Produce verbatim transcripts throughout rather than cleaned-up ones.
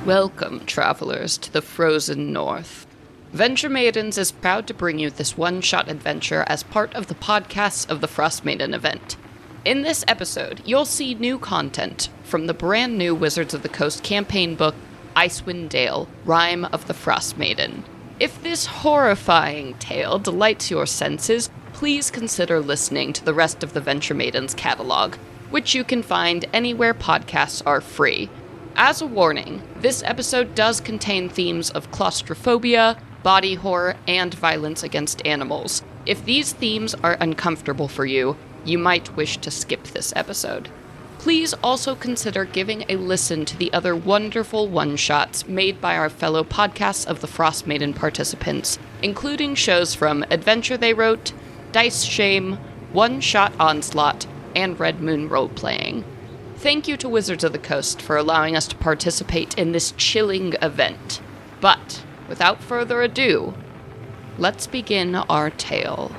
Welcome, travelers, to the frozen north. Venture Maidens is proud to bring you this one-shot adventure as part of the Podcasts of the Frostmaiden event. In this episode, you'll see new content from the brand new Wizards of the Coast campaign book, Icewind Dale, Rime of the Frostmaiden. If this horrifying tale delights your senses, please consider listening to the rest of the Venture Maidens catalog, which you can find anywhere podcasts are free. As a warning, this episode does contain themes of claustrophobia, body horror, and violence against animals. If these themes are uncomfortable for you, you might wish to skip this episode. Please also consider giving a listen to the other wonderful one-shots made by our fellow Podcasts of the Frostmaiden participants, including shows from Adventure They Wrote, Dice Shame, One Shot Onslaught, and Red Moon Roleplaying. Thank you to Wizards of the Coast for allowing us to participate in this chilling event. But, without further ado, let's begin our tale.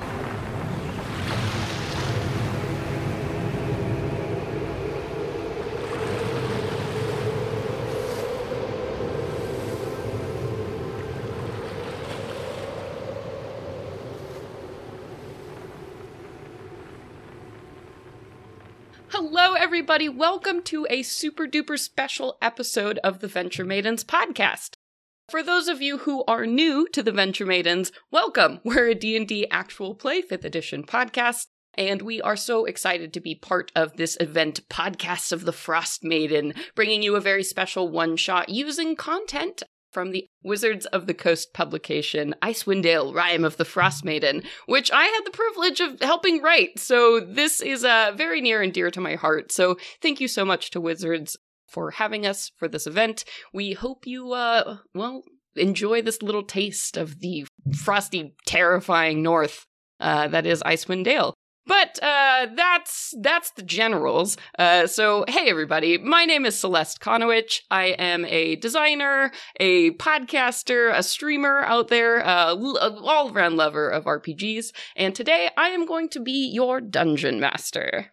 Hello, everybody. Welcome to a super duper special episode of the Venture Maidens podcast. For those of you who are new to the Venture Maidens, welcome. We're a D and D actual play fifth edition podcast, and we are so excited to be part of this event, Podcasts of the Frostmaiden, bringing you a very special one-shot using content from the Wizards of the Coast publication, Icewind Dale, Rime of the Frostmaiden, which I had the privilege of helping write, so this is uh, very near and dear to my heart. So thank you so much to Wizards for having us for this event. We hope you, uh, well, enjoy this little taste of the frosty, terrifying north uh, that is Icewind Dale. But uh, that's that's the generals. Uh, so, hey, everybody. My name is Celeste Konowich. I am a designer, a podcaster, a streamer out there, uh, all-around lover of R P Gs. And today I am going to be your dungeon master.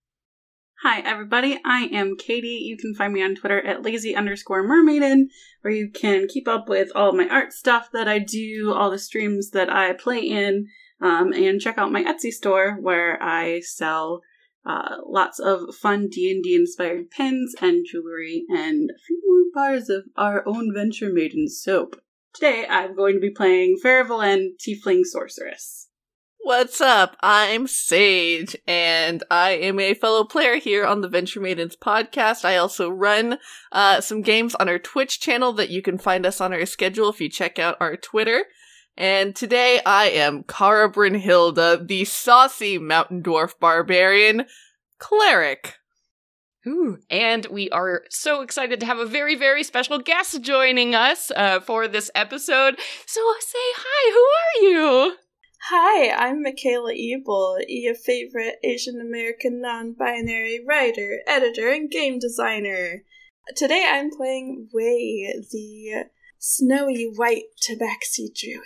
Hi, everybody. I am Katie. You can find me on Twitter at lazy underscore mermaiden, where you can keep up with all of my art stuff that I do, all the streams that I play in, Um, and check out my Etsy store where I sell uh, lots of fun D and D inspired pins and jewelry and a few more bars of our own Venture Maiden soap. Today I'm going to be playing Faravelin, Tiefling Sorceress. What's up? I'm Sage, and I am a fellow player here on the Venture Maidens podcast. I also run uh, some games on our Twitch channel that you can find us on our schedule if you check out our Twitter. And today I am Cara Brynhilda, the saucy mountain dwarf barbarian cleric. Ooh, and we are so excited to have a very, very special guest joining us uh, for this episode. So say hi, who are you? Hi, I'm Michaela Ebel, your favorite Asian American non-binary writer, editor, and game designer. Today I'm playing Wei, the snowy white tabaxi druid.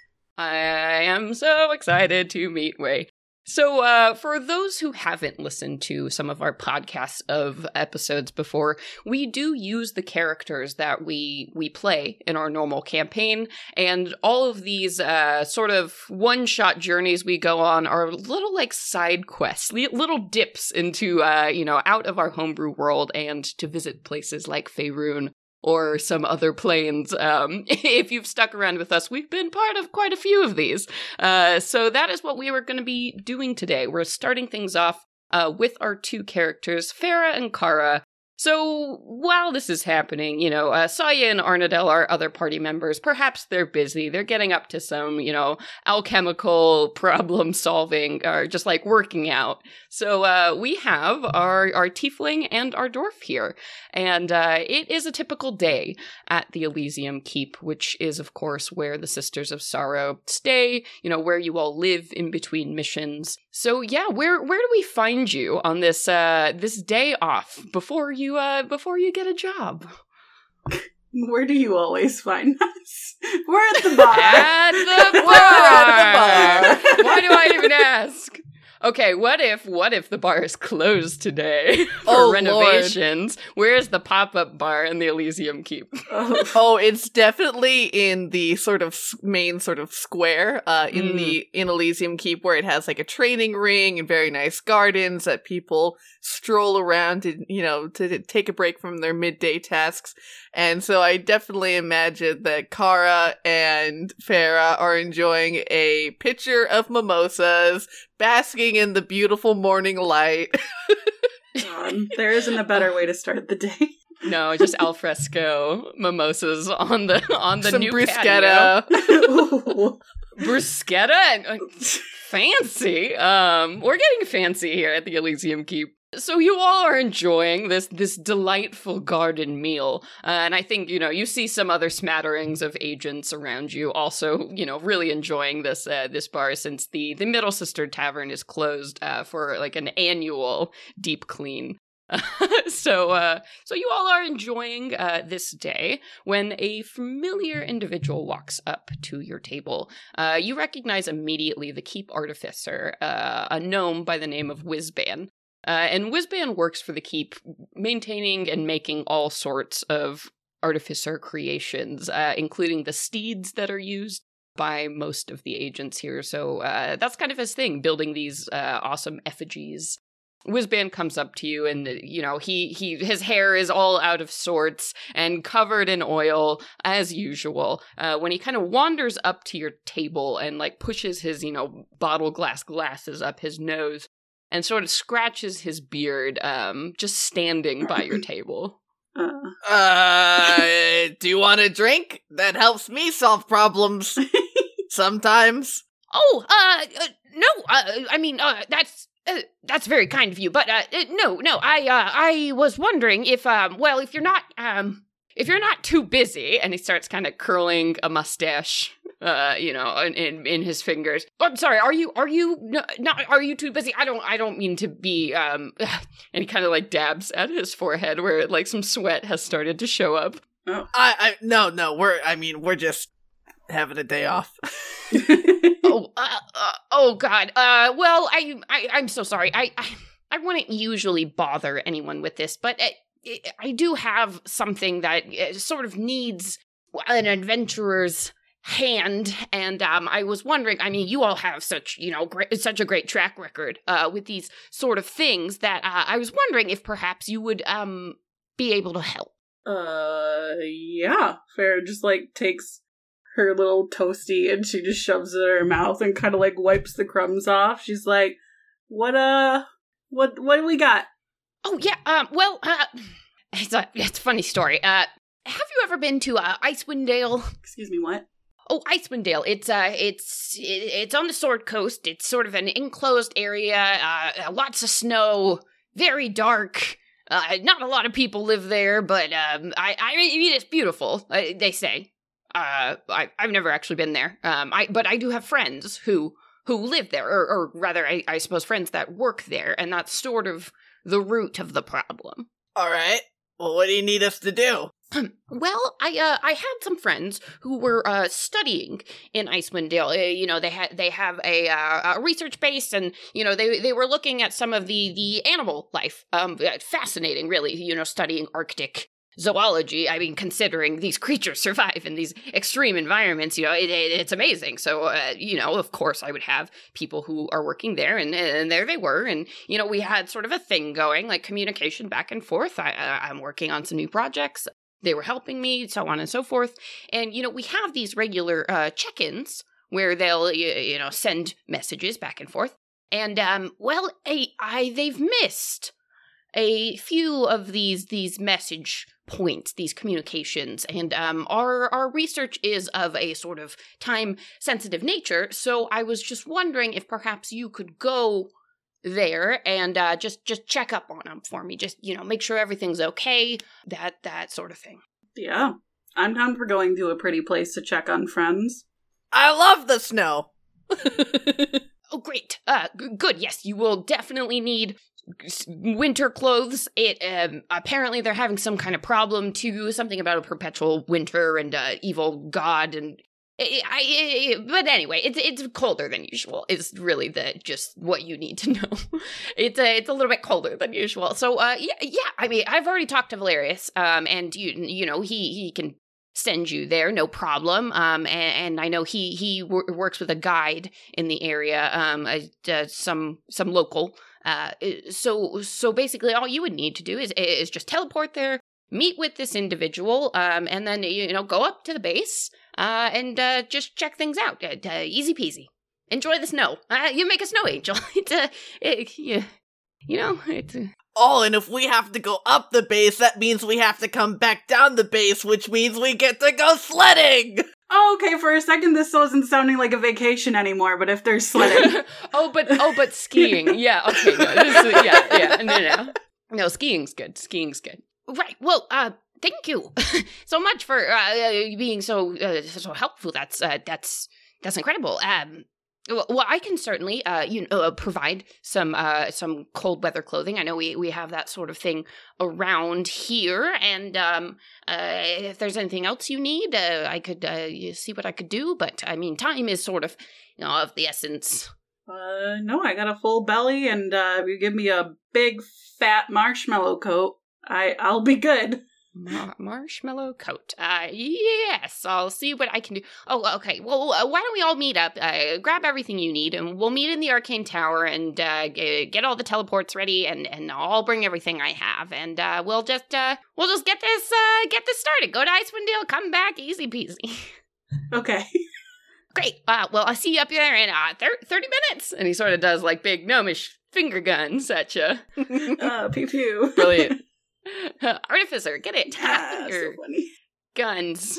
I am so excited to meet Wei. So, uh, for those who haven't listened to some of our podcasts of episodes before, we do use the characters that we we play in our normal campaign, and all of these uh, sort of one-shot journeys we go on are little, like, side quests, little dips into, uh, you know, out of our homebrew world and to visit places like Faerun or some other planes. Um, if you've stuck around with us, we've been part of quite a few of these. Uh, so that is what we were going to be doing today. We're starting things off uh, with our two characters, Farah and Cara. So while this is happening, you know, uh, Saya and Arnadel are other party members. Perhaps they're busy. They're getting up to some, you know, alchemical problem solving or just like working out. So uh, we have our, our tiefling and our dwarf here. And uh, it is a typical day at the Elysium Keep, which is, of course, where the Sisters of Sorrow stay, you know, where you all live in between missions. So yeah, where where do we find you on this uh, this day off before you uh, before you get a job? Where do you always find us? We're at the bar. At the bar. We're at the bar. Why do I even ask? Okay, what if what if the bar is closed today for Oh, renovations? Where's the pop-up bar in the Elysium Keep? Oh, Oh, it's definitely in the sort of s- main sort of square, uh, in Mm. the in Elysium Keep, where it has like a training ring and very nice gardens that people stroll around to, you know, to, to take a break from their midday tasks. And so I definitely imagine that Kara and Farah are enjoying a pitcher of mimosas, basking in the beautiful morning light. God. There isn't a better way to start the day. No, just alfresco mimosas on the on the Some new bruschetta. Ooh. bruschetta and uh, fancy. Um, we're getting fancy here at the Elysium Keep. So you all are enjoying this this delightful garden meal, uh, and I think you know you see some other smatterings of agents around you, also you know really enjoying this uh, this bar since the the Middle Sister Tavern is closed uh, for like an annual deep clean. so uh, so you all are enjoying uh, this day when a familiar individual walks up to your table. Uh, you recognize immediately the keep artificer, uh, a gnome by the name of Whizban. Uh, and Whizban works for the keep, maintaining and making all sorts of artificer creations, uh, including the steeds that are used by most of the agents here. So uh, that's kind of his thing, building these uh, awesome effigies. Whizban comes up to you, and you know he he his hair is all out of sorts and covered in oil as usual. Uh, when he kind of wanders up to your table and like pushes his you know bottle glass glasses up his nose and sort of scratches his beard, um, just standing by your table. Uh, Uh, do you want a drink? That helps me solve problems. Sometimes. Oh, uh, uh no, uh, I mean, uh, that's. Uh, that's very kind of you, but uh, uh, no, no. I, uh, I was wondering if, um, well, if you're not, um, if you're not too busy, and he starts kind of curling a mustache, uh, you know, in, in in his fingers. Oh, I'm sorry. Are you, are you no, not? Are you too busy? I don't, I don't mean to be. Um, and he kind of like dabs at his forehead where like some sweat has started to show up. oh. I, I, no, no, we're, I mean, we're just having a day off. oh, uh, uh, oh God. Uh, well, I, I, I'm so sorry. I, I, I wouldn't usually bother anyone with this, but uh, I do have something that uh, sort of needs an adventurer's hand, and um, I was wondering. I mean, you all have such, you know, great, such a great track record uh, with these sort of things that uh, I was wondering if perhaps you would um be able to help. Uh, yeah. Fair just like takes her little toasty and she just shoves it in her mouth and kind of like wipes the crumbs off. She's like, "What uh, what what do we got?" Oh yeah. Um. Well, uh, it's a it's a funny story. Uh, have you ever been to uh, Icewind Dale? Excuse me, what? Oh, Icewind Dale. It's uh, it's it, it's on the Sword Coast. It's sort of an enclosed area. Uh, lots of snow. Very dark. Uh, not a lot of people live there, but um, I I mean it's beautiful. Uh, they say. Uh, I I've never actually been there. Um, I but I do have friends who who live there, or or rather, I I suppose friends that work there, and that's sort of the root of the problem. All right. Well, what do you need us to do? Well, I uh, I had some friends who were uh, studying in Icewind Dale. Uh, you know, they had they have a, uh, a research base, and you know they they were looking at some of the the animal life. Um, fascinating, really. You know, studying Arctic zoology. I mean, considering these creatures survive in these extreme environments, you know, it, it, it's amazing. So, uh, you know, of course, I would have people who are working there, and, and there they were. And, you know, we had sort of a thing going, like communication back and forth. I, I, I'm working on some new projects. They were helping me, so on and so forth. And, you know, we have these regular uh, check-ins where they'll, you, you know, send messages back and forth. And, um, well, I, I they've missed a few of these these message points, these communications, and um, our our research is of a sort of time-sensitive nature, so I was just wondering if perhaps you could go there and uh, just just check up on them for me, just, you know, make sure everything's okay, that that sort of thing. Yeah, I'm down for going to a pretty place to check on friends. I love the snow. Oh, great. Uh, g- good, yes, you will definitely need winter clothes. It um, apparently they're having some kind of problem too, something about a perpetual winter and uh, evil god, and I, I, I, but anyway, it's it's colder than usual. Is really the just what you need to know. It's a it's a little bit colder than usual. So uh, yeah, yeah. I mean, I've already talked to Valerius, um, and you you know he he can send you there, no problem. Um, and, and I know he he wor- works with a guide in the area, um, uh, uh, some some local. Uh, so so basically, all you would need to do is is just teleport there, meet with this individual, um, and then you know go up to the base. Uh, and uh, just check things out. Uh, uh, easy peasy. Enjoy the snow. Uh, you make a snow angel. It's a, it, you, you know, it's a... Oh, and if we have to go up the base, that means we have to come back down the base, which means we get to go sledding! Oh, okay, for a second this wasn't sounding like a vacation anymore, but if there's sledding... oh, but oh, but skiing. Yeah, okay, no, this is, yeah, yeah, no, no. No, skiing's good. Skiing's good. Right, well, uh, thank you so much for uh, being so uh, so helpful. That's uh, that's that's incredible. Um, well, I can certainly uh, you know uh, provide some uh, some cold weather clothing. I know we, we have that sort of thing around here, and um, uh, if there's anything else you need, uh, I could uh, see what I could do. But I mean, time is sort of you know of the essence. Uh, no, I got a full belly, and uh, if you give me a big fat marshmallow coat, I I'll be good. Mar- marshmallow coat. Uh, yes, I'll see what I can do. Oh, okay. Well, uh, why don't we all meet up, uh, grab everything you need, and we'll meet in the Arcane Tower and uh, g- get all the teleports ready, and, and I'll bring everything I have, and uh, we'll just uh, we'll just get this uh, get this started. Go to Icewind Dale, come back, easy peasy. Okay. Great. Uh, well, I'll see you up there in uh, thir- thirty minutes. And he sort of does like big gnomish finger guns at you. uh, pew pew. Brilliant. Uh, artificer, get it. Ah, Your so funny. guns.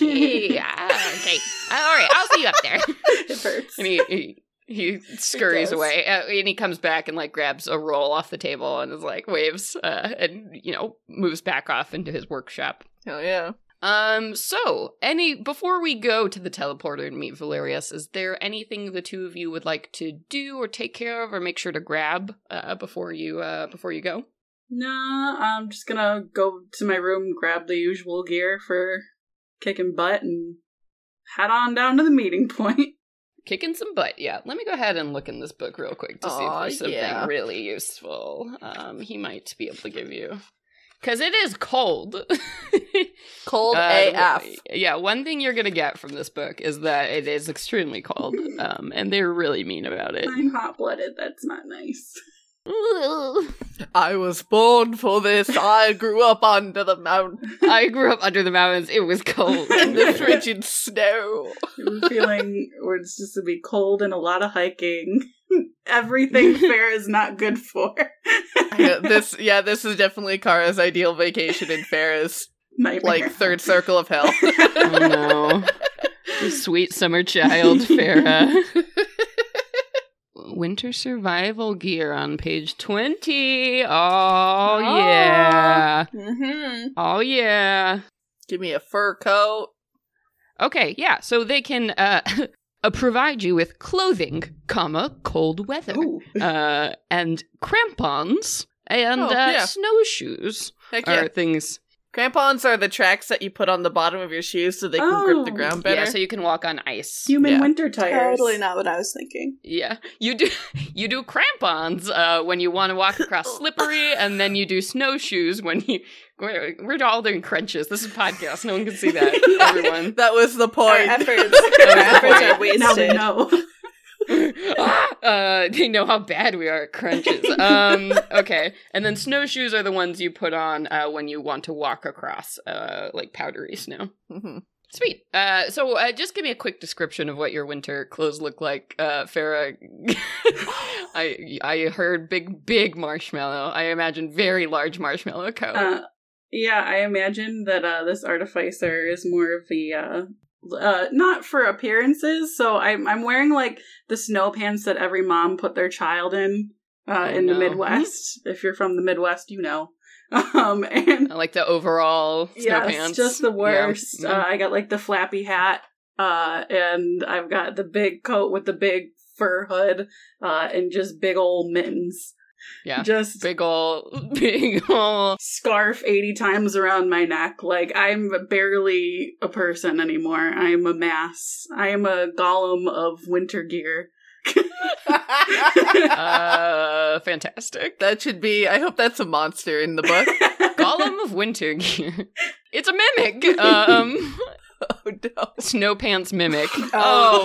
Yeah. Okay. Uh, all right. I'll see you up there. It hurts. And he he, he scurries does. away, uh, and he comes back and like grabs a roll off the table and is like waves, uh, and you know moves back off into his workshop. Hell yeah. Um. So, any before we go to the teleporter and meet Valerius, is there anything the two of you would like to do or take care of or make sure to grab uh, before you uh before you go? Nah, I'm just gonna go to my room, grab the usual gear for kicking butt, and head on down to the meeting point. Kicking some butt, yeah. Let me go ahead and look in this book real quick to Aw, see if there's something yeah. really useful. Um, he might be able to give you. Because it is cold. Cold Uh, A F. Yeah, one thing you're gonna get from this book is that it is extremely cold, um, and they're really mean about it. I'm hot-blooded, that's not nice. I was born for this. I grew up under the mountain. I grew up under the mountains. It was cold. In the frigid snow. I'm feeling where it's just to be cold and a lot of hiking. Everything fair is not good for. yeah, this yeah, this is definitely Kara's ideal vacation in Ferris. Nightmare. Like third circle of hell. Oh no. The sweet summer child, Farah. Winter survival gear on page twenty. Oh, Oh. yeah. Mm-hmm. Oh, yeah. Give me a fur coat. Okay, yeah. So they can uh, uh, provide you with clothing, comma, cold weather, Ooh. uh, and crampons, and Oh, uh, yeah. snowshoes Heck are yeah. things. Crampons are the tracks that you put on the bottom of your shoes so they can grip the Oh. ground better. Yeah, so you can walk on ice. Human Yeah. winter tires. Totally not what I was thinking. Yeah, you do you do crampons uh, when you want to walk across slippery, and then you do snowshoes when you we're, we're all doing crunches. This is a podcast; no one can see that. Everyone, That was the Our point. efforts, our efforts are wasted. Now we know. uh, they know how bad we are at crunches. Um, okay, and then snowshoes are the ones you put on uh, when you want to walk across uh, like powdery snow. Mhm. Sweet. Uh, so uh, just give me a quick description of what your winter clothes look like, uh, Farah. I I heard big, big marshmallow. I imagine very large marshmallow coat. Uh, yeah, I imagine that uh, this artificer is more of the, uh, uh, not for appearances, so I'm, I'm wearing, like, the snow pants that every mom put their child in, uh, Oh, in the no. Midwest. If you're from the Midwest, you know. Um, and I like the overall snow yeah, pants. it's just the worst. Yeah. Uh, I got, like, the flappy hat, uh, and I've got the big coat with the big fur hood, uh, and just big old mittens. Yeah. Just big ol' big ol' scarf eighty times around my neck. Like, I'm barely a person anymore. I am a mass. I am a golem of winter gear. uh, fantastic. That should be, I hope that's a monster in the book. Golem of winter gear. It's a mimic. Um, Oh no. Snow Pants mimic. Oh, Oh,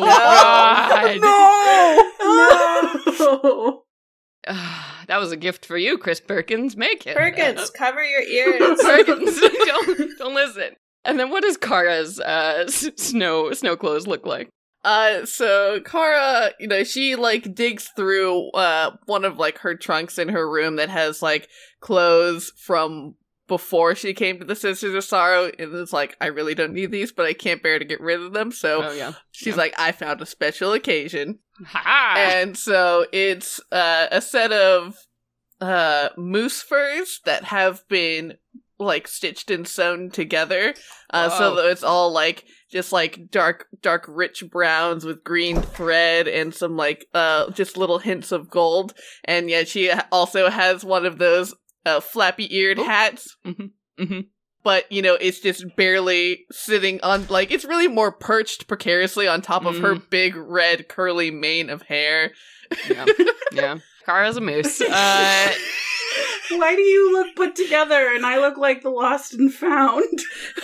God. No! That was a gift for you, Chris Perkins. Make it. Perkins, cover your ears. Perkins, don't, don't listen. And then what does Kara's uh, s- snow snow clothes look like? Uh, so Kara, you know, she like digs through uh one of like her trunks in her room that has like clothes from before she came to the Sisters of Sorrow, and it's like, I really don't need these, but I can't bear to get rid of them. So Oh, yeah. she's Yeah. like, I found a special occasion. Ha! And so it's uh, a set of uh, moose furs that have been like stitched and sewn together, uh, so Whoa. that it's all like just like dark, dark, rich browns with green thread and some like uh, just little hints of gold. And yet she also has one of those uh, flappy-eared Oh. hats. Mm-hmm. Mm-hmm. But, you know, it's just barely sitting on, like, it's really more perched precariously on top of her big red curly mane of hair. Yeah. Yeah. Kara's a moose. Uh, Why do you look put together and I look like the lost and found?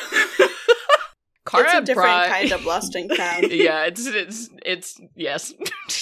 Kara It's a different brought... kind of lost and found. Yeah, it's, it's, it's, yes.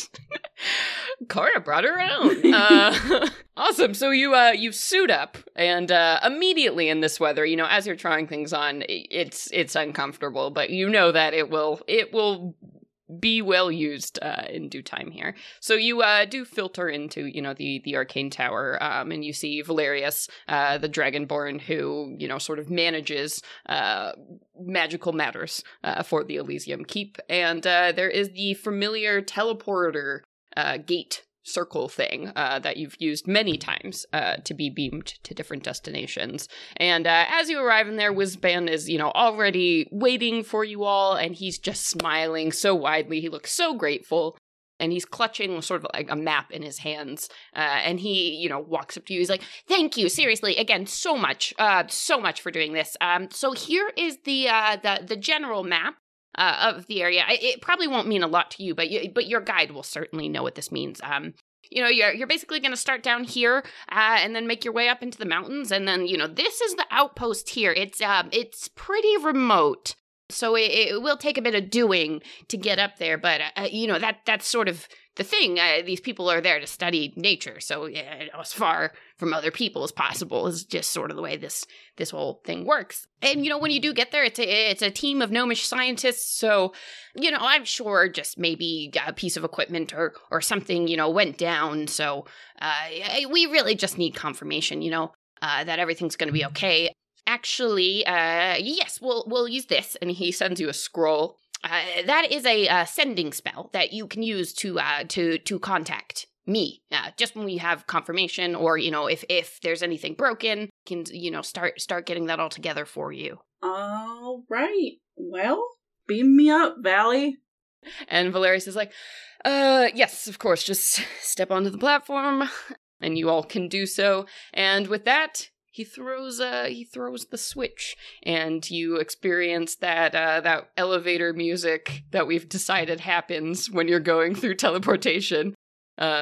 Kara brought her own. Uh, awesome. So you, uh, you suit up, and, uh, immediately in this weather, you know, as you're trying things on, it's, it's uncomfortable, but you know that it will, it will be well used, uh, in due time here. So you, uh, do filter into, you know, the, the arcane tower, um, and you see Valerius, uh, the Dragonborn, who, you know, sort of manages, uh, magical matters, uh, for the Elysium Keep. And, uh, there is the familiar teleporter, uh, gate circle thing, uh, that you've used many times, uh, to be beamed to different destinations. And, uh, as you arrive in there, Whizban is, you know, already waiting for you all, and he's just smiling so widely. He looks so grateful. And he's clutching sort of like a map in his hands. Uh, and he, you know, walks up to you. He's like, thank you, seriously, again, so much, uh, so much for doing this. Um, so here is the, uh, the, the general map. Uh, of the area. I, it probably won't mean a lot to you, but you, but your guide will certainly know what this means. Um, you know, you're you're basically going to start down here, uh, and then make your way up into the mountains, and then you know this is the outpost here. It's um it's pretty remote, so it, it will take a bit of doing to get up there. But uh, you know that that's sort of the thing. Uh, these people are there to study nature, so yeah, as far from other people as possible is just sort of the way this this whole thing works. And you know, when you do get there, it's a it's a team of gnomish scientists. So, you know, I'm sure just maybe a piece of equipment or or something, you know, went down. So, uh, we really just need confirmation, you know, uh, that everything's going to be okay. Actually, uh, yes, we'll we'll use this, and he sends you a scroll. Uh, that is a uh, sending spell that you can use to uh, to to contact me, uh, just when we have confirmation, or you know, if if there's anything broken, can you know start start getting that all together for you. All right. Well, beam me up, Valley. And Valerius is like, uh, yes, of course, just step onto the platform, and you all can do so. And with that, he throws uh he throws the switch, and you experience that uh that elevator music that we've decided happens when you're going through teleportation. Uh,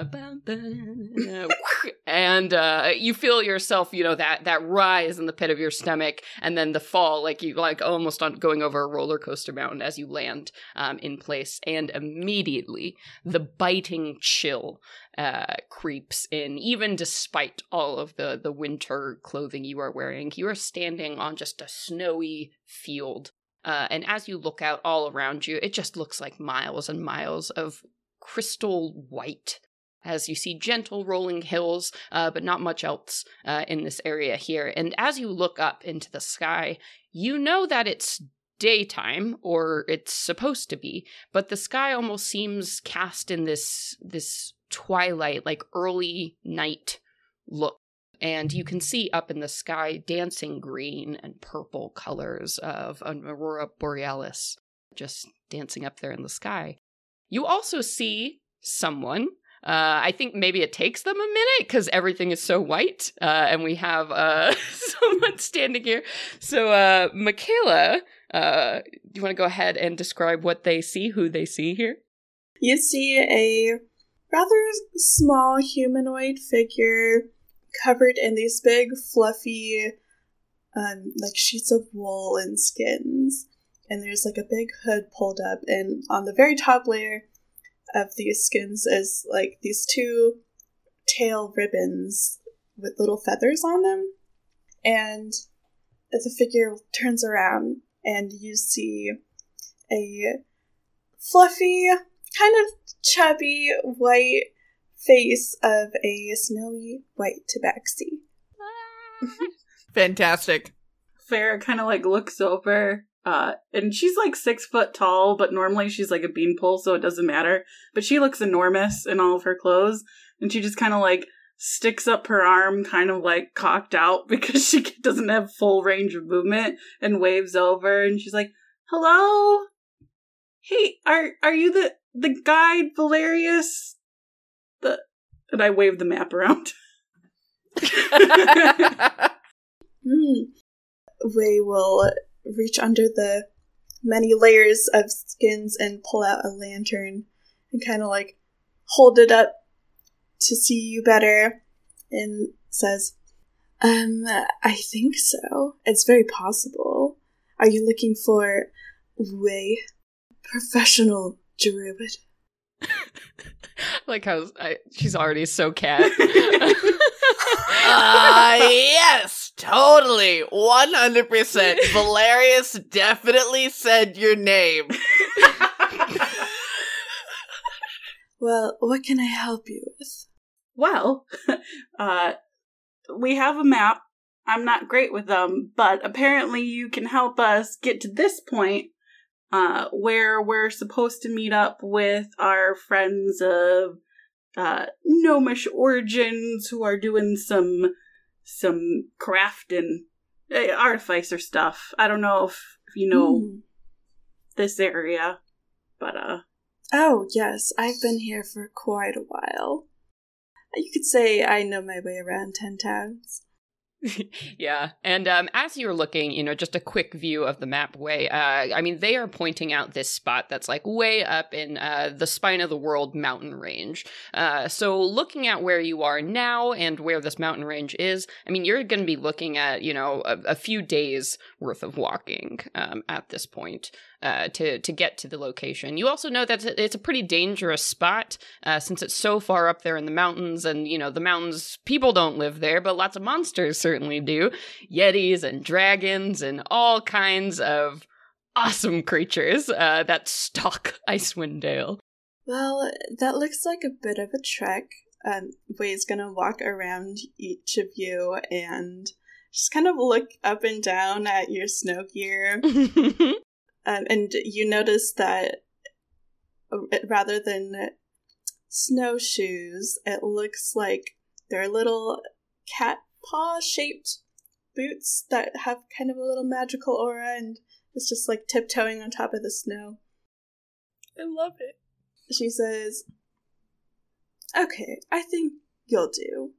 and uh, you feel yourself, you know, that that rise in the pit of your stomach, and then the fall, like you like almost on going over a roller coaster mountain as you land um, in place, and immediately the biting chill uh, creeps in, even despite all of the the winter clothing you are wearing. You are standing on just a snowy field, uh, and as you look out all around you, it just looks like miles and miles of crystal white, as you see gentle rolling hills, uh, but not much else uh, in this area here. And as you look up into the sky, you know that it's daytime, or it's supposed to be, but the sky almost seems cast in this this twilight, like early night look. And you can see up in the sky dancing green and purple colors of an aurora borealis just dancing up there in the sky. You also see someone Uh, I think maybe it takes them a minute because everything is so white, uh, and we have uh, someone standing here. So, uh, Michaela, uh, do you want to go ahead and describe what they see, who they see here? You see a rather small humanoid figure covered in these big, fluffy, um, like sheets of wool and skins. And there's like a big hood pulled up, and on the very top layer of these skins is like these two tail ribbons with little feathers on them. And the figure turns around and you see a fluffy, kind of chubby white face of a snowy white tabaxi. Fantastic. Farrah kind of like looks over. Uh, and she's like six foot tall, but normally she's like a beanpole, so it doesn't matter. But she looks enormous in all of her clothes, and she just kind of like sticks up her arm, kind of like cocked out because she doesn't have full range of movement, and waves over, and she's like, "Hello, hey, are are you the the guide Valerius?" The and I wave the map around. Hmm. Wei will reach under the many layers of skins and pull out a lantern and kind of like hold it up to see you better and says, um, I think so. It's very possible. Are you looking for Wei, professional druid? Like how I, she's already so cat. Uh, yes, totally, one hundred percent. Valerius definitely said your name. Well, what can I help you with? Well, uh, we have a map. I'm not great with them, but apparently you can help us get to this point, uh, where we're supposed to meet up with our friends of Uh, gnomish origins who are doing some some crafting, uh, artificer stuff. I don't know if, if you know mm. this area, but uh. Oh yes, I've been here for quite a while. You could say I know my way around ten towns. Yeah, and um, as you're looking, you know, just a quick view of the map way, uh, I mean, they are pointing out this spot that's like way up in uh, the Spine of the World mountain range. Uh, so looking at where you are now and where this mountain range is, I mean, you're going to be looking at, you know, a, a few days worth of walking um, at this point. Uh, to to get to the location. You also know that it's a pretty dangerous spot uh, since it's so far up there in the mountains, and you know the mountains, people don't live there, but lots of monsters certainly do. Yetis and dragons and all kinds of awesome creatures uh, that stalk Icewind Dale. Well, that looks like a bit of a trek. Um, Wei's gonna walk around each of you and just kind of look up and down at your snow gear. Um, and you notice that rather than snowshoes, it looks like they're little cat paw-shaped boots that have kind of a little magical aura, and it's just like tiptoeing on top of the snow. I love it. She says, "Okay, I think you'll do."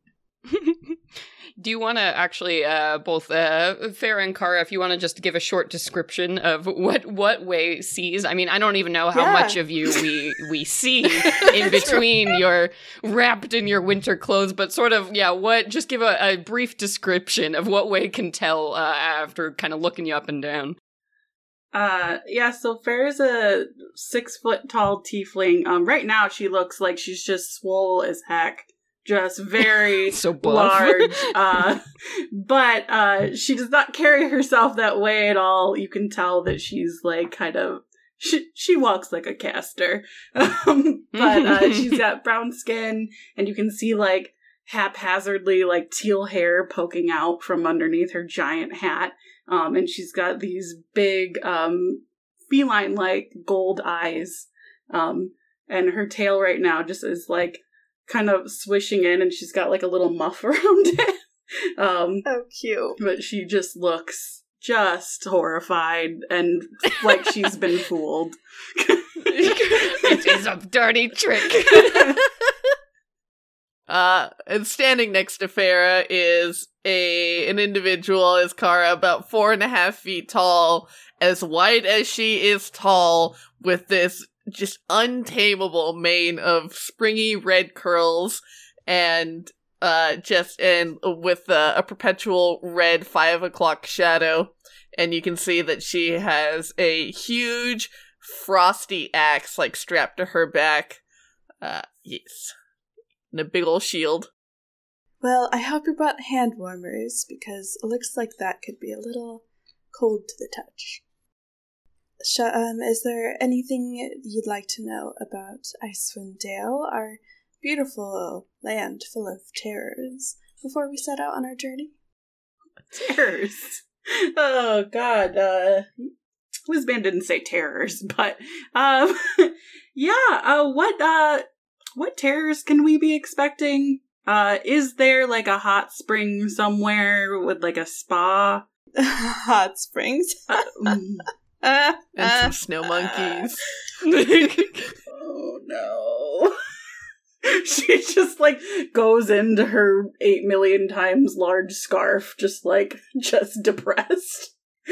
Do you want to actually, uh, both uh, Farrah and Kara, if you want to just give a short description of what what Wei sees? I mean, I don't even know how yeah. much of you we we see in between your wrapped in your winter clothes, but sort of, yeah, what? Just give a, a brief description of what Wei can tell uh, after kind of looking you up and down. Uh, yeah, so Farrah's a six foot tall tiefling. Um, right now she looks like she's just swole as heck. Just very so large, uh, but uh, she does not carry herself that way at all. You can tell that she's like kind of she she walks like a caster, um, but uh, she's got brown skin, and you can see like haphazardly like teal hair poking out from underneath her giant hat, um, and she's got these big um, feline like gold eyes, um, and her tail right now just is like kind of swishing in, and she's got like a little muff around it. Um, oh, cute. But she just looks just horrified and like she's been fooled. It is a dirty trick. Uh, and standing next to Farah is a an individual, is Kara, about four and a half feet tall, as white as she is tall, with this just untamable mane of springy red curls, and uh, just and with uh, a perpetual red five o'clock shadow. And you can see that she has a huge frosty axe, like, strapped to her back. Uh, yes. And a big ol' shield. Well, I hope you brought hand warmers, because it looks like that could be a little cold to the touch. Sh- um, is there anything you'd like to know about Icewind Dale, our beautiful land full of terrors, before we set out on our journey? Terrors. Oh, God. Uh, Whizband didn't say terrors, but, um, yeah, uh, what, uh, what terrors can we be expecting? Uh, is there, like, a hot spring somewhere with, like, a spa? Hot springs? uh, mm. uh, And uh, some snow monkeys. Oh, no. She just, like, goes into her eight million times large scarf, just, like, just depressed.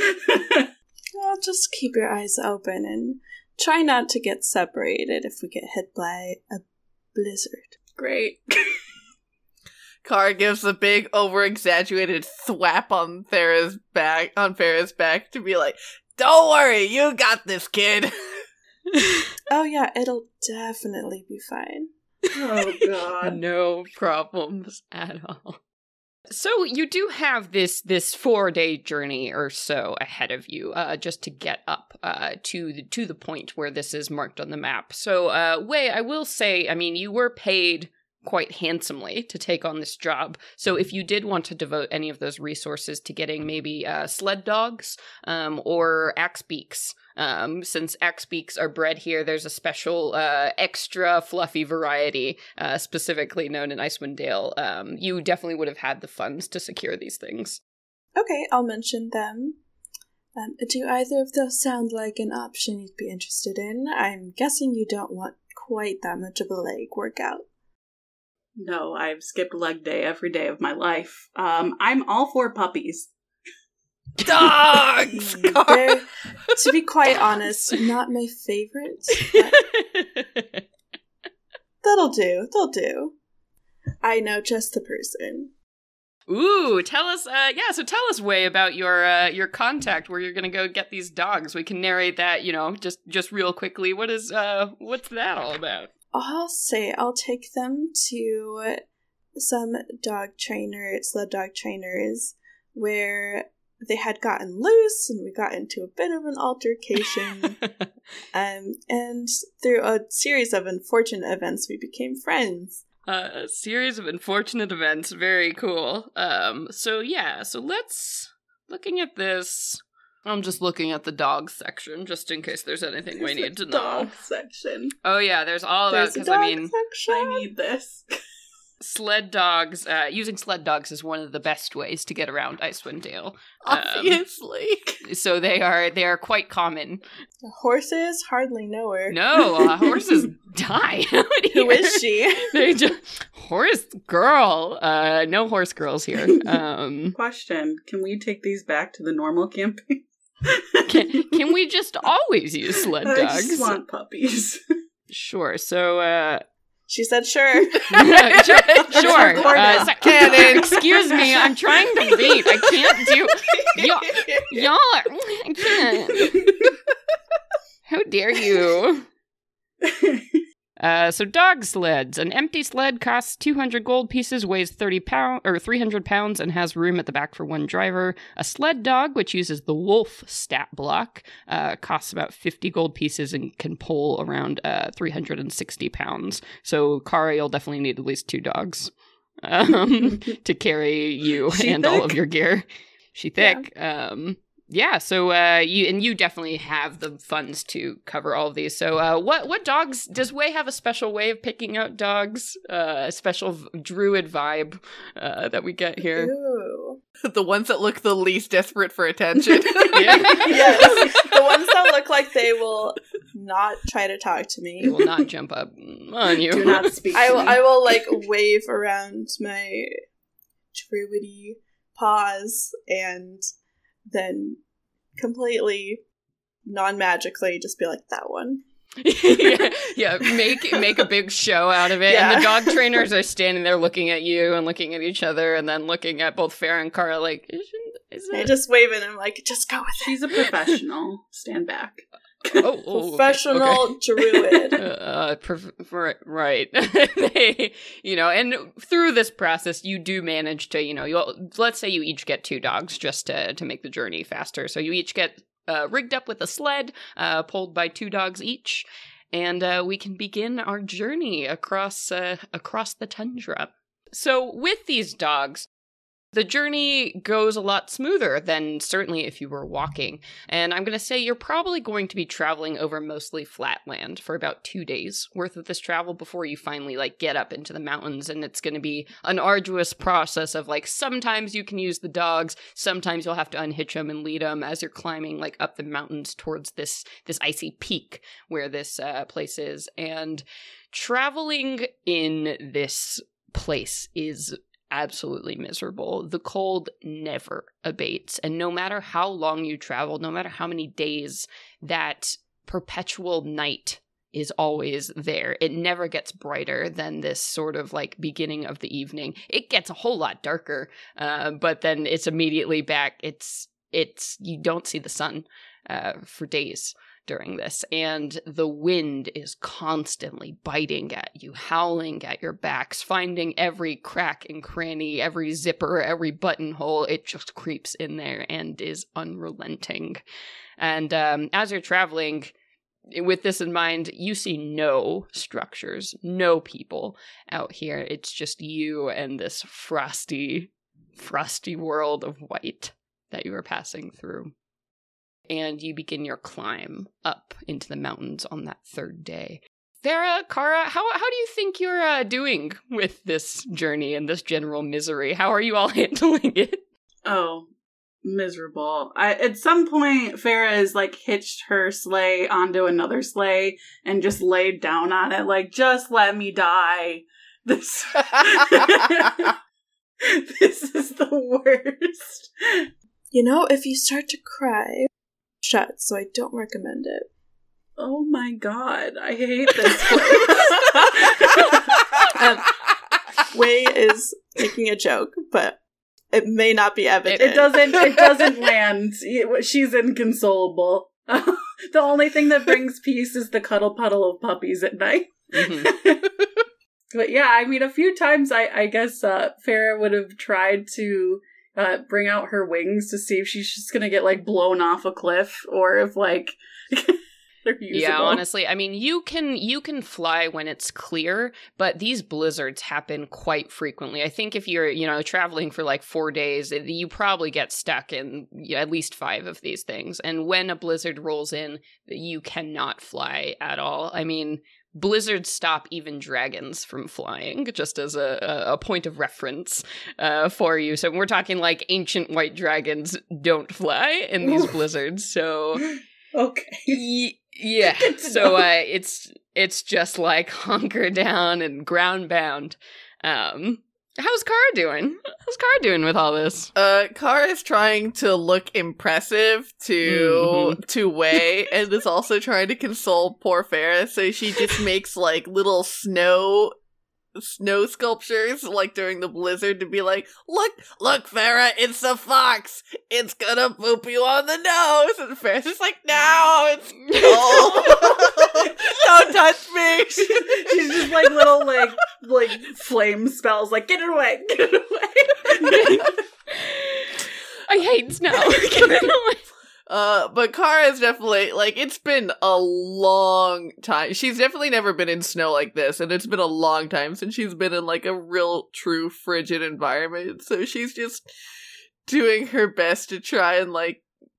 well, just keep your eyes open and try not to get separated if we get hit by a blizzard. Great. Kara gives a big, over-exaggerated thwap on Farah's back, on Farah's back to be like, "Don't worry, you got this, kid." Oh yeah, it'll definitely be fine. Oh, God. No problems at all. So you do have this this four day journey or so ahead of you, uh, just to get up uh, to the, to the point where this is marked on the map. So, uh, Wei, I will say, I mean, you were paid quite handsomely to take on this job. So if you did want to devote any of those resources to getting maybe uh, sled dogs um, or axe beaks, um, since axe beaks are bred here, there's a special uh, extra fluffy variety uh, specifically known in Icewind Dale. Um, you definitely would have had the funds to secure these things. Okay, I'll mention them. Um, do either of those sound like an option you'd be interested in? I'm guessing you don't want quite that much of a leg workout. No, I've skipped leg day every day of my life. Um, I'm all for puppies. Dogs! They're, to be quite honest, not my favorite. But that'll do. They'll do. I know just the person. Ooh, tell us, uh, yeah, so tell us, Wei, about your, uh, your contact where you're gonna go get these dogs. We can narrate that, you know, just, just real quickly. What is, uh, what's that all about? I'll say I'll take them to some dog trainer, sled dog trainers, where they had gotten loose and we got into a bit of an altercation. um, and through a series of unfortunate events, we became friends. Uh, a series of unfortunate events. Very cool. Um, so yeah, so let's, looking at this, I'm just looking at the dog section, just in case there's anything There's we need a to know. Dog section. Oh yeah, there's all about, There's a because I dog mean, section. I need this. sled dogs, uh, using sled dogs is one of the best ways to get around Icewind Dale. Obviously. Um, so they are, they are quite common. The horses hardly know her. No, uh, horses die out Who here. is she? They just, horse girl. Uh, no horse girls here. Um, Question, can we take these back to the normal campaign? can, can we just always use sled I dogs? just want puppies. Sure. So, uh, She said sure. sure. sure. record Uh, it. so- Canon. excuse me, I'm trying to read. I can't do. Y'all, y'all are. I can't. How dare you? Uh, so dog sleds. An empty sled costs two hundred gold pieces, weighs thirty pound or three hundred pounds, and has room at the back for one driver. A sled dog, which uses the wolf stat block, uh, costs about fifty gold pieces and can pull around uh, three hundred sixty pounds. So Kara, you'll definitely need at least two dogs um, to carry you She and all thick? of your gear. She thick. Um, yeah, so uh, you and you definitely have the funds to cover all of these. So uh, what what dogs does Way have a special way of picking out dogs? Uh, a special v- druid vibe uh, that we get here. Ooh. The ones that look the least desperate for attention. Yeah. Yes, the ones that look like they will not try to talk to me. They will not jump up on you. Do not speak. I to will, me. I will like wave around my druidy paws and then completely non-magically just be like, that one. yeah, yeah, make make a big show out of it. Yeah. And the dog trainers are standing there looking at you and looking at each other and then looking at both Farah and Kara like, is, is I it? just wave and I'm like, just go with it. She's a professional. Stand back. Oh, oh, okay, Professional okay. druid. Uh, prof- right, right. They, you know, and through this process, you do manage to, you know, you let's say you each get two dogs just to to make the journey faster. So you each get uh, rigged up with a sled, uh, pulled by two dogs each, and uh, we can begin our journey across uh, across the tundra. So with these dogs, the journey goes a lot smoother than certainly if you were walking. And I'm going to say you're probably going to be traveling over mostly flat land for about two days worth of this travel before you finally like get up into the mountains. And it's going to be an arduous process of like, sometimes you can use the dogs, sometimes you'll have to unhitch them and lead them as you're climbing like up the mountains towards this, this icy peak where this uh, place is. And traveling in this place is absolutely miserable. The cold never abates, and no matter how long you travel, no matter how many days, that perpetual night is always there. It never gets brighter than this sort of like beginning of the evening. It gets a whole lot darker, uh, but then it's immediately back. It's it's you don't see the sun uh, for days during this, and the wind is constantly biting at you, howling at your backs, finding every crack and cranny, every zipper, every buttonhole. It just creeps in there and is unrelenting. And um, as you're traveling, with this in mind, you see no structures, no people out here. It's just you and this frosty, frosty world of white that you are passing through. And you begin your climb up into the mountains on that third day. Farah, Kara, how how do you think you're uh, doing with this journey and this general misery? How are you all handling it? Oh, miserable. I, at some point, Farah is like hitched her sleigh onto another sleigh and just laid down on it, like, just let me die. This, this is the worst. You know, if you start to cry, shut, so I don't recommend it. Oh my god, I hate this place. um, Way is making a joke, but it may not be evident. It doesn't. It doesn't land. It- she's inconsolable. The only thing that brings peace is the cuddle puddle of puppies at night. Mm-hmm. But yeah, I mean, a few times I, I guess uh, Farah would have tried to uh, bring out her wings to see if she's just gonna get like blown off a cliff or if like they're usable. Yeah, honestly, I mean, you can you can fly when it's clear, but these blizzards happen quite frequently. I think if you're, you know, traveling for like four days, you probably get stuck in at least five of these things. And when a blizzard rolls in, you cannot fly at all. I mean, blizzards stop even dragons from flying, just as a, a point of reference uh, for you. So we're talking like ancient white dragons don't fly in these blizzards. So Okay. y- yeah, Good to so know. uh, it's it's just like hunker down and ground bound. Um, how's Kara doing? How's Kara doing with all this? Uh, Kara is trying to look impressive to Mhm. to Wei, and is also trying to console poor Farah. So she just makes like little snow snow sculptures, like during the blizzard, to be like, "Look, look, Farah, it's a fox. It's gonna poop you on the nose." And Farah's just like, "No, it's cold. Don't touch me." She's just like little like like flame spells, like get it away, get it away. I hate snow. Get it away. Uh, but Kara is definitely, like, it's been a long time. She's definitely never been in snow like this, and it's been a long time since she's been in, like, a real, true, frigid environment. So she's just doing her best to try and, like,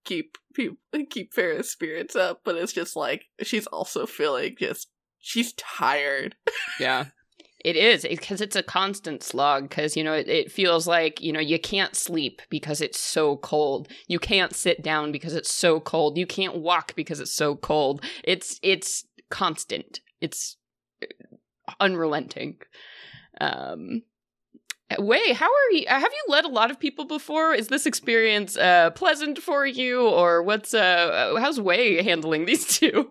keep people keep Farrah's spirits up, but it's just like she's also feeling just she's tired. Yeah. It is, because it's a constant slog, because, you know, it, it feels like, you know, you can't sleep because it's so cold. You can't sit down because it's so cold. You can't walk because it's so cold. It's it's constant. It's unrelenting. Um, Wei, how are you? Have you led a lot of people before? Is this experience uh, pleasant for you, or what's uh, how's Wei handling these two?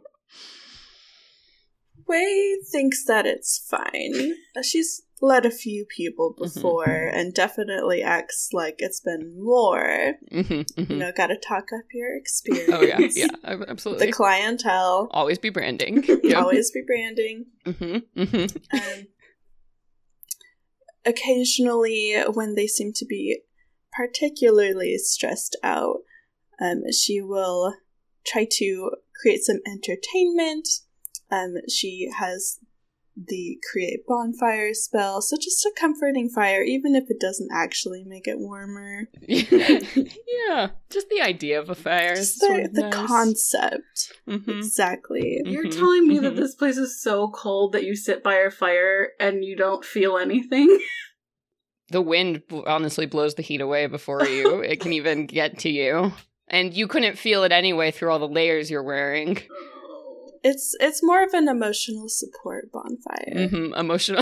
Wei thinks that it's fine. She's led a few people before mm-hmm. and definitely acts like it's been more. Mm-hmm, mm-hmm. You know, gotta talk up your experience. Oh, yeah, yeah, absolutely. The clientele. Always be branding. Yep. Always be branding. Mm-hmm, mm-hmm. Um, occasionally, when they seem to be particularly stressed out, um, she will try to create some entertainment. Um, she has the create bonfire spell, so just a comforting fire, even if it doesn't actually make it warmer. Yeah, just the idea of a fire. Just is the, sort of the nice. concept. Mm-hmm. Exactly. You're Mm-hmm. telling me Mm-hmm. that this place is so cold that you sit by your fire and you don't feel anything? The wind honestly blows the heat away before you. It can even get to you. And you couldn't feel it anyway through all the layers you're wearing. It's it's more of an emotional support bonfire. Mm-hmm. Emotional.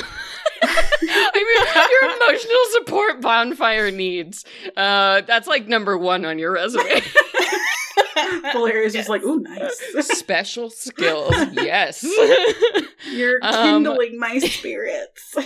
I mean, your emotional support bonfire needs. Uh, that's like number one on your resume. Valeria's Yes. just like, ooh, nice. Special skills, yes. You're Um, kindling my spirits.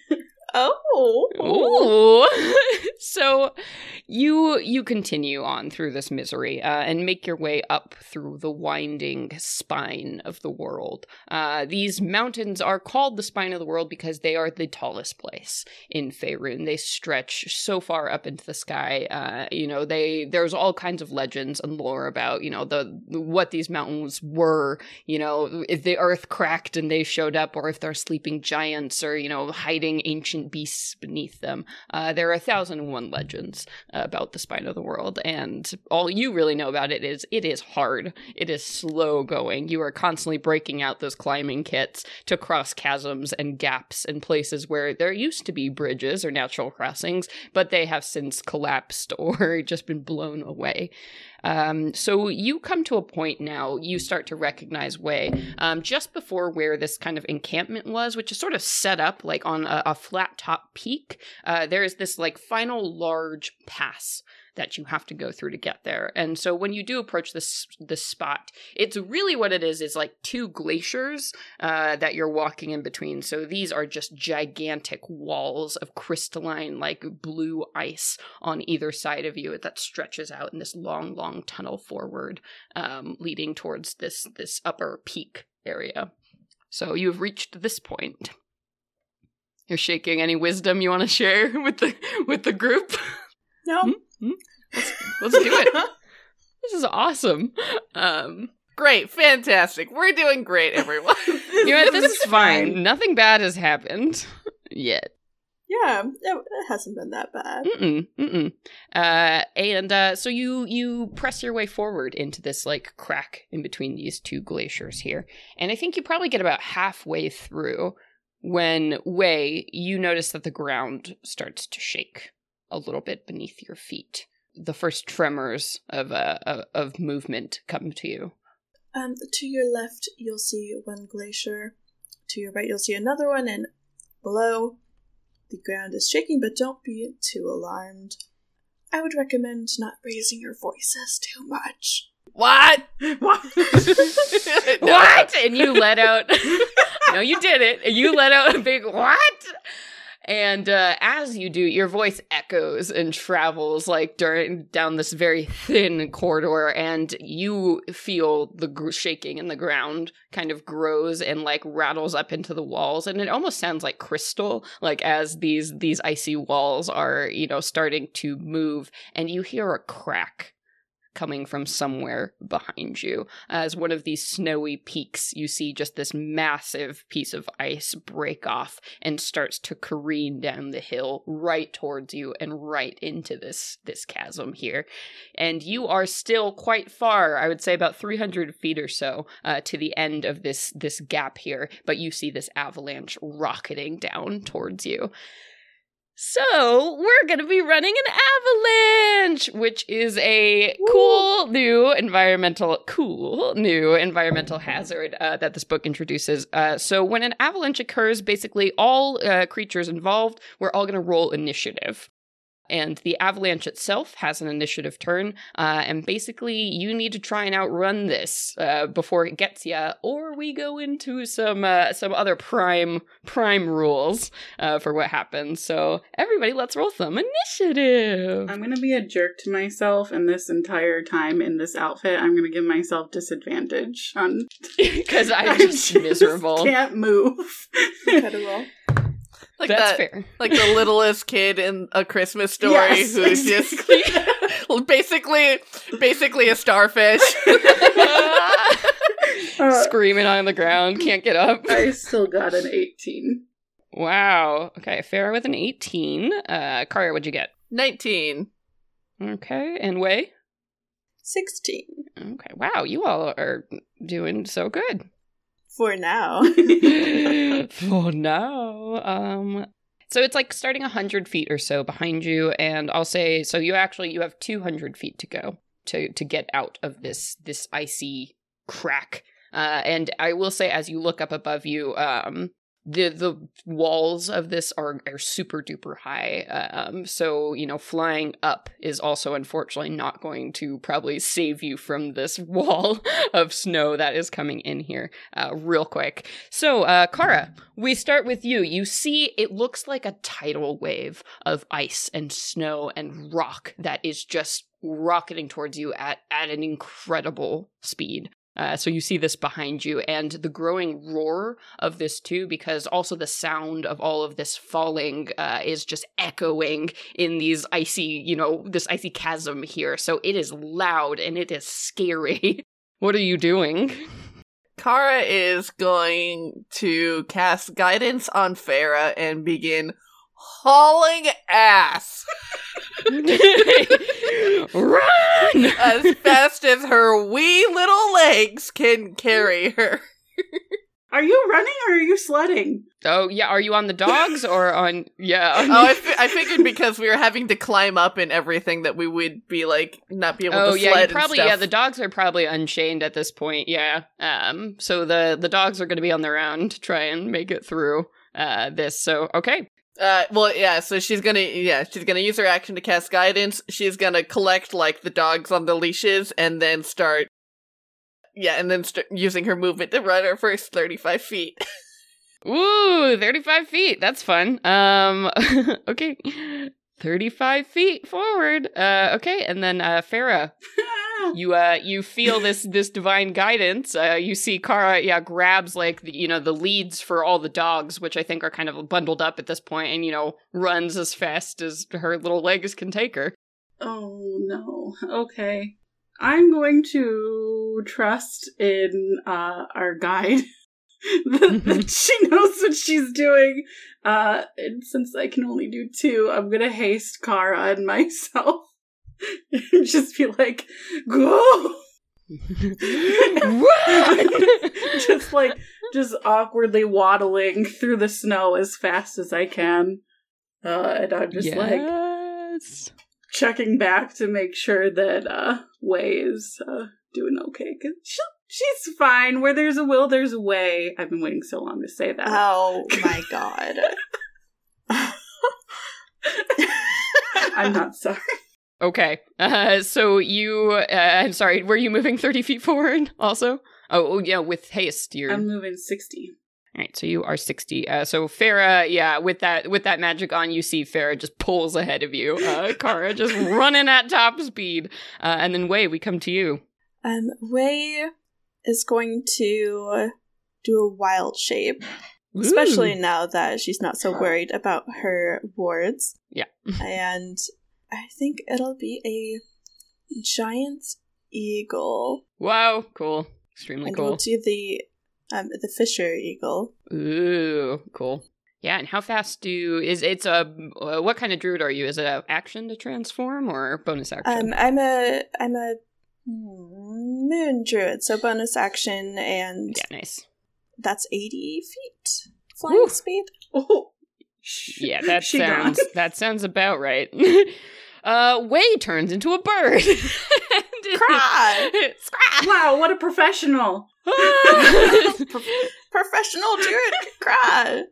Oh. Ooh. So you you continue on through this misery uh, and make your way up through the winding spine of the world. Uh, these mountains are called the spine of the world because they are the tallest place in Faerun. They stretch so far up into the sky. Uh, you know, they there's all kinds of legends and lore about, you know, the what these mountains were, you know, if the earth cracked and they showed up, or if they're sleeping giants, or, you know, hiding ancient beasts beneath them. Uh, there are a thousand and one legends uh, about the spine of the world, and all you really know about it is it is hard. It is slow going. You are constantly breaking out those climbing kits to cross chasms and gaps and places where there used to be bridges or natural crossings, but they have since collapsed or just been blown away. Um, so you come to a point now, you start to recognize Wei, um, just before where this kind of encampment was, which is sort of set up like on a, a flat top peak. Uh, there is this like final large pass that you have to go through to get there. And so when you do approach this this spot, it's really what it is, is like two glaciers uh, that you're walking in between. So these are just gigantic walls of crystalline, like blue ice on either side of you that stretches out in this long, long tunnel forward, um, leading towards this this upper peak area. So you've reached this point. You're shaking. Any wisdom you want to share with the with the group? No. Hmm? Let's, let's do it. This is awesome. Um, Great, fantastic. We're doing great, everyone. you know what, this is fine. Nothing bad has happened yet. Yeah, it, it hasn't been that bad. Mm-mm, mm-mm. Uh, and uh, so you you press your way forward into this like crack in between these two glaciers here, and I think you probably get about halfway through when Wei, you notice that the ground starts to shake a little bit beneath your feet. The first tremors of uh, of, of movement come to you. Um, to your left, you'll see one glacier. To your right, you'll see another one, and below, the ground is shaking, but don't be too alarmed. I would recommend not raising your voices too much. What? What? What? And you let out... No, you did it. You let out a big what? And uh, as you do, your voice echoes and travels like during down this very thin corridor, and you feel the gr- shaking in the ground kind of grows and like rattles up into the walls, and it almost sounds like crystal, like as these these icy walls are, you know, starting to move, and you hear a crack coming from somewhere behind you. As one of these snowy peaks, you see just this massive piece of ice break off and starts to careen down the hill right towards you and right into this, this chasm here. And you are still quite far, I would say about three hundred feet or so, uh, to the end of this, this gap here, but you see this avalanche rocketing down towards you. So, we're going to be running an avalanche, which is a Woo. cool new environmental, cool new environmental hazard uh, that this book introduces. Uh, so, when an avalanche occurs, basically all uh, creatures involved, we're all going to roll initiative. And the avalanche itself has an initiative turn, uh, and basically you need to try and outrun this uh, before it gets you, or we go into some uh, some other prime prime rules uh, for what happens. So everybody, let's roll some initiative. I'm gonna be a jerk to myself, and this entire time in this outfit, I'm gonna give myself disadvantage on because I'm just miserable. Can't move. Incredible. Like That's that, fair. Like the littlest kid in A Christmas Story Yes, who's exactly. just basically, basically a starfish. uh, Screaming on the ground, can't get up. I still got an eighteen. Wow. Okay, Farah with an eighteen. Uh, Karya, what'd you get? nineteen. Okay, and Wei? sixteen. Okay, wow, you all are doing so good. For now. For now. Um, so it's like starting one hundred feet or so behind you, and I'll say, so you actually, you have two hundred feet to go to, to get out of this, this icy crack. Uh, and I will say, as you look up above you, um, the the walls of this are, are super duper high. Um, so, you know, flying up is also unfortunately not going to probably save you from this wall of snow that is coming in here uh, real quick. So, uh, Kara, we start with you. You see, it looks like a tidal wave of ice and snow and rock that is just rocketing towards you at, at an incredible speed. Uh, so you see this behind you, and the growing roar of this too, because also the sound of all of this falling uh, is just echoing in these icy, you know, this icy chasm here. So it is loud and it is scary. What are you doing? Kara is going to cast guidance on Farah and begin hauling ass. Run! As fast as her wee little legs can carry her. Are you running or are you sledding? Oh, yeah, are you on the dogs or on... Yeah. On Oh, I, fi- I figured because we were having to climb up and everything that we would be, like, not be able oh, to yeah, sled you probably, and stuff. yeah, the dogs are probably unchained at this point, yeah. Um, so the, the dogs are going to be on their own to try and make it through uh, this, so, okay. Uh, well, yeah, so she's gonna, yeah, she's gonna use her action to cast guidance. She's gonna collect, like, the dogs on the leashes and then start, yeah, and then start using her movement to run her first thirty-five feet. Ooh, thirty-five feet. That's fun. Um, okay. thirty-five feet forward. Uh, okay. And then, uh, Farah, you, uh, you feel this, this divine guidance. Uh, you see Kara, yeah, grabs, like, the, you know, the leads for all the dogs, which I think are kind of bundled up at this point, and, you know, runs as fast as her little legs can take her. Oh, no. Okay. I'm going to trust in, uh, our guide. that she knows what she's doing. Uh, and since I can only do two, I'm gonna haste Kara and myself. And just be like, go! Run! Just like, just awkwardly waddling through the snow as fast as I can. Uh, and I'm just yes. like, checking back to make sure that, uh, Wei is, uh, doing okay. Cause she'll She's fine. Where there's a will, there's a way. I've been waiting so long to say that. Oh my god. I'm not sorry. Okay. Uh, so you, uh, I'm sorry, were you moving thirty feet forward also? Oh, yeah, with haste, you're... I'm moving sixty. All right, so you are sixty. Uh, so Farah, yeah, with that with that magic on, you see Farah just pulls ahead of you. Uh, Kara just running at top speed. Uh, and then Wei, we come to you. Um, Wei is going to do a wild shape, Ooh. especially now that she's not so worried about her wards. Yeah. And I think it'll be a giant eagle. Wow, cool. Extremely and cool. we'll do the um the fisher eagle. Ooh, cool. Yeah, and how fast do is it's a uh, what kind of druid are you? Is it a action to transform or bonus action? Um, I'm a I'm a hmm, moon druid, so bonus action, and yeah, nice. that's eighty feet flying Woo. speed. Oh, Yeah, that she sounds gone. that sounds about right. uh, Wei turns into a bird. Cry! Scrap! Wow, what a professional! Pro- professional druid cry.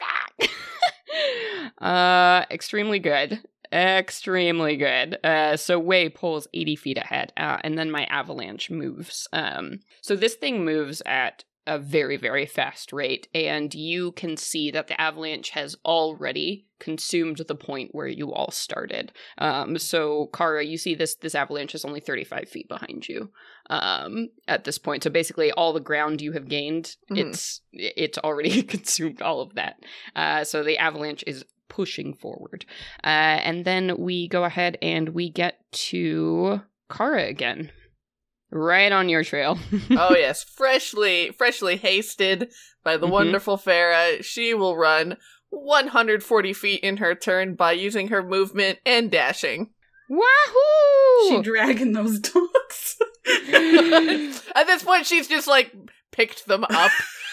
uh, extremely good. Extremely good. Uh, so Wei pulls eighty feet ahead, uh, and then my avalanche moves. Um, so this thing moves at a very, very fast rate, and you can see that the avalanche has already consumed the point where you all started. Um, so Kara, you see this this avalanche is only thirty-five feet behind you um, at this point. So basically, all the ground you have gained, Mhm. it's it's already consumed all of that. Uh, so the avalanche is pushing forward, uh, and then we go ahead and we get to Kara again. Right on your trail. Oh yes, freshly freshly hasted by the Mhm. wonderful Farah, she will run one hundred forty feet in her turn by using her movement and dashing. Wahoo! She dragging those dogs. At this point, she's just like picked them up.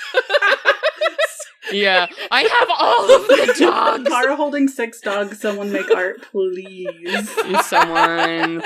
Yeah, I have all of the dogs. Kara holding six dogs. Someone make art, please. Someone,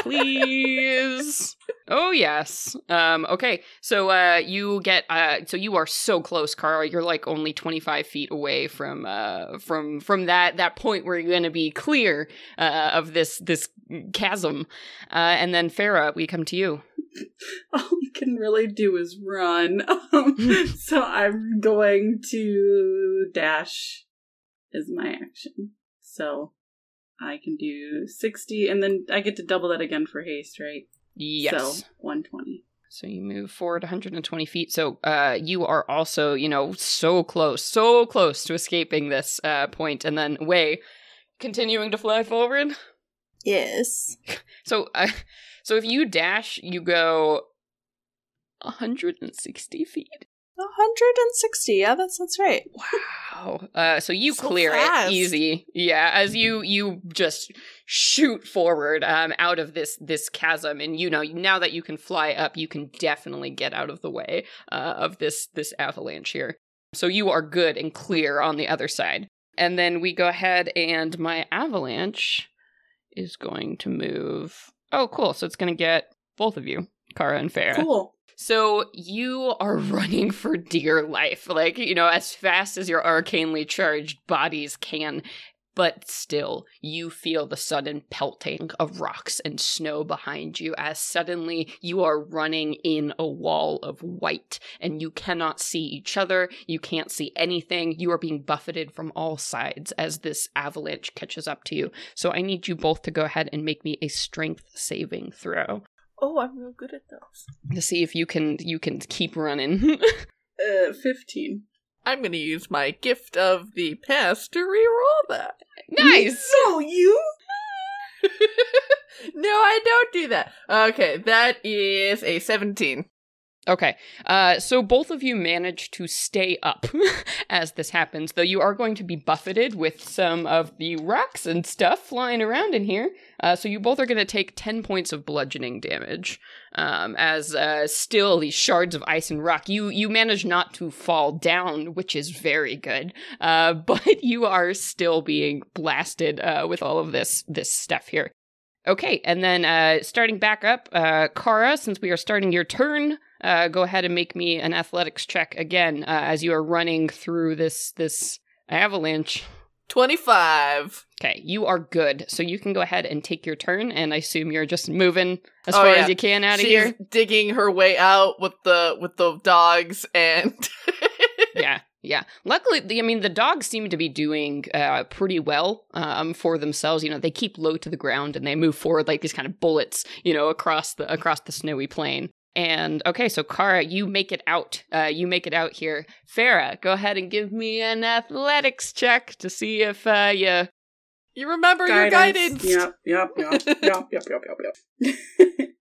please. Oh yes. Um. Okay. So, uh, you get. Uh. So you are so close, Kara. You're like only twenty-five feet away from. Uh. From. From that. That point where you're going to be clear. Uh. Of this. This chasm. Uh. And then Farah, we come to you. All we can really do is run. Um, so I'm going to dash is my action. So I can do sixty, and then I get to double that again for haste, right? Yes. So one twenty. So you move forward one hundred twenty feet. So uh, you are also, you know, so close, so close to escaping this uh, point. And then Wei, continuing to fly forward. Yes. So, uh, so if you dash, you go one hundred sixty feet. one hundred sixty, yeah, that sounds right. Wow. Uh, so you So clear fast. it easy. Yeah, as you you just shoot forward um, out of this this chasm, and you know now that you can fly up, you can definitely get out of the way uh, of this this avalanche here. So you are good and clear on the other side. And then we go ahead, and my avalanche is going to move. Oh, cool. So it's going to get both of you, Kara and Farah. Cool. So you are running for dear life, like, you know, as fast as your arcanely charged bodies can. But still, you feel the sudden pelting of rocks and snow behind you as suddenly you are running in a wall of white and you cannot see each other. You can't see anything. You are being buffeted from all sides as this avalanche catches up to you. So I need you both to go ahead and make me a strength saving throw Oh, I'm real good at those. to see if you can you can keep running. Uh, fifteen. I'm gonna use my gift of the past to reroll that. Nice! No, you? No, I don't do that. Okay, that is a seventeen. Okay, uh, so both of you manage to stay up as this happens, though you are going to be buffeted with some of the rocks and stuff flying around in here. Uh, so you both are going to take ten points of bludgeoning damage, um, as uh, still these shards of ice and rock. You you manage not to fall down, which is very good, uh, but you are still being blasted uh, with all of this this stuff here. Okay, and then uh, starting back up, uh, Kara, since we are starting your turn, uh, go ahead and make me an athletics check again uh, as you are running through this this avalanche. twenty-five. Okay, you are good, so you can go ahead and take your turn, and I assume you're just moving as Oh, far yeah. as you can out of She's here. digging her way out with the with the dogs and Yeah, yeah. Luckily, the, I mean, the dogs seem to be doing uh, pretty well um, for themselves. You know, they keep low to the ground and they move forward like these kind of bullets, you know, across the across the snowy plain. And okay, so Kara, you make it out. Uh, you make it out here. Farah, go ahead and give me an athletics check to see if uh, you. you remember your guidance. Yep, yep, yep, yep, yep, yep, yep, yep.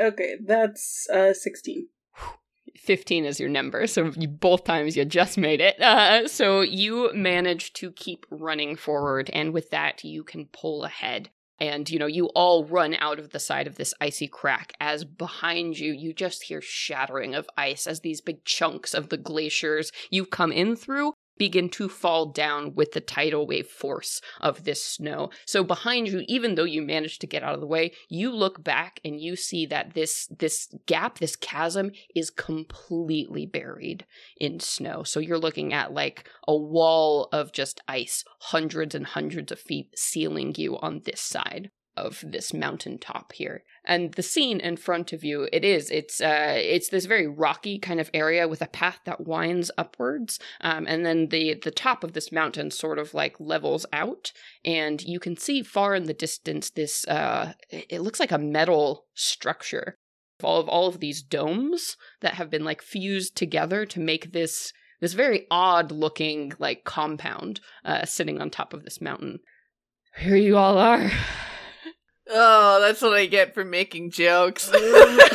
Okay, that's uh, sixteen. fifteen is your number, so you, both times you just made it. Uh, so you manage to keep running forward, and with that, you can pull ahead. And, you know, you all run out of the side of this icy crack as behind you, you just hear shattering of ice as these big chunks of the glaciers you've come in through begin to fall down with the tidal wave force of this snow. So behind you, even though you managed to get out of the way, you look back and you see that this this gap, this chasm, is completely buried in snow. So you're looking at like a wall of just ice, hundreds and hundreds of feet sealing you on this side of this mountaintop here. And the scene in front of you, it is, it's uh, it's this very rocky kind of area with a path that winds upwards. Um, and then the, the top of this mountain sort of like levels out. And you can see far in the distance this, uh, it looks like a metal structure. All of all of these domes that have been like fused together to make this, this very odd looking like compound uh, sitting on top of this mountain. Here you all are. Oh, that's what I get for making jokes. But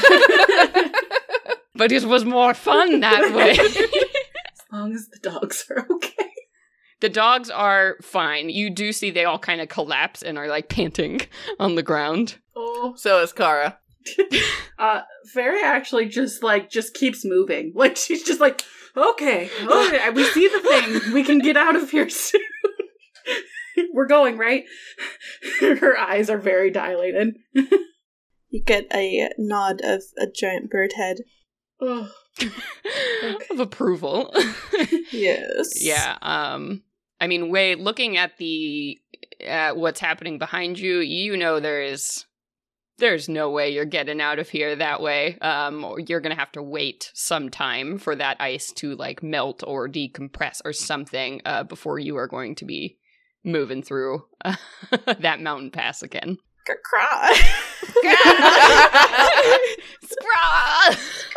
it was more fun that way. As long as the dogs are okay. The dogs are fine. You do see they all kind of collapse and are like panting on the ground. Oh. So is Kara. uh, Fairy actually just like, just keeps moving. Like, she's just like, okay, okay, we see the thing. We can get out of here soon. We're going, right? Her eyes are very dilated. You get a nod of a giant bird head. Oh. Okay. Of approval. Yes. Yeah, um, I mean, Wei, looking at the, at what's happening behind you, you know there is, there's no way you're getting out of here that way. Um, or you're gonna have to wait some time for that ice to, like, melt or decompress or something, uh, before you are going to be moving through uh, that mountain pass again. Cry. Scraw!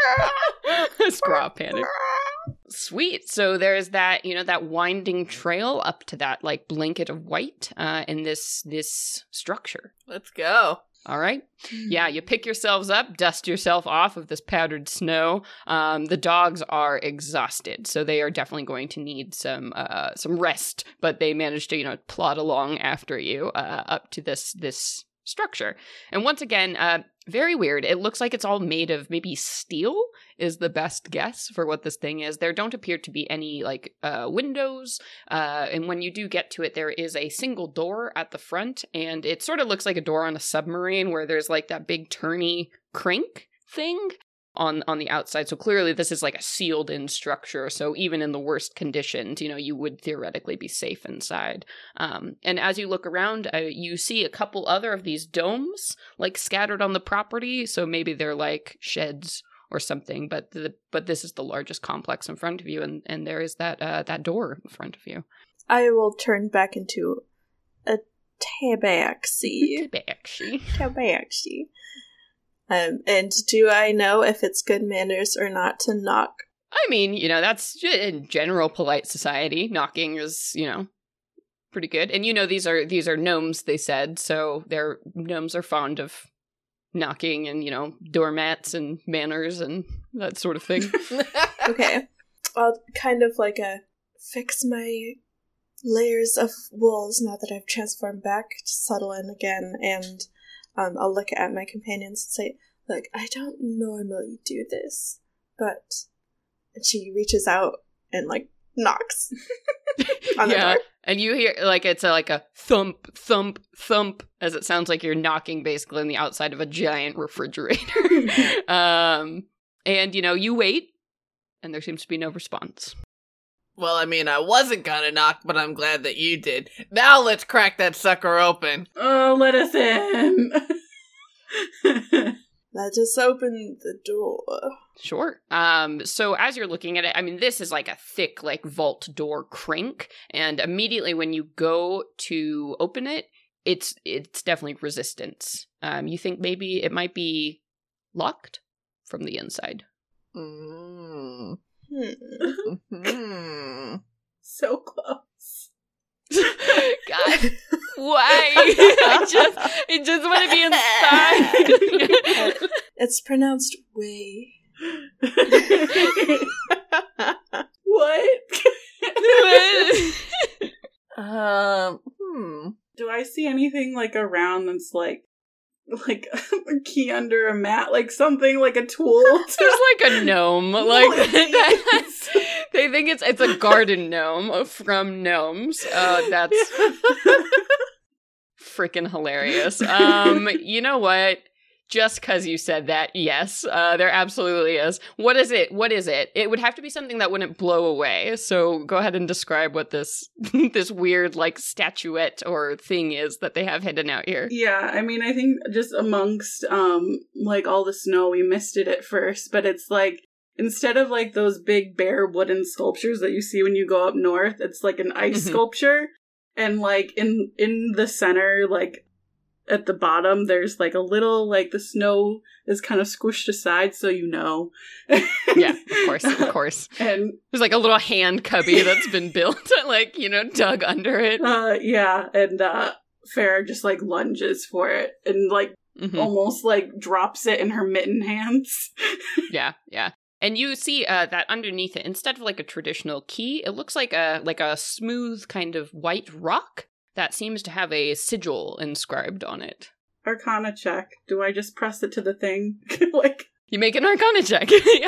Scraw panic. Sweet. So there's that, you know, that winding trail up to that, like, blanket of white uh, in this this structure. Let's go. All right. Yeah, you pick yourselves up, dust yourself off of this powdered snow. Um, the dogs are exhausted, so they are definitely going to need some uh, some rest. But they managed to, you know, plod along after you uh, up to this this structure. And once again, uh, very weird. It looks like it's all made of maybe steel is the best guess for what this thing is. There don't appear to be any like uh, windows. Uh, and when you do get to it, there is a single door at the front. And it sort of looks like a door on a submarine where there's like that big turny crank thing on on the outside. So clearly this is like a sealed in structure. So even in the worst conditions, you know, you would theoretically be safe inside. Um, and as you look around, uh, you see a couple other of these domes like scattered on the property. So maybe they're like sheds or something, but the, but this is the largest complex in front of you, and, and there is that uh, that door in front of you. I will turn back into a tabaxi. Tabaxi. Tabaxi. Um, and do I know if it's good manners or not to knock? I mean, you know, that's in general polite society. Knocking is, you know, pretty good. And you know, these are these are gnomes, they said, so their gnomes are fond of knocking and, you know, doormats and manners and that sort of thing. Okay. I'll kind of like a fix my layers of walls now that I've transformed back to settle in again, and um, I'll look at my companions and say, look, I don't normally do this, but... And she reaches out and, like, knocks on the yeah, door. And you hear, like, it's a, like a thump, thump, thump, as it sounds like you're knocking basically on the outside of a giant refrigerator. um, and, you know, you wait, and there seems to be no response. Well, I mean, I wasn't gonna knock, but I'm glad that you did. Now let's crack that sucker open. Oh, let us in. Let us open the door. Sure. Um, so as you're looking at it, I mean, this is like a thick, like, vault door crank, and immediately when you go to open it, it's it's definitely resistance. Um, you think maybe it might be locked from the inside. Mm. Hmm. Mm-hmm. So close. God, why? I just, I just want to be inside. It's pronounced way. What? um, hmm. Do I see anything like around that's like like a key under a mat, like something like a tool? There's like a gnome, like that's, they think it's it's a garden gnome from gnomes. Uh, that's freaking hilarious. Um, you know what? Just because you said that, yes, uh, there absolutely is. What is it? What is it? It would have to be something that wouldn't blow away. So go ahead and describe what this this weird, like, statuette or thing is that they have hidden out here. Yeah, I mean, I think just amongst, um, like, all the snow, we missed it at first, but it's like, instead of, like, those big bare wooden sculptures that you see when you go up north, it's like an ice Mm-hmm. sculpture, and, like, in in the center, like, at the bottom, there's like a little, like the snow is kind of squished aside, so you know. Yeah, of course, of course. And there's like a little hand cubby that's been built, like, you know, dug under it. Uh, yeah, and uh, Farrah just like lunges for it and like Mm-hmm. almost like drops it in her mitten hands. Yeah, yeah. And you see uh, that underneath it, instead of like a traditional key, it looks like a like a smooth kind of white rock that seems to have a sigil inscribed on it. Arcana check. Do I just press it to the thing? Like, you make an Arcana check. Yeah.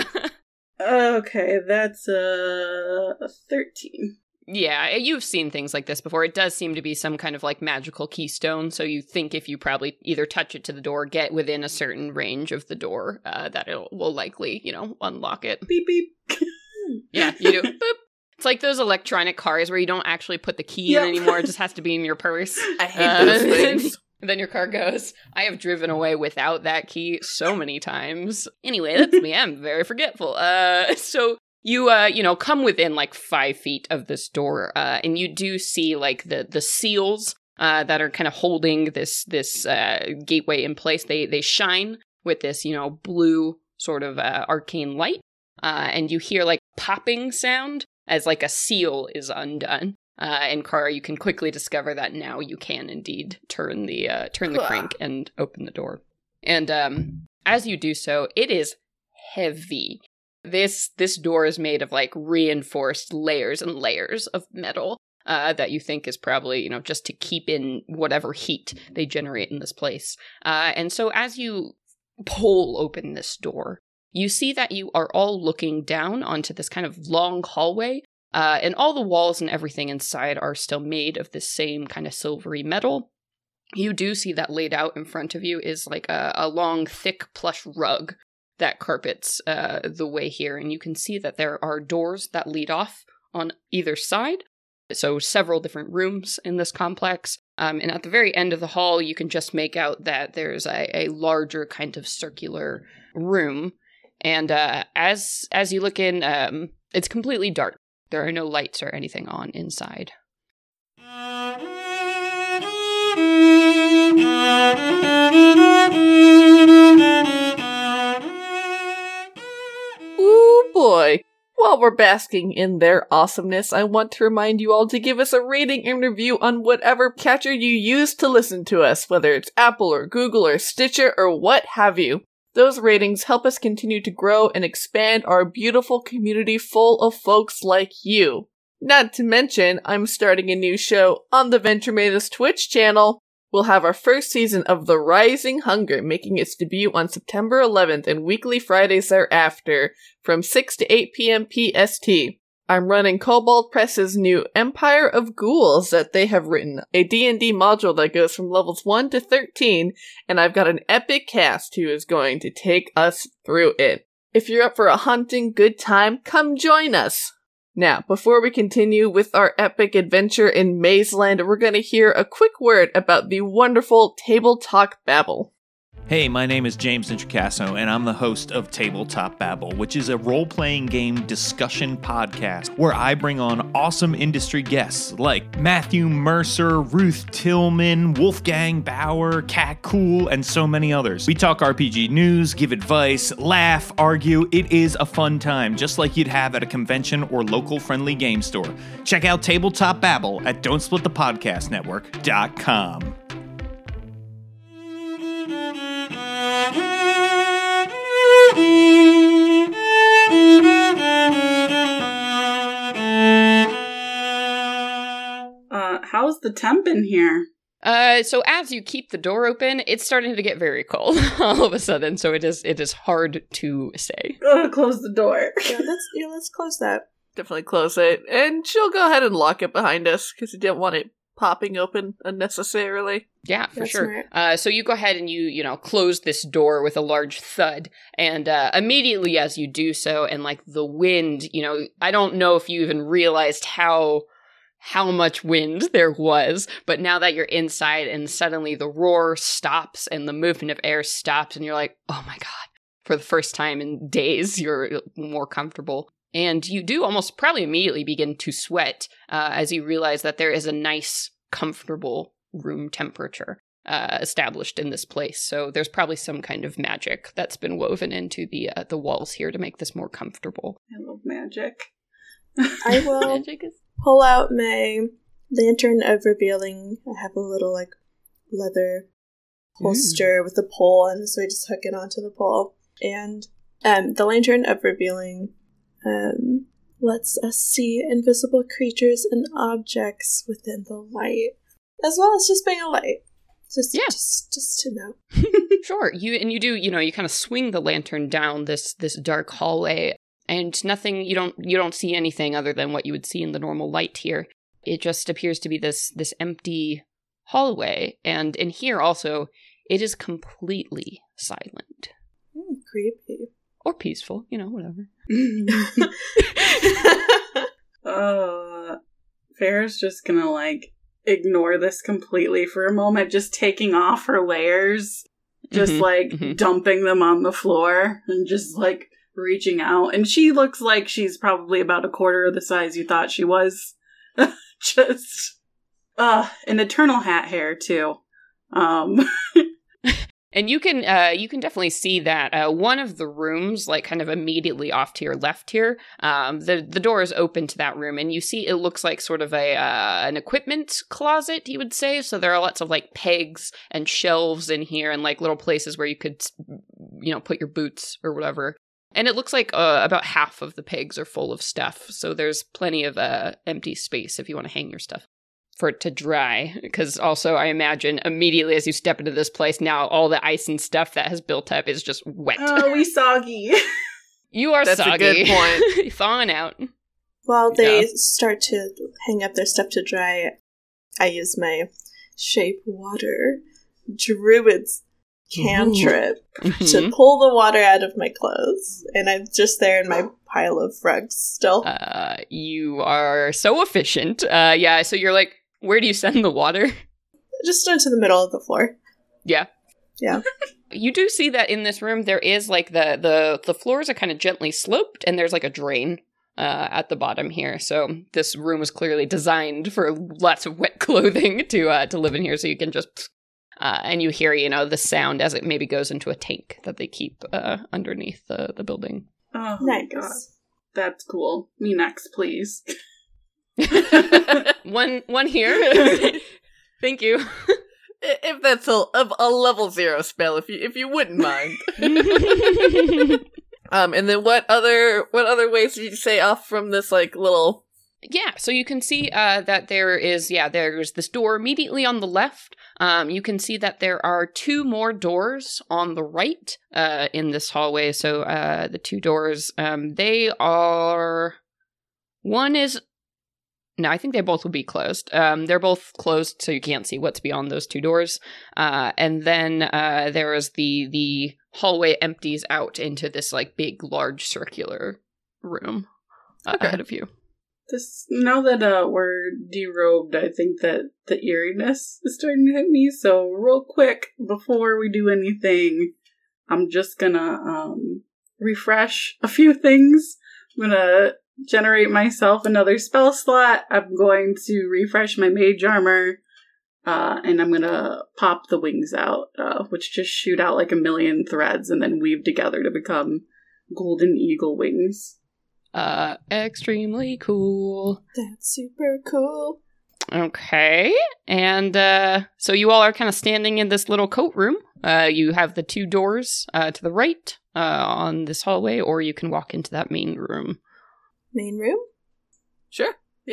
Okay, that's uh, a thirteen. Yeah, you've seen things like this before. It does seem to be some kind of like magical keystone, so you think if you probably either touch it to the door, get within a certain range of the door, uh, that it will likely, you know, unlock it. Beep beep. Yeah, you do. Boop. It's like those electronic cars where you don't actually put the key Yep. in anymore. It just has to be in your purse. I hate Uh, those things. And then your car goes. I have driven away without that key so many times. Anyway, that's me. I'm very forgetful. Uh, so you, uh, you know, come within like five feet of this door, uh, and you do see like the the seals uh, that are kind of holding this this uh, gateway in place. They they shine with this, you know, blue sort of uh, arcane light, uh, and you hear like popping sound as like a seal is undone. Uh, and Kara, you can quickly discover that now you can indeed turn the uh, turn the crank and open the door. And um, as you do so, it is heavy. This this door is made of like reinforced layers and layers of metal uh, that you think is probably, you know, just to keep in whatever heat they generate in this place. Uh, and so as you pull open this door, you see that you are all looking down onto this kind of long hallway. Uh, and all the walls and everything inside are still made of this same kind of silvery metal. You do see that laid out in front of you is like a, a long, thick, plush rug that carpets uh, the way here. And you can see that there are doors that lead off on either side. So several different rooms in this complex. Um, and at the very end of the hall, you can just make out that there's a, a larger kind of circular room. And uh, as as you look in, um, it's completely dark. There are no lights or anything on inside. Ooh boy. While we're basking in their awesomeness, I want to remind you all to give us a rating and review on whatever catcher you use to listen to us, whether it's Apple or Google or Stitcher or what have you. Those ratings help us continue to grow and expand our beautiful community full of folks like you. Not to mention, I'm starting a new show on the Venture Maidens Twitch channel. We'll have our first season of The Rising Hunger making its debut on September eleventh and weekly Fridays thereafter from six to eight p.m. P S T. I'm running Cobalt Press's new Empire of Ghouls that they have written, a D and D module that goes from levels one to thirteen, and I've got an epic cast who is going to take us through it. If you're up for a haunting good time, come join us! Now, before we continue with our epic adventure in Mazeland, we're going to hear a quick word about the wonderful Table Talk Babble. Hey, my name is James Introcaso, and I'm the host of Tabletop Babble, which is a role-playing game discussion podcast where I bring on awesome industry guests like Matthew Mercer, Ruth Tillman, Wolfgang Bauer, Cat Cool, and so many others. We talk R P G news, give advice, laugh, argue. It is a fun time, just like you'd have at a convention or local friendly game store. Check out Tabletop Babble at don't split the podcast network dot com. temp in here? Uh, so as you keep the door open, it's starting to get very cold all of a sudden. So it is it is hard to say. Oh, close the door. Yeah, let's yeah, let's close that. Definitely close it. And she'll go ahead and lock it behind us, because you didn't want it popping open unnecessarily. Yeah, for That's sure. smart. Uh, so you go ahead and you, you know, close this door with a large thud. And uh, immediately as you do so, and like the wind, you know, I don't know if you even realized how how much wind there was, but now that you're inside and suddenly the roar stops and the movement of air stops and you're like, oh my God, for the first time in days, you're more comfortable. And you do almost probably immediately begin to sweat uh, as you realize that there is a nice, comfortable room temperature uh, established in this place. So there's probably some kind of magic that's been woven into the uh, the walls here to make this more comfortable. I love magic. I will Magic is- pull out my lantern of revealing. I have a little like leather holster with a pole, and so I just hook it onto the pole. And um, the lantern of revealing um, lets us see invisible creatures and objects within the light, as well as just being a light. Just, Yeah. just, just to know. Sure, you and you do, you know, you kind of swing the lantern down this this dark hallway, and nothing, you don't you don't see anything other than what you would see in the normal light here. It just appears to be this this empty hallway, and in here also, it is completely silent Mm, creepy. or peaceful, you know, whatever. uh, Farrah's just gonna, like, ignore this completely for a moment, just taking off her layers, just, Mhm, like, mhm. dumping them on the floor, and just, like, reaching out. And she looks like she's probably about a quarter of the size you thought she was. Just, uh, an eternal hat hair, too. Um... And you can uh, you can definitely see that uh, one of the rooms, like kind of immediately off to your left here, um, the the door is open to that room, and you see it looks like sort of a uh, an equipment closet, you would say. So there are lots of like pegs and shelves in here, and like little places where you could, you know, put your boots or whatever. And it looks like uh, about half of the pegs are full of stuff, so there's plenty of uh, empty space if you want to hang your stuff for it to dry, because also I imagine immediately as you step into this place, now all the ice and stuff that has built up is just wet. Oh, we soggy. You are That's a soggy. good point. Thawing out. While they Yeah. start to hang up their stuff to dry, I use my shape water druid's cantrip to Mhm. pull the water out of my clothes, and I'm just there in my pile of rugs still. Uh, you are so efficient. Uh, yeah, so you're like, where do you send the water? Just into the middle of the floor. Yeah. Yeah. You do see that in this room there is like the the the floors are kind of gently sloped, and there's like a drain uh, at the bottom here. So this room was clearly designed for lots of wet clothing to uh, to live in here. So you can just uh, and you hear, you know, the sound as it maybe goes into a tank that they keep uh, underneath the the building. Oh my Nice. god. That's cool. Me next, please. one one here. Thank you. If that's a, a, a level zero spell, if you if you wouldn't mind. um, and then what other what other ways did you say off from this like little? Yeah, so you can see uh, that there is, yeah, there's this door immediately on the left. Um, you can see that there are two more doors on the right uh, in this hallway. So uh, the two doors, um, they are, one is, no, I think they both will be closed. Um, they're both closed, so you can't see what's beyond those two doors. Uh, and then uh, there is the the hallway empties out into this like big, large circular room uh, Okay. ahead of you. This now that uh we're derobed, I think that the eeriness is starting to hit me. So real quick, before we do anything, I'm just gonna um refresh a few things. I'm gonna generate myself another spell slot. I'm going to refresh my mage armor, uh, and I'm gonna pop the wings out, uh, which just shoot out like a million threads and then weave together to become golden eagle wings. Uh, extremely cool. That's super cool. Okay. And, uh, so you all are kind of standing in this little coat room. Uh, you have the two doors, uh, to the right, uh, on this hallway, or you can walk into that main room. Main room? Sure. Yeah.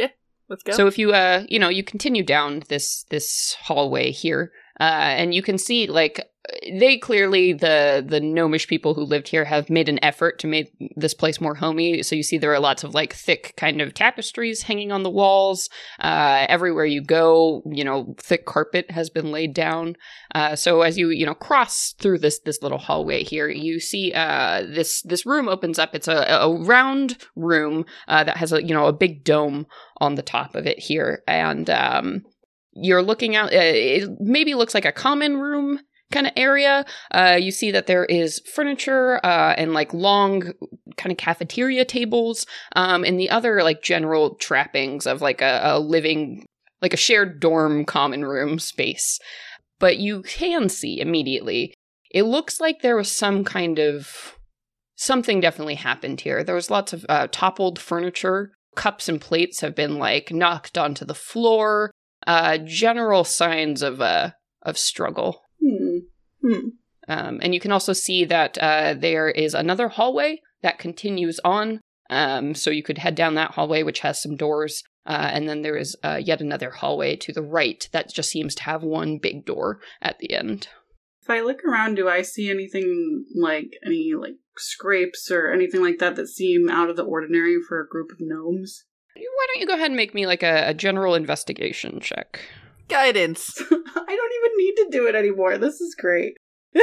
Let's go. So if you, uh, you know, you continue down this this hallway here, uh, and you can see, like, they clearly, the the gnomish people who lived here have made an effort to make this place more homey. So you see there are lots of, like, thick kind of tapestries hanging on the walls. Uh, everywhere you go, you know, thick carpet has been laid down. Uh, so as you, you know, cross through this this little hallway here, you see uh, this this room opens up. It's a, a round room uh, that has a, you know, a big dome on the top of it here. And um, you're looking out, uh, it maybe looks like a common room kind of area. Uh, you see that there is furniture uh, and like long kind of cafeteria tables um, and the other like general trappings of like a, a living, like a shared dorm common room space. But you can see immediately, it looks like there was some kind of, something definitely happened here. There was lots of uh, toppled furniture. Cups and plates have been like knocked onto the floor. Uh, general signs of uh, of struggle. Hmm. Hmm. Um, and you can also see that uh, there is another hallway that continues on. Um, so you could head down that hallway, which has some doors. Uh, and then there is uh, yet another hallway to the right that just seems to have one big door at the end. If I look around, do I see anything like any like scrapes or anything like that that seem out of the ordinary for a group of gnomes? Why don't you go ahead and make me like a, a general investigation check? Guidance. I don't even need to do it anymore. This is great.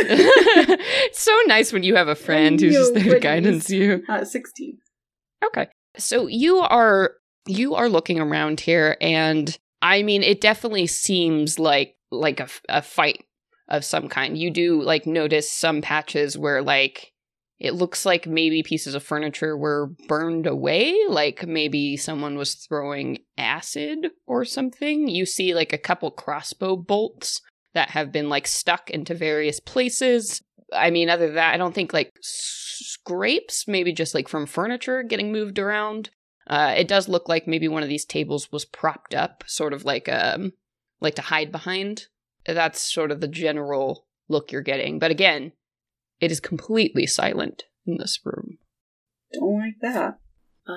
It's so nice when you have a friend who's just there to guidance you. Uh, sixteen. Okay. So you are you are looking around here, and I mean, it definitely seems like like a, a fight of some kind. You do like notice some patches where like it looks like maybe pieces of furniture were burned away, like maybe someone was throwing acid or something. You see like a couple crossbow bolts that have been like stuck into various places. I mean, other than that, I don't think like scrapes, maybe just like from furniture getting moved around. Uh, it does look like maybe one of these tables was propped up, sort of like um like to hide behind. That's sort of the general look you're getting. But again, it is completely silent in this room. Don't like that. Uh,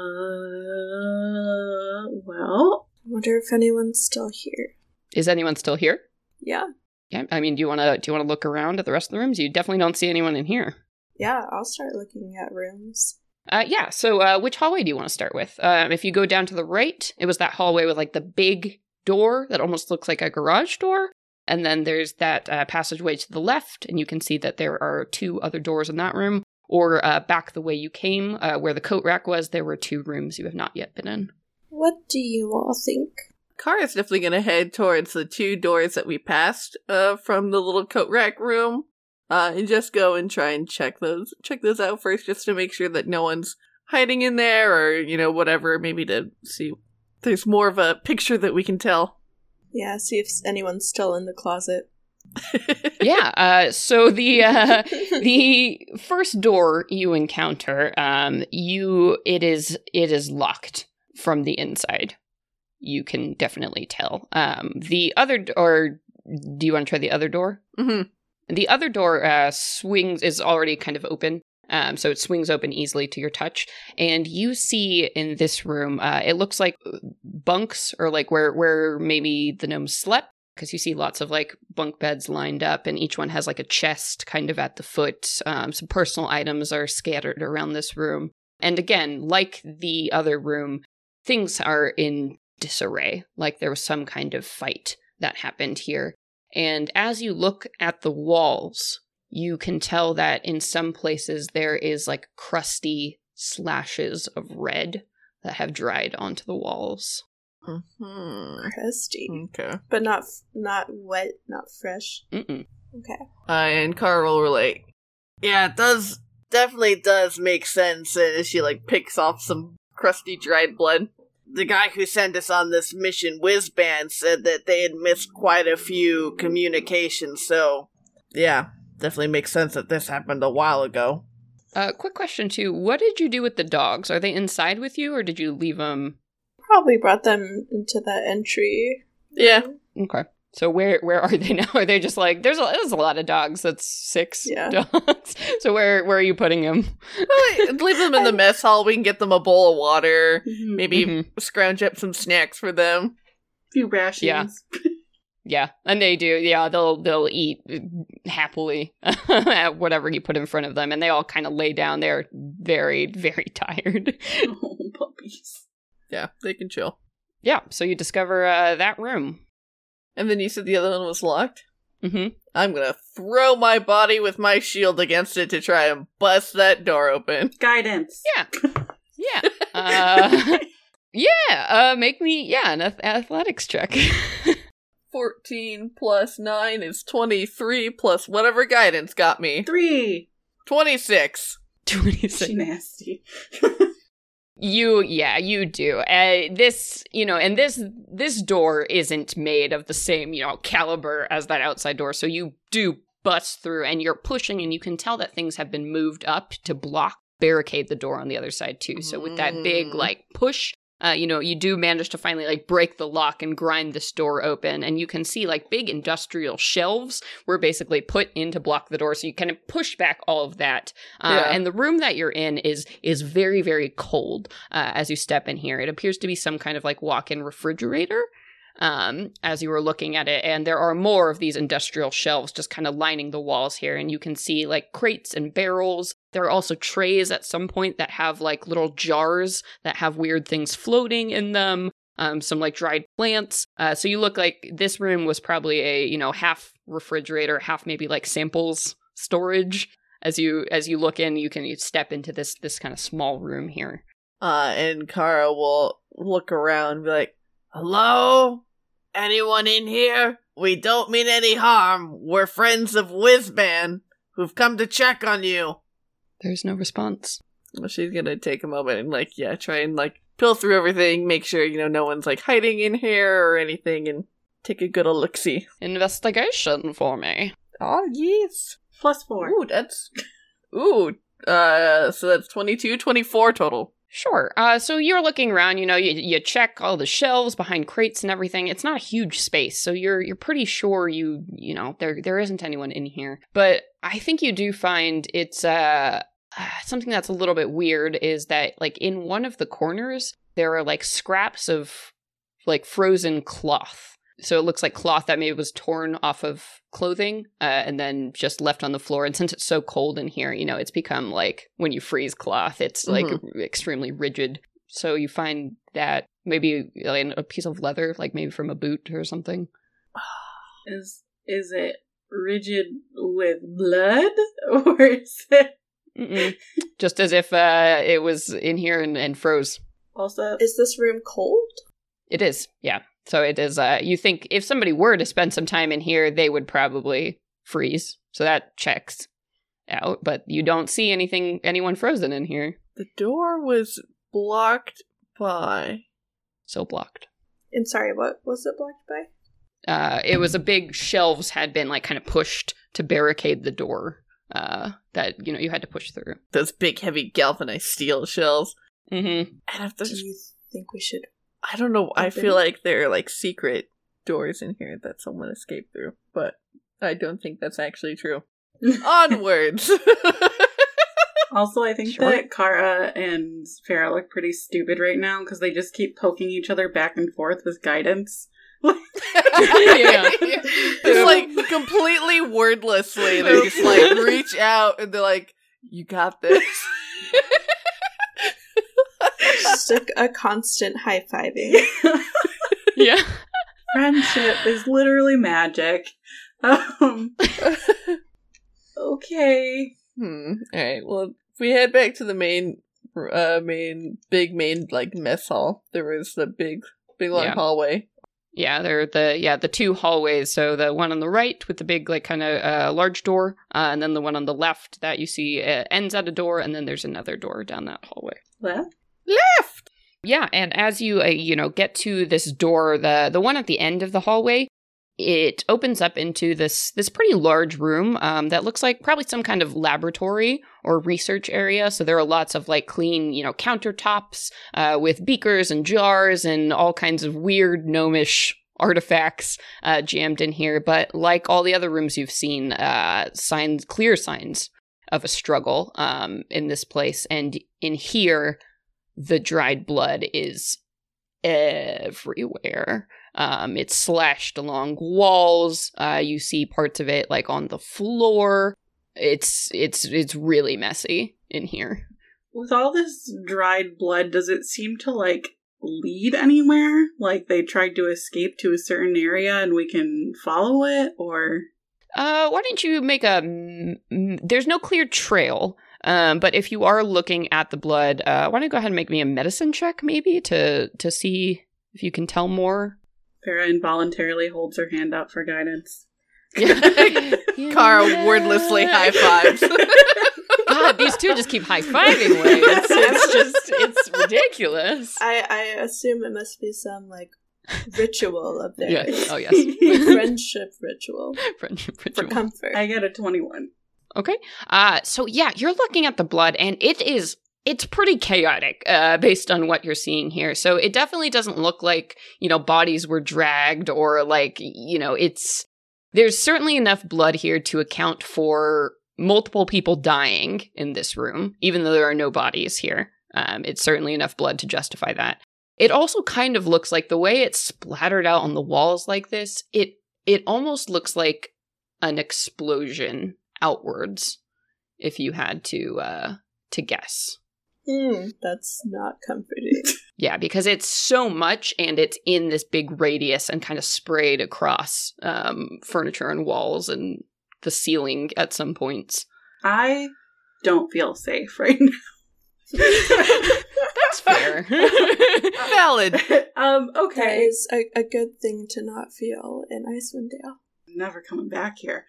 well, I wonder if anyone's still here. Is anyone still here? Yeah. Yeah. I mean, do you want to do you want to look around at the rest of the rooms? You definitely don't see anyone in here. Yeah, I'll start looking at rooms. Uh, yeah. So, uh, which hallway do you want to start with? Um, if you go down to the right, it was that hallway with like the big door that almost looks like a garage door. And then there's that uh, passageway to the left, and you can see that there are two other doors in that room. Or uh, back the way you came, uh, where the coat rack was, there were two rooms you have not yet been in. What do you all think? Kara's definitely going to head towards the two doors that we passed uh, from the little coat rack room, uh, and just go and try and check those check those out first, just to make sure that no one's hiding in there, or you know whatever, maybe to see if there's more of a picture that we can tell. Yeah, see if anyone's still in the closet. yeah, uh, so the uh, the first door you encounter, um, you it is it is locked from the inside. You can definitely tell. Um, the other door, do you want to try the other door? Mm-hmm. The other door uh, swings is already kind of open. Um, so it swings open easily to your touch. And you see in this room, uh, it looks like bunks, or like where, where maybe the gnomes slept, because you see lots of like bunk beds lined up, and each one has like a chest kind of at the foot. Um, some personal items are scattered around this room. And again, like the other room, things are in disarray, like there was some kind of fight that happened here. And as you look at the walls, you can tell that in some places there is like crusty slashes of red that have dried onto the walls. Mm-hmm. Crusty. Okay. But not not wet, not fresh. Mm-mm. Okay. Uh, and Kara will relate. Yeah, it does, definitely does make sense as she like picks off some crusty dried blood. The guy who sent us on this mission, Whizband, said that they had missed quite a few communications, so yeah, definitely makes sense that this happened a while ago. Uh, quick question too, what did you do with the dogs? Are they inside with you, or did you leave them? Probably brought them into that entry. Yeah. Okay. So where where are they now? Are they just like, there's a, there's a lot of dogs. That's six Yeah. dogs. So where where are you putting them? Well, leave them in the mess hall. We can get them a bowl of water. Mhm. Maybe Mhm. scrounge up some snacks for them. few rations. Yeah. Yeah, and they do. Yeah, they'll they'll eat happily at whatever you put in front of them, and they all kind of lay down. They're very very tired. Oh, puppies. Yeah, they can chill. Yeah, so you discover uh, that room. And then you said the other one was locked? Mm-hmm. I'm gonna throw my body with my shield against it to try and bust that door open. Guidance. Yeah, yeah, uh, yeah. Uh, make me yeah an ath- athletics check. fourteen plus nine is twenty-three plus whatever guidance got me. Three. twenty-six. Twenty-six. She nasty. You, yeah, you do. Uh, this, you know, and this this door isn't made of the same, you know, caliber as that outside door. So you do bust through, and you're pushing, and you can tell that things have been moved up to block, barricade the door on the other side too. So with that big Mm. like push, uh, you know, you do manage to finally like break the lock and grind this door open, and you can see like big industrial shelves were basically put in to block the door, so you kind of push back all of that. Uh, Yeah. And the room that you're in is is very very cold uh, as you step in here. It appears to be some kind of like walk-in refrigerator. Um, as you were looking at it, and there are more of these industrial shelves just kind of lining the walls here, and you can see like crates and barrels. There are also trays at some point that have like little jars that have weird things floating in them. Um, some like dried plants. Uh, so you look like this room was probably a you know half refrigerator, half maybe like samples storage. As you as you look in, you can you step into this this kind of small room here. Uh, and Kara will look around and be like, hello? Anyone in here? We don't mean any harm. We're friends of Whizman who've come to check on you. There's no response. Well, she's gonna take a moment and, like, yeah, try and, like, pill through everything, make sure, you know, no one's, like, hiding in here or anything, and take a good look-see. Investigation for me. Oh, yes. Plus four. Ooh, that's... Ooh, uh, so that's twenty-two, twenty-four total. Sure. Uh, so you're looking around, you know, you, you check all the shelves behind crates and everything. It's not a huge space, so you're you're pretty sure you, you know, there there isn't anyone in here. But I think you do find it's uh something that's a little bit weird is that, like, in one of the corners, there are, like, scraps of, like, frozen cloth. So it looks like cloth that maybe was torn off of clothing uh, and then just left on the floor. And since it's so cold in here, you know, it's become like when you freeze cloth, it's like Mhm. extremely rigid. So you find that maybe like, a piece of leather, like maybe from a boot or something. Is is it rigid with blood, or is it Mm-mm. Just as if uh, it was in here and, and froze. also? Is this room cold? It is, yeah. So it is, uh, you think if somebody were to spend some time in here, they would probably freeze. So that checks out, but you don't see anything, anyone frozen in here. The door was blocked by... So blocked. And sorry, what was it blocked by? Uh, it was a big shelves had been like kind of pushed to barricade the door uh, that, you know, you had to push through. those big, heavy galvanized steel shells. Mm-hmm. And if Do there's... you think we should? I don't know, I Open? feel like there are, like, secret doors in here that someone escaped through, but I don't think that's actually true. Onwards! Also, I think Sure. that Kara and Farah look pretty stupid right now because they just keep poking each other back and forth with guidance. Yeah. Just, like, completely wordlessly, they just, like, reach out and they're like, you got this. Just a, a constant high fiving. Yeah. Friendship is literally magic. Um, okay. Hmm. Alright, well, if we head back to the main, uh, main, big main, like, mess hall, there was the big, big long Yeah. hallway. Yeah, they're the yeah the two hallways. So the one on the right with the big like kind of uh, large door, uh, and then the one on the left that you see uh, ends at a door, and then there's another door down that hallway. Left? Left! Yeah, and as you uh, you know get to this door, the the one at the end of the hallway, it opens up into this this pretty large room um, that looks like probably some kind of laboratory or research area. So there are lots of like clean you know countertops uh, with beakers and jars and all kinds of weird gnomish artifacts uh, jammed in here, but like all the other rooms you've seen, uh, signs, clear signs of a struggle um, in this place. And in here, the dried blood is everywhere. Um, it's slashed along walls. Uh, you see parts of it like on the floor. It's it's it's really messy in here. With all this dried blood, does it seem to like lead anywhere? Like they tried to escape to a certain area and we can follow it, or? Uh, why don't you make a? Mm, there's no clear trail. Um, but if you are looking at the blood, uh, why don't you go ahead and make me a medicine check, maybe to to see if you can tell more. Farah involuntarily holds her hand out for guidance. Yeah. Kara wordlessly high fives. God, these two just keep high-fiving away. It's, it's just, it's ridiculous. I, I assume it must be some, like, ritual of theirs. Yeah. Oh, yes. Friendship ritual. Friendship ritual. For comfort. I get a twenty-one. Okay. Uh, so, yeah, you're looking at the blood, and it is... It's pretty chaotic, uh, based on what you're seeing here. So it definitely doesn't look like, you know, bodies were dragged or, like, you know, it's... There's certainly enough blood here to account for multiple people dying in this room, even though there are no bodies here. Um, it's certainly enough blood to justify that. It also kind of looks like the way it's splattered out on the walls like this, it it almost looks like an explosion outwards, if you had to uh, to guess. Mm, that's not comforting. Yeah, because it's so much and it's in this big radius and kind of sprayed across um, furniture and walls and the ceiling at some points. I don't feel safe right now. That's fair. Valid. um, That okay. is a, a good thing to not feel in Icewind Dale. Never coming back here.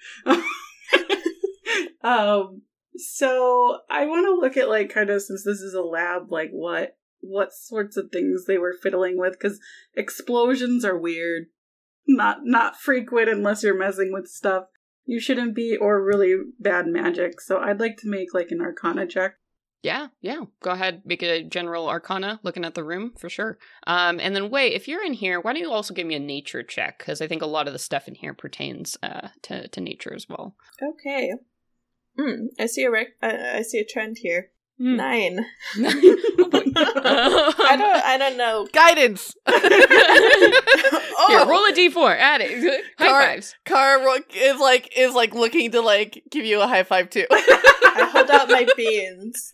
um, so I want to look at, like, kind of, since this is a lab, like, what what sorts of things they were fiddling with, because explosions are weird. Not not frequent unless you're messing with stuff you shouldn't be, or really bad magic. So I'd like to make, like, an Arcana check. Yeah, yeah. Go ahead, make a general arcana, looking at the room, for sure. Um, and then, wait, if you're in here, why don't you also give me a nature check? Because I think a lot of the stuff in here pertains uh, to, to nature as well. Okay. Hmm. I see a rec- I, I see a trend here. Mm. Nine. Oh, boy. I don't. I don't know. Guidance. Oh! Here, roll a d four, add it. High Car- fives. Kara ro- is like is like looking to like give you a high five too. I hold out my beans.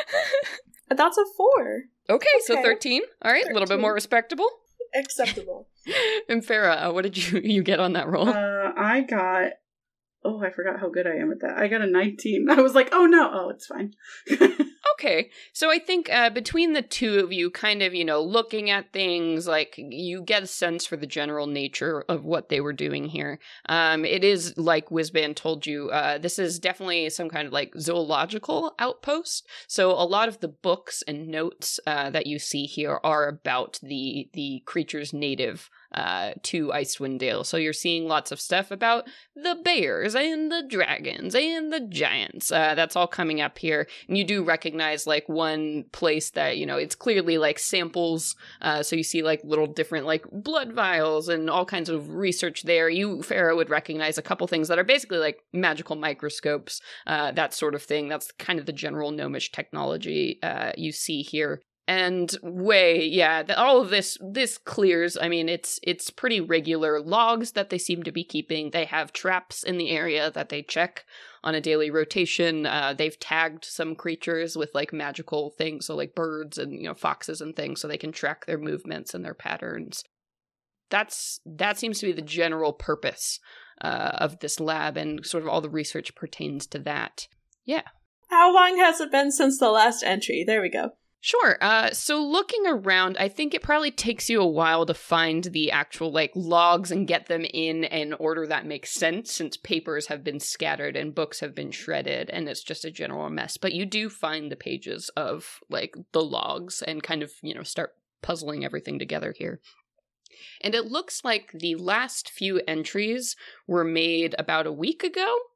That's a four. Okay, so Okay. thirteen. All right, a little bit thirteen. more respectable. Acceptable. And Farah, uh, what did you you get on that roll? Uh, I got... Oh, I forgot how good I am at that. I got a nineteen. I was like, oh no, oh, it's fine. Okay, so I think uh, between the two of you, kind of, you know, looking at things, like, you get a sense for the general nature of what they were doing here. Um, it is, like Whizband told you, uh, this is definitely some kind of, like, zoological outpost. So a lot of the books and notes uh, that you see here are about the, the creatures native uh, to Icewind Dale. So you're seeing lots of stuff about the bears and the dragons and the giants. Uh, that's all coming up here. And you do recognize, like, one place that, you know, it's clearly, like, samples. Uh, so you see, like, little different, like, blood vials and all kinds of research there. You, Farah, would recognize a couple things that are basically, like, magical microscopes, uh, that sort of thing. That's kind of the general gnomish technology uh, you see here. And way, yeah, the, all of this this clears. I mean, it's it's pretty regular logs that they seem to be keeping. They have traps in the area that they check on a daily rotation. Uh, they've tagged some creatures with, like, magical things, so, like, birds and, you know, foxes and things, so they can track their movements and their patterns. That's that seems to be the general purpose uh, of this lab, and sort of all the research pertains to that. Yeah. How long has it been since the last entry? There we go. Sure. Uh, so looking around, I think it probably takes you a while to find the actual, like, logs and get them in an order that makes sense, since papers have been scattered and books have been shredded, and it's just a general mess. But you do find the pages of, like, the logs and kind of, you know, start puzzling everything together here. And it looks like the last few entries were made about a week ago.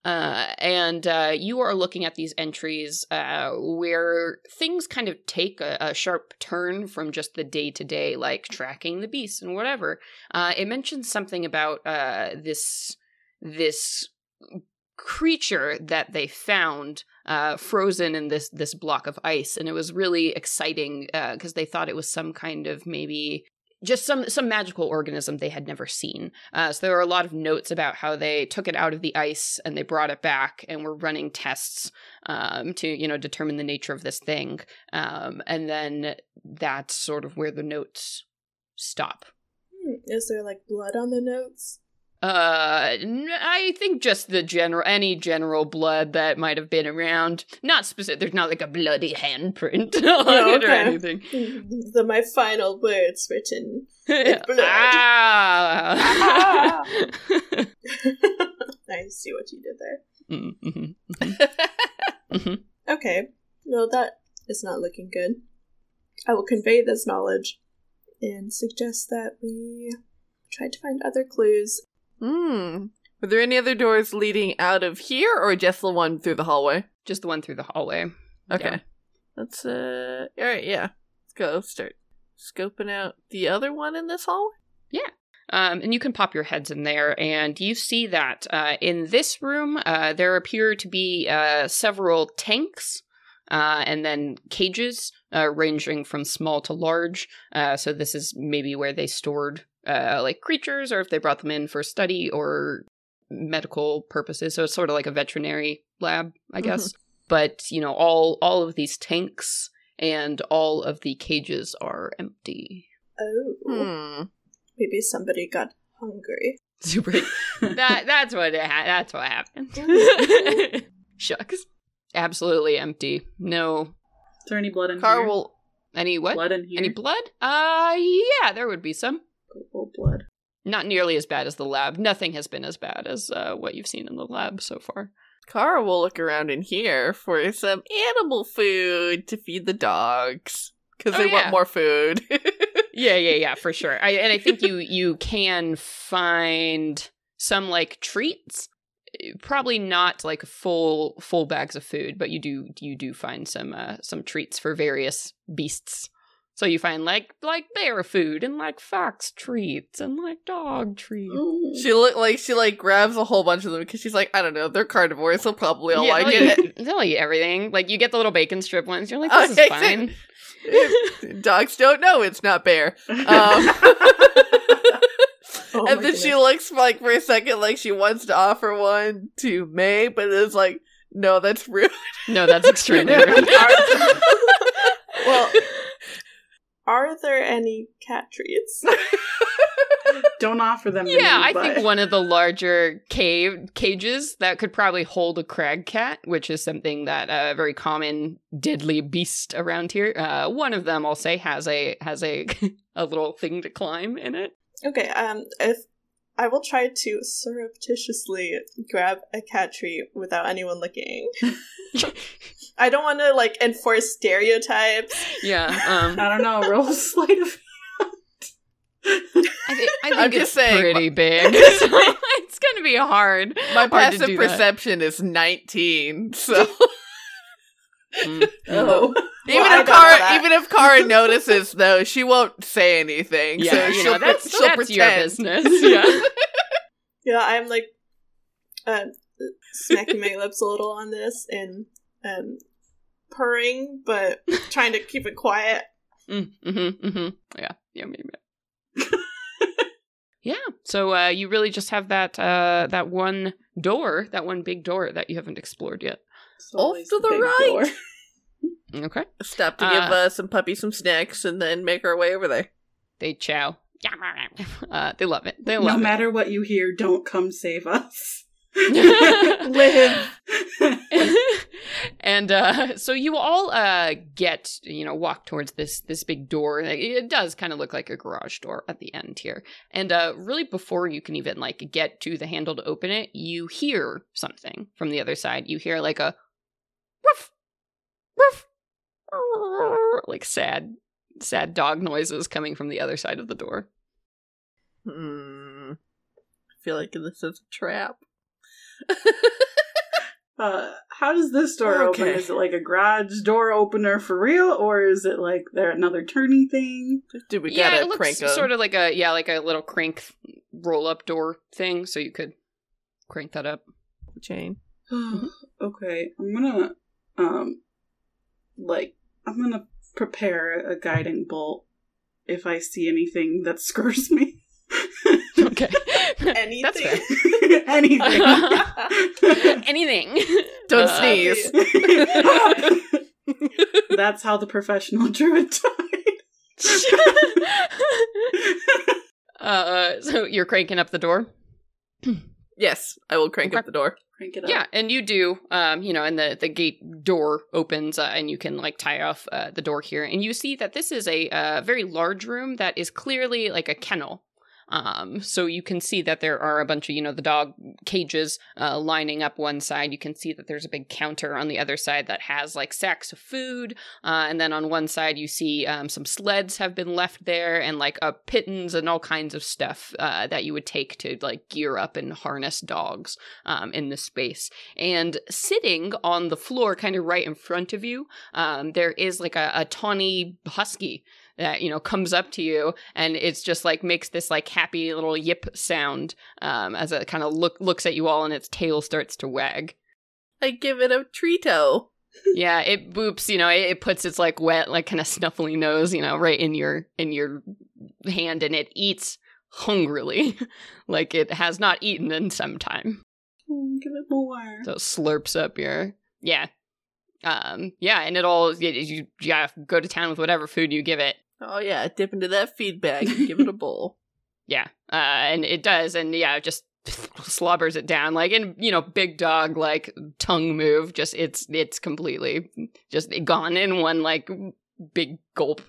Uh, and uh, you are looking at these entries uh, where things kind of take a, a sharp turn from just the day-to-day, like tracking the beasts and whatever. Uh, it mentions something about uh, this this creature that they found uh, frozen in this this block of ice, and it was really exciting because uh, they thought it was some kind of maybe... just some some magical organism they had never seen. Uh, so there were a lot of notes about how they took it out of the ice and they brought it back and were running tests um, to, you know, determine the nature of this thing. Um, and then that's sort of where the notes stop. Hmm. Is there, like, blood on the notes? Uh, I think just the general, any general blood that might have been around. Not specific, there's not like a bloody handprint on Oh, it or okay. anything. The my final words written with blood. Ah! Ah! I see what you did there. Mm-hmm. Mm-hmm. Okay, well that is not looking good. I will convey this knowledge and suggest that we try to find other clues. Hmm. Were there any other doors leading out of here, or just the one through the hallway? Just the one through the hallway. Okay. Yeah. Let's, uh... Alright, yeah. Let's go start scoping out the other one in this hallway. Yeah. Um, and you can pop your heads in there, and you see that uh, in this room, uh, there appear to be uh, several tanks, uh, and then cages, uh, ranging from small to large. Uh, so this is maybe where they stored uh, like creatures, or if they brought them in for study or medical purposes. So it's sort of like a veterinary lab, I guess. But, you know, all all of these tanks and all of the cages are empty. Oh. Hmm. Maybe somebody got hungry. Super. that that's what it ha- that's what happened. Shucks. Absolutely empty. No. Is there any blood in Car here? will... Any what? Blood in here? Any blood? Uh, yeah, there would be some. Oh, blood. Not nearly as bad as the lab. Nothing has been as bad as uh, what you've seen in the lab so far. Kara will look around in here for some animal food to feed the dogs. Because Oh, they yeah. want more food. Yeah, yeah, yeah, for sure. I, and I think you you can find some like treats. Probably not like full full bags of food, but you do you do find some uh, some treats for various beasts. So you find like like bear food and like fox treats and like dog treats. Oh. She look like she like grabs a whole bunch of them because she's like, I don't know, they're carnivores, they'll probably all Yeah, like they'll it. eat- They'll eat everything. Like you get the little bacon strip ones. You're like, this Okay, is fine. Dogs don't know it's not bear. Um, Oh and my then she goodness. looks like for a second like she wants to offer one to May, but it's like, no, that's rude. No, that's extremely rude. Well, are there any cat treats? Don't offer them to Yeah, me, I but- think one of the larger cave cages that could probably hold a crag cat, which is something that a uh, very common deadly beast around here. Uh, one of them, I'll say, has a has a a little thing to climb in it. Okay, um, if I will try to surreptitiously grab a cat treat without anyone looking. I don't want to like enforce stereotypes. Yeah, um, I don't know. Roll sleight of I, th- I think I'm it's just saying, pretty big. So it's gonna be hard. My hard to passive do that. perception is nineteen, so Mm. Oh. even Well, I if don't know Kara that. even if Kara notices though, she won't say anything. Yeah, so you she'll, know that's she'll that's your pretend. business. Yeah. Yeah, I'm like uh, smacking my lips a little on this and um, purring, but trying to keep it quiet. Mm, mm-hmm, mm-hmm. Yeah, yeah, maybe. Yeah, so uh, you really just have that uh, that one door, that one big door that you haven't explored yet. It's Off always to the big right. door. Okay. Stop to Uh, give uh, some puppy some snacks and then make our way over there. They chow. Uh, they love it. They No love it. matter what you hear, don't come save us. Live. And uh, so you all uh, get, you know, walk towards this this big door. It does kind of look like a garage door at the end here. And uh, really before you can even like get to the handle to open it, you hear something from the other side. You hear like a woof, woof, like sad, sad dog noises coming from the other side of the door. Hmm. I feel like this is a trap. Uh, how does this door Okay. open? Is it like a garage door opener for real, or is it like there another turny thing? Dude, we yeah, gotta it looks crank 'em. sort of like a yeah, like a little crank roll up door thing, so you could crank that up. chain. Okay, I'm gonna um, like I'm gonna prepare a guiding bolt if I see anything that scurs me. Okay, Anything. That's fair. Anything. Anything. Don't Uh, sneeze. That's how the professional druid died. uh, so you're cranking up the door. Yes, I will crank up the door. Crank it up. Yeah, and you do. Um, you know, and the the gate door opens, uh, and you can like tie off uh, the door here, and you see that this is a uh, very large room that is clearly like a kennel. Um, so you can see that there are a bunch of, you know, the dog cages uh, lining up one side. You can see that there's a big counter on the other side that has like sacks of food. Uh, and then on one side you see um, some sleds have been left there and like uh, pittons and all kinds of stuff uh, that you would take to like gear up and harness dogs um, in this space. And sitting on the floor kind of right in front of you, um, there is like a, a tawny husky that, you know, comes up to you, and it's just like makes this like happy little yip sound um, as it kind of look looks at you all, and its tail starts to wag. I give it a treato. Yeah, it boops. You know, it, it puts its like wet, like kind of snuffly nose, you know, right in your in your hand, and it eats hungrily, like it has not eaten in some time. Mm, give it more. So it slurps up your yeah. Um, yeah, and it all you, you yeah go to town with whatever food you give it. Oh yeah, dip into that feed bag and give it a bowl. Yeah, uh, and it does, and yeah, it just slobbers it down like in you know big dog like tongue move. Just it's it's completely just gone in one like big gulp.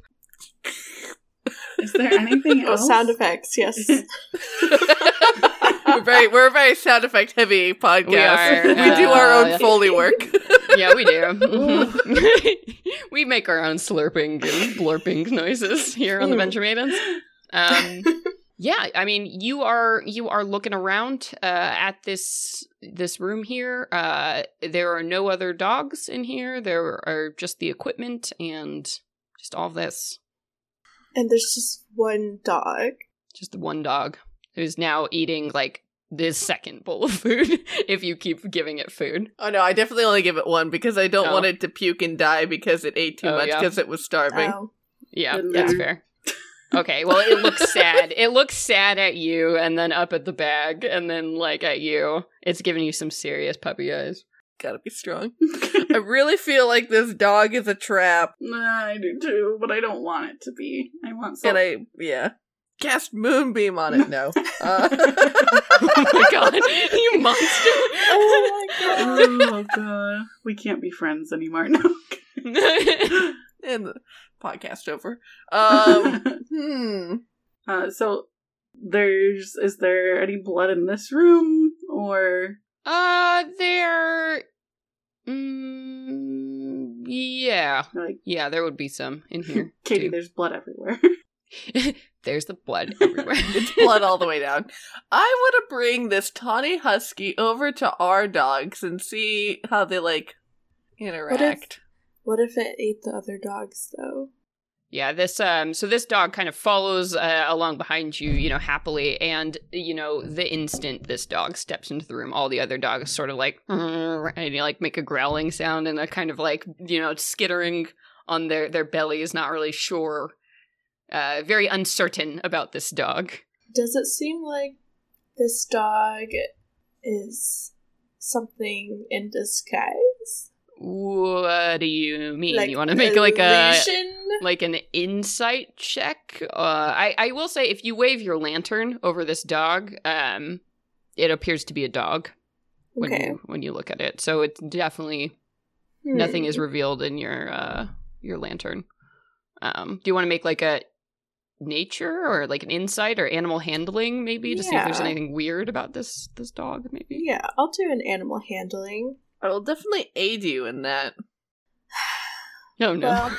Is there anything Oh, else? sound effects, yes. we're very we're a very sound effect heavy podcast. We are, we do our uh, own Foley work. Yeah, we do. Mhm. We make our own slurping and blurping noises here on the Venture Maidens. Um, yeah, I mean, you are you are looking around uh, at this this room here. Uh, there are no other dogs in here. There are just the equipment and just all this. And there's just one dog. Just the one dog who's now eating like this second bowl of food if you keep giving it food. Oh no, I definitely only give it one because I don't Oh. want it to puke and die because it ate too Oh, much yeah. because it was starving. Oh. Yeah, Good that's man. fair. Okay, well, it looks sad. It looks sad at you, and then up at the bag, and then, like, at you. It's giving you some serious puppy eyes. Gotta be strong. I really feel like this dog is a trap. Nah, I do too, but I don't want it to be. I want some. And I, yeah. Cast Moonbeam on it, no. Uh, Oh my god, you monster! Oh my god. Oh god, we can't be friends anymore. No. and the podcast over. Um, hmm. uh, so there's is there any blood in this room or? uh, there... Mm, yeah. Like, Yeah, there would be some in here. Katie, too. there's blood everywhere. There's the blood everywhere. It's blood all the way down. I want to bring this tawny husky over to our dogs and see how they, like, interact. What if it ate the other dogs, though? Yeah, this um so this dog kind of follows uh, along behind you, you know, happily, and you know, the instant this dog steps into the room, all the other dogs sort of like and you like make a growling sound and a kind of like, you know, skittering on their their bellies, not really sure, uh very uncertain about this dog. Does it seem like this dog is something in disguise? What do you mean? Like you want to make like a illusion? like an insight check? Uh, I I will say if you wave your lantern over this dog, um, it appears to be a dog when Okay. you when you look at it. So it's definitely Hmm. nothing is revealed in your uh your lantern. Um, do you want to make like a nature or like an insight or animal handling maybe to see if there's Yeah. anything weird about this this dog maybe? Yeah, I'll do an animal handling. I will definitely aid you in that. No, no. Well,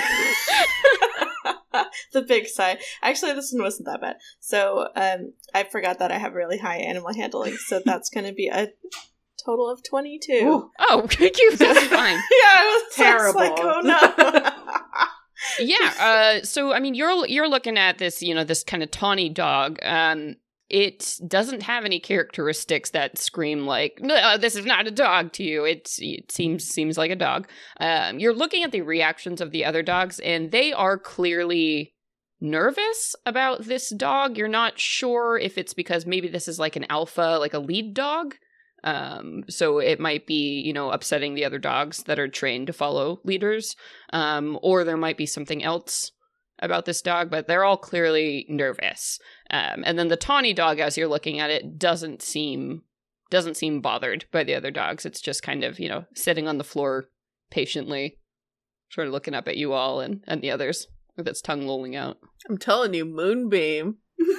the big sigh. Actually, this one wasn't that bad. So, um, I forgot that I have really high animal handling, so that's going to be a Total of twenty-two. Ooh. Oh, thank you. That's fine. Yeah, I was Terrible. I was like, oh no. Yeah. Uh, so, I mean, you're you're looking at this, you know, this kind of tawny dog. Um, it doesn't have any characteristics that scream like, no, this is not a dog to you. It's, it seems seems like a dog. Um, you're looking at the reactions of the other dogs, and they are clearly nervous about this dog. You're not sure if it's because maybe this is like an alpha, like a lead dog. Um, so it might be, you know, upsetting the other dogs that are trained to follow leaders. Um, or there might be something else about this dog, but they're all clearly nervous. Um, and then the tawny dog, as you're looking at it, doesn't seem doesn't seem bothered by the other dogs. It's just kind of, you know, sitting on the floor patiently, sort of looking up at you all and, and the others with its tongue lolling out. I'm telling you, Moonbeam.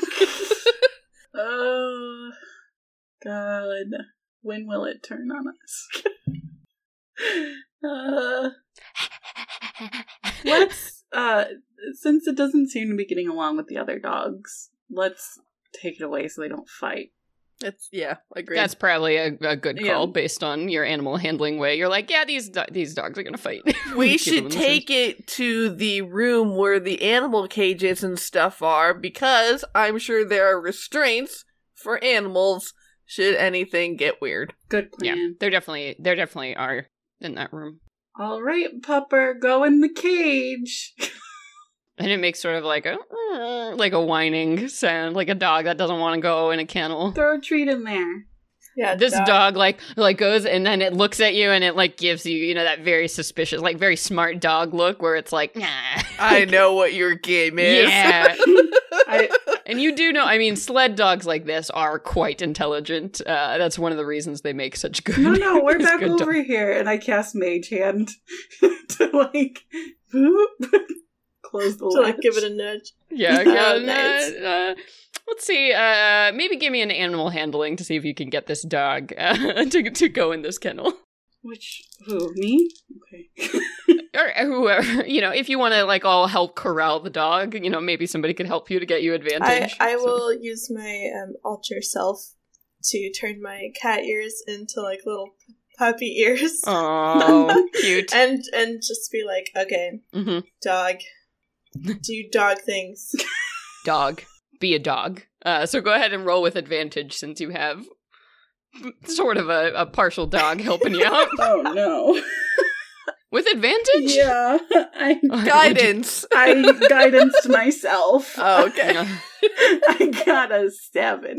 Oh, God. When will it turn on us? uh, let's, uh, since it doesn't seem to be getting along with the other dogs, let's take it away so they don't fight. It's, yeah, I agree. That's probably a, a good call Yeah. based on your animal handling way. You're like, yeah, these do- these dogs are gonna fight. We Give should them take it to the room where the animal cages and stuff are, because I'm sure there are restraints for animals should anything get weird. Good Yeah, plan. they're definitely there definitely are in that room. All right, pupper, go in the cage. And it makes sort of like a "uh," like a whining sound, like a dog that doesn't want to go in a kennel. Throw a treat in there. Yeah, This dog. dog like like goes and then it looks at you and it like gives you, you know, that very suspicious, like very smart dog look where it's like, nah. I know what your game is. Yeah. I, And you do know, I mean, sled dogs like this are quite intelligent. Uh, that's one of the reasons they make such good. no, no, we're back good over dogs. here, and I cast Mage Hand to like boop, close the To like latch. give it a nudge. Yeah, Oh, good. nice. Uh, uh, let's see. Uh, maybe give me an animal handling to see if you can get this dog uh, to to go in this kennel, Which who me? Okay. or whoever. You know, if you want to like all help corral the dog, you know, maybe somebody could help you to get you I, advantage. I So- will use my um, alter self to turn my cat ears into like little puppy ears. Oh, cute. and and just be like, okay, hmm dog, do dog things. Dog, be a dog. Uh, so go ahead and roll with advantage since you have sort of a, a partial dog helping you out. Oh no. With advantage? Yeah, I Guidance. I guidanced myself. Oh, okay. Yeah. I got a seven.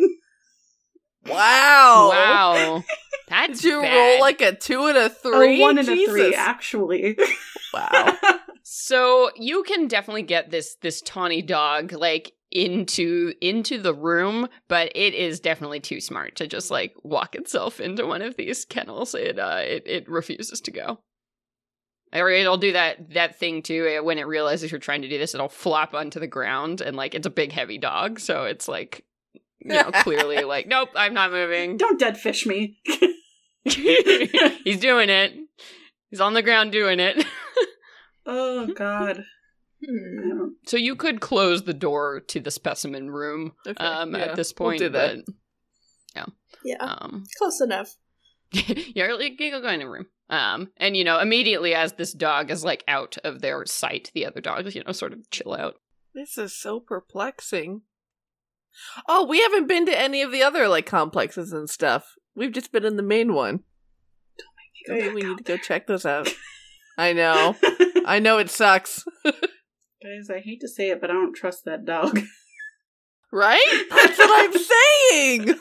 Wow. Wow. That's Did you bad. roll like a two and a three? A one and Jesus. a three, actually. Wow. So you can definitely get this this tawny dog like into into the room, but it is definitely too smart to just like walk itself into one of these kennels. It uh it, it refuses to go. Or it'll do that that thing too uh, when it realizes you're trying to do this. It'll flop onto the ground and like it's a big heavy dog, so it's like you know clearly like nope, I'm not moving. Don't dead fish me. He's doing it. He's on the ground doing it. Oh God. I Hmm. don't- So you could close the door to the specimen room Okay, um, yeah, at this we'll point, do that. but Yeah, um, close enough. you're like, you go in the room. Um, and you know, immediately as this dog is like out of their sight, the other dogs, you know, sort of chill out. This is so perplexing. Oh, we haven't been to any of the other like complexes and stuff. We've just been in the main one. Go Maybe back we out need to go check those out. I know. I know it sucks. Guys, I hate to say it, but I don't trust that dog. Right? That's what I'm saying.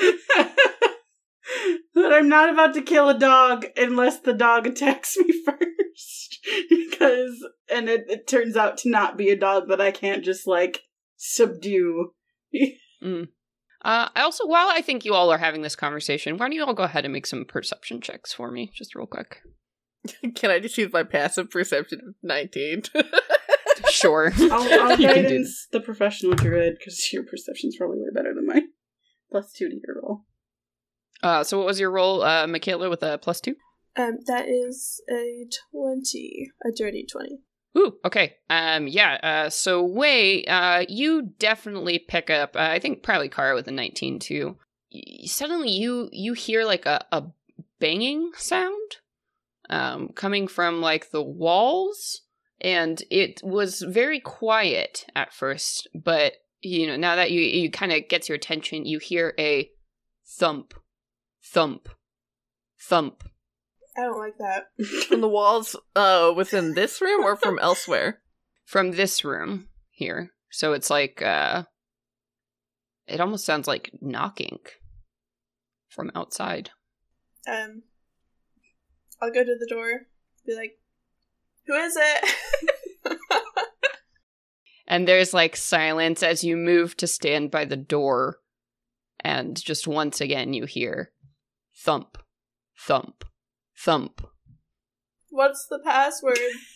But I'm not about to kill a dog unless the dog attacks me first. Because, and it, it turns out to not be a dog that I can't just, like, subdue. Mm. Uh, I also, while I think you all are having this conversation, why don't you all go ahead and make some perception checks for me, just real quick? Can I just use my passive perception of nineteen? Sure. I'll, I'll You can do guidance the professional druid, because your perception's probably way better than mine. Plus two to your roll. Uh, so what was your roll, uh, Michaela, with a plus two? Um, that is a twenty, a dirty twenty. Ooh, okay. Um, yeah, uh, so Wei, uh, you definitely pick up, uh, I think probably Kara with a nineteen too. Y- Suddenly you, you hear like a, a banging sound um, coming from like the walls, and it was very quiet at first, but you know, now that you you kind of gets your attention, you hear a thump, thump, thump. I don't like that. From the walls uh, within this room or from elsewhere? From this room here. So it's like, uh, it almost sounds like knocking from outside. Um, I'll go to the door, be like, who is it? And there's like silence as you move to stand by the door. And just once again, you hear thump, thump, thump. What's the password?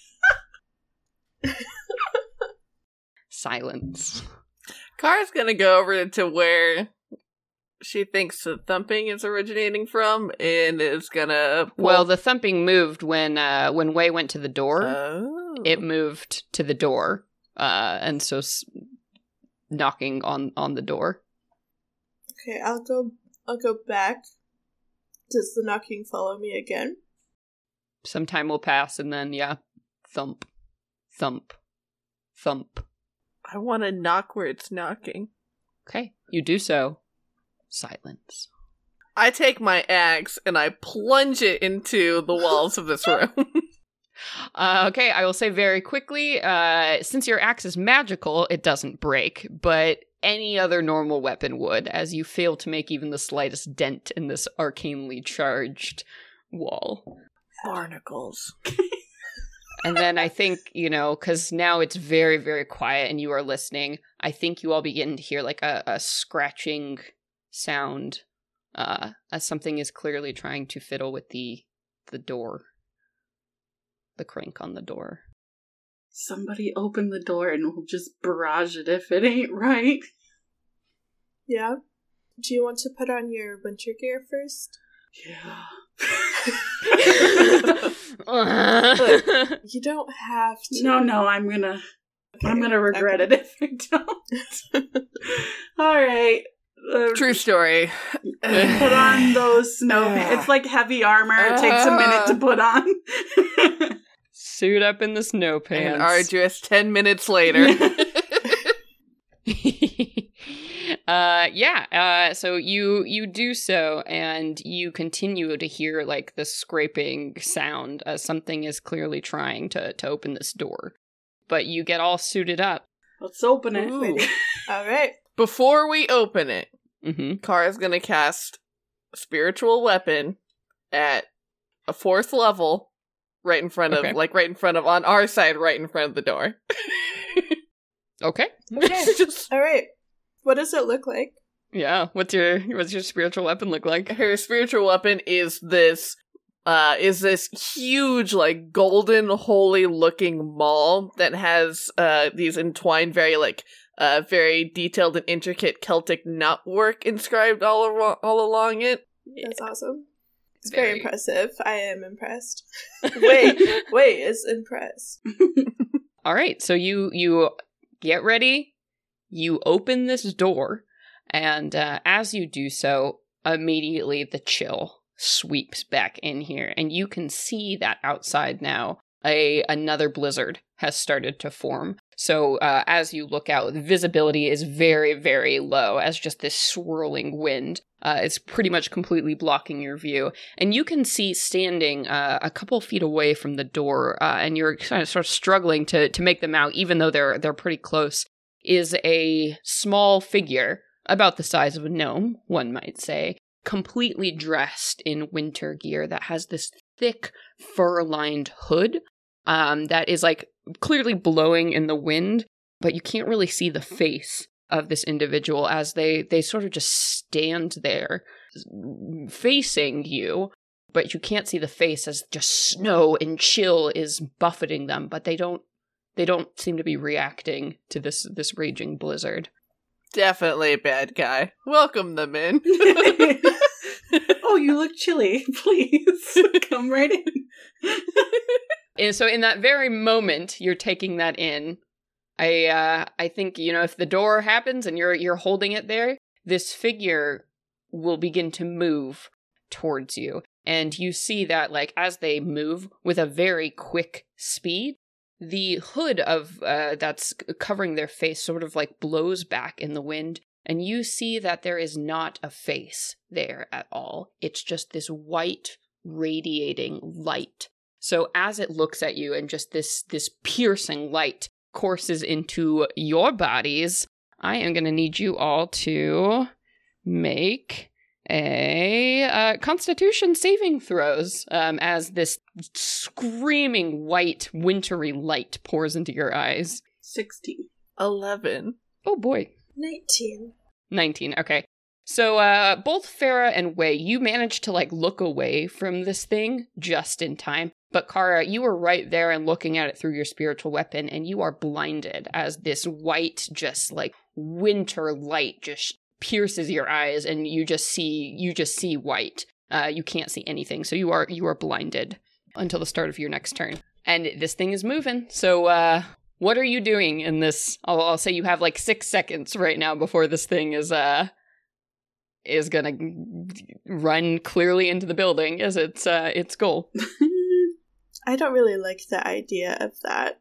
Silence. Kara's gonna go over to where she thinks the thumping is originating from, and is gonna pull- Well, the thumping moved when uh, when Wei went to the door. Oh. It moved to the door, uh, and so s- knocking on, on the door. Okay, I'll go. I'll go back. Does the knocking follow me again? Some time will pass, and then yeah, thump, thump, thump. I want to knock where it's knocking. Okay, you do so. Silence. I take my axe and I plunge it into the walls of this room. Uh, okay, I will say very quickly, uh, since your axe is magical, it doesn't break, but any other normal weapon would, as you fail to make even the slightest dent in this arcanely charged wall. Barnacles. And then I think, you know, because now it's very, very quiet and you are listening, I think you all begin to hear like a, a scratching sound uh, as something is clearly trying to fiddle with the the door. The crank on the door. Somebody open the door and we'll just barrage it if it ain't right. Yeah. Do you want to put on your winter gear first? Yeah. You don't have to. No, no, I'm gonna Okay, I'm gonna regret okay. it if I don't. Alright. Uh, True story. put on those snow pants. It's like heavy armor. It takes a minute to put on. Suit up in the snow pants. An arduous ten minutes later. uh yeah uh so you you do so, and you continue to hear like the scraping sound as something is clearly trying to to open this door, but you get all suited up. Let's open it. Ooh. All right. Before we open it, Mm-hmm. Kara's gonna cast Spiritual Weapon at a fourth level, right in front of, Okay. like right in front of, on our side, right in front of the door. Okay. Okay. Just All right. What does it look like? Yeah, what's your what's your spiritual weapon look like? her spiritual weapon is this, uh, is this huge, like, golden, holy looking maul that has, uh, these entwined, very, like, uh, very detailed and intricate Celtic knotwork inscribed all, ar- all along it. That's awesome. It's very, Very- impressive. I am impressed. Wait, wait, is impressed. All right, so you you get ready, you open this door, and uh, as you do so, immediately the chill sweeps back in here, and you can see that outside now a another blizzard has started to form. So uh, as you look out, visibility is very, very low as just this swirling wind uh, is pretty much completely blocking your view. And you can see standing uh, a couple feet away from the door, uh, and you're kind of sort of struggling to to make them out, even though they're they're pretty close, is a small figure about the size of a gnome, one might say, completely dressed in winter gear that has this thick fur-lined hood um, that is like clearly blowing in the wind, but you can't really see the face of this individual as they, they sort of just stand there facing you, but you can't see the face as just snow and chill is buffeting them, but they don't they don't seem to be reacting to this this raging blizzard. Definitely a bad guy. Welcome them in. Oh, you look chilly. Please come right in. And so in that very moment you're taking that in, I uh, I think, you know, if the door happens and you're you're holding it there, this figure will begin to move towards you. And you see that, like, as they move with a very quick speed, the hood of uh, that's covering their face sort of like blows back in the wind, and you see that there is not a face there at all. It's just this white, radiating light. So as it looks at you and just this this piercing light courses into your bodies, I am going to need you all to make a uh, Constitution saving throws um, as this screaming white, wintry light pours into your eyes. sixteen. eleven. Oh boy. nineteen. nineteen, okay. So uh, both Farah and Wei, you managed to like look away from this thing just in time. But Kara, you were right there and looking at it through your spiritual weapon, and you are blinded as this white, just like winter light just pierces your eyes, and you just see you just see white. Uh, you can't see anything, so you are you are blinded until the start of your next turn. And this thing is moving. So uh, what are you doing in this? I'll, I'll say you have like six seconds right now before this thing is uh is gonna run clearly into the building as its uh, its goal. I don't really like the idea of that.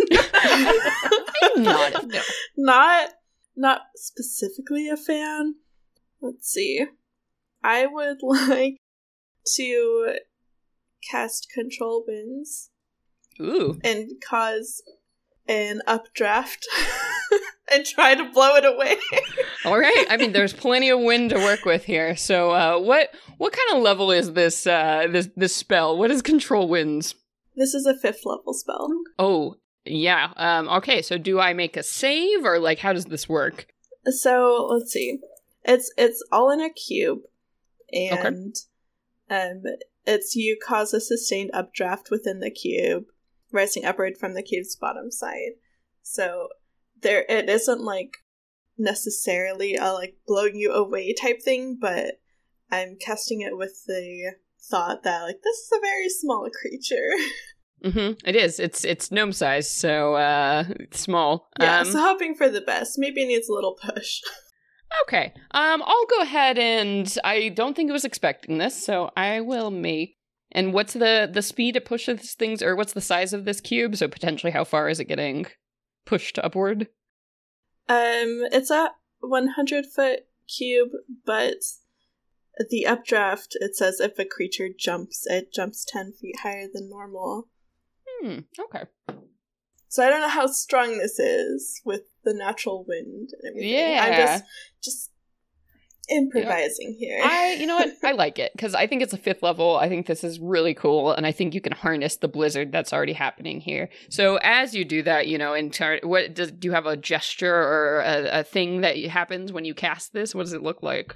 Not no. Not not specifically a fan. Let's see. I would like to cast Control Winds. Ooh. And cause an updraft and try to blow it away. All right. I mean, there's plenty of wind to work with here. So, uh, what what kind of level is this uh, this this spell? What is Control Winds? This is a fifth level spell. Oh, yeah. Um, okay. So, do I make a save, or like, how does this work? So let's see. It's it's all in a cube, and okay. um, it's you cause a sustained updraft within the cube, rising upward from the cube's bottom side. So there, it isn't like necessarily a like blowing you away type thing, but I'm casting it with the thought that like this is a very small creature. Mm-hmm. It is. It's it's gnome size, so uh, it's small. Yeah, um, so hoping for the best. Maybe it needs a little push. Okay. Um, I'll go ahead and I don't think it was expecting this, so I will make. And what's the the speed it pushes things, or what's the size of this cube? So potentially, how far is it getting pushed upward? Um, it's a one hundred foot cube, but the updraft, it says if a creature jumps, it jumps ten feet higher than normal. Hmm. Okay. So I don't know how strong this is with the natural wind and everything. Yeah. I'm just just improvising here. I, you know what? I like it because I think it's a fifth level. I think this is really cool, and I think you can harness the blizzard that's already happening here. So as you do that, you know, in tar- what does do you have a gesture or a, a thing that happens when you cast this? What does it look like?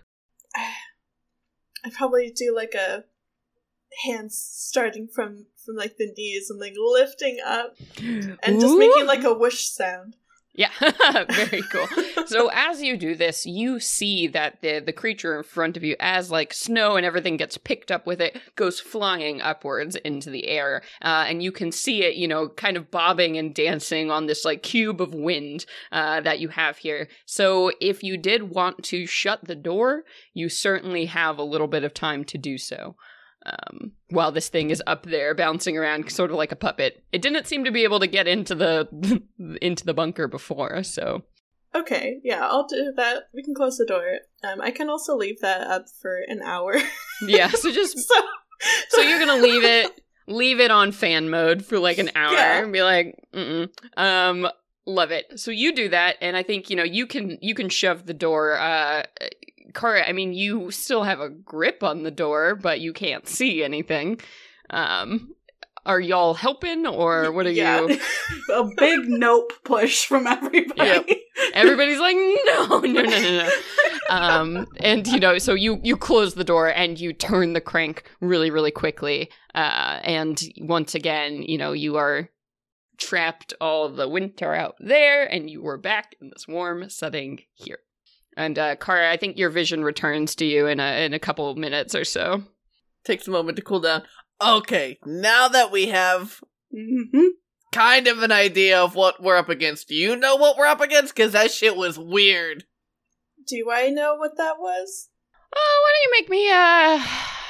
I probably do like a hands starting from from like the knees and like lifting up and just Ooh. making like a whoosh sound. Yeah, very cool. So as you do this, you see that the the creature in front of you, as like snow and everything gets picked up with it, goes flying upwards into the air. Uh, and you can see it, you know, kind of bobbing and dancing on this like cube of wind uh, that you have here. So if you did want to shut the door, you certainly have a little bit of time to do so. Um, while this thing is up there bouncing around sort of like a puppet. It didn't seem to be able to get into the into the bunker before, so. Okay, yeah, I'll do that. We can close the door. Um, I can also leave that up for an hour. Yeah, so just so, so you're gonna leave it leave it on fan mode for like an hour yeah. and be like, mm um, love it. So you do that, and I think you know you can you can shove the door. Uh, Kara, I mean, you still have a grip on the door, but you can't see anything. Um, are y'all helping, or what are yeah. you? A big nope push from everybody. Yep. Everybody's like, no, no, no, no, no. um, and, you know, so you, you close the door and you turn the crank really, really quickly. Uh, and once again, you know, you are trapped all of the winter out there, and you are back in this warm setting here. And uh, Kara, I think your vision returns to you in a in a couple of minutes or so. Takes a moment to cool down. Okay, now that we have Mm-hmm. kind of an idea of what we're up against, do you know what we're up against? Because that shit was weird. Do I know what that was? Oh, why don't you make me uh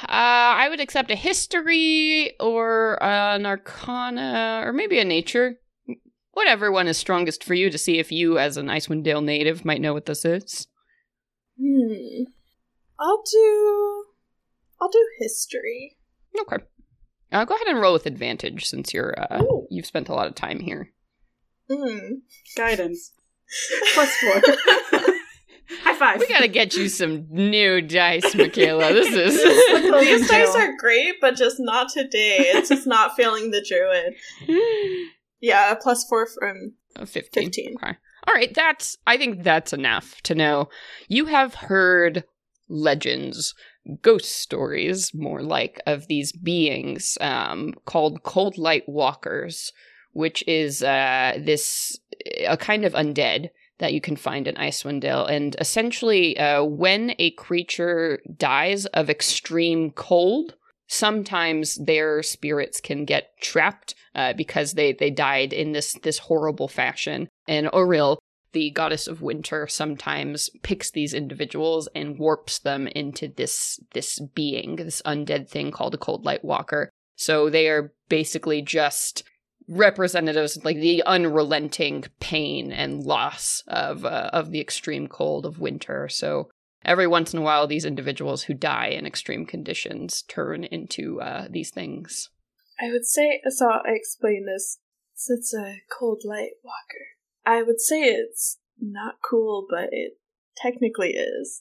Uh, I would accept a history or an arcana or maybe a nature. Whatever one is strongest for you to see if you, as an Icewind Dale native, might know what this is. Hmm. I'll do... I'll do history. Okay. Uh, go ahead and roll with advantage since you're, uh, Ooh. you've spent a lot of time here. Hmm. Guidance. Plus four. High five. We gotta get you some new dice, Michaela. This is... These dice are great, but just not today. It's just not failing the druid. Yeah, a plus four from Oh, fifteen. fifteen. Okay. All right, that's, I think that's enough to know. You have heard legends, ghost stories, more like, of these beings um, called Cold Light Walkers, which is uh, this, a kind of undead that you can find in Icewind Dale. And essentially, uh, when a creature dies of extreme cold, sometimes their spirits can get trapped uh, because they, they died in this, this horrible fashion. And Auril, the goddess of winter, sometimes picks these individuals and warps them into this this being, this undead thing called a Cold Light Walker. So they are basically just representatives of like the unrelenting pain and loss of uh, of the extreme cold of winter. So every once in a while, these individuals who die in extreme conditions turn into uh, these things. I would say, so I explain this, since it's a Cold Light Walker. I would say it's not cool, but it technically is.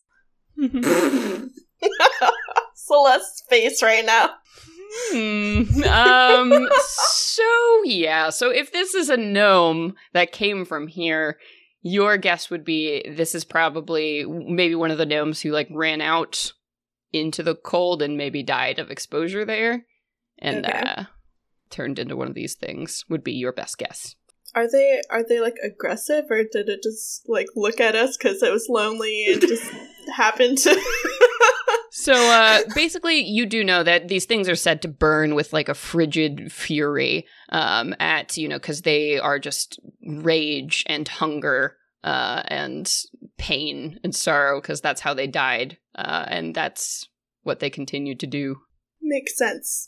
Celeste's face right now. Hmm. Um, so, yeah. So if this is a gnome that came from here, your guess would be this is probably maybe one of the gnomes who, like, ran out into the cold and maybe died of exposure there and Okay. uh, turned into one of these things, would be your best guess. Are they are they like aggressive, or did it just like look at us because it was lonely and just happened to? So uh, basically, you do know that these things are said to burn with like a frigid fury um, at, you know, because they are just rage and hunger uh, and pain and sorrow because that's how they died. Uh, and that's what they continue to do. Makes sense.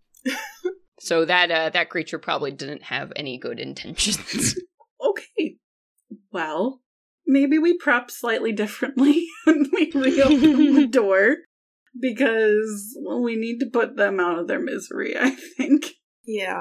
So that uh, that creature probably didn't have any good intentions. Okay. Well, maybe we prep slightly differently when we reopen the door. Because, well, we need to put them out of their misery, I think. Yeah.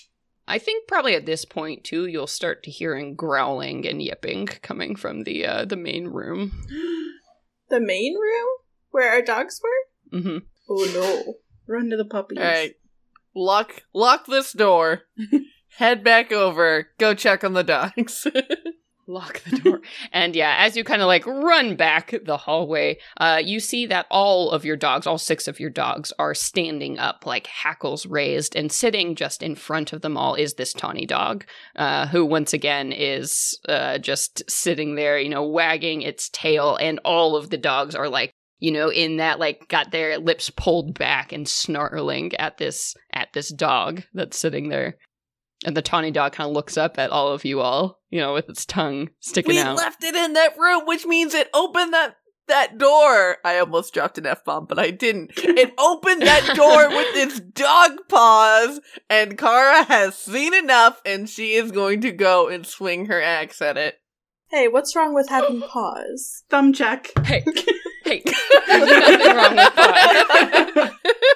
I think probably at this point, too, you'll start to hearing growling and yipping coming from the uh, the main room. The main room? Where our dogs were? Mm-hmm. Oh no. Run to the puppies. Alright. Lock lock this door. Head back over. Go check on the dogs. Lock the door. And yeah, as you kind of like run back the hallway, uh, you see that all of your dogs, all six of your dogs, are standing up, like hackles raised, and sitting just in front of them all is this tawny dog, uh, who once again is uh, just sitting there, you know, wagging its tail, and all of the dogs are like, you know, in that, like, got their lips pulled back and snarling at this at this dog that's sitting there. And the tawny dog kind of looks up at all of you all, you know, with its tongue sticking We out. left it in that room, which means it opened that that door. I almost dropped an F-bomb, but I didn't. It opened that door with its dog paws, and Kara has seen enough, and she is going to go and swing her axe at it. Hey, what's wrong with having paws? Thumb check. Hey, hey, there's nothing wrong with that.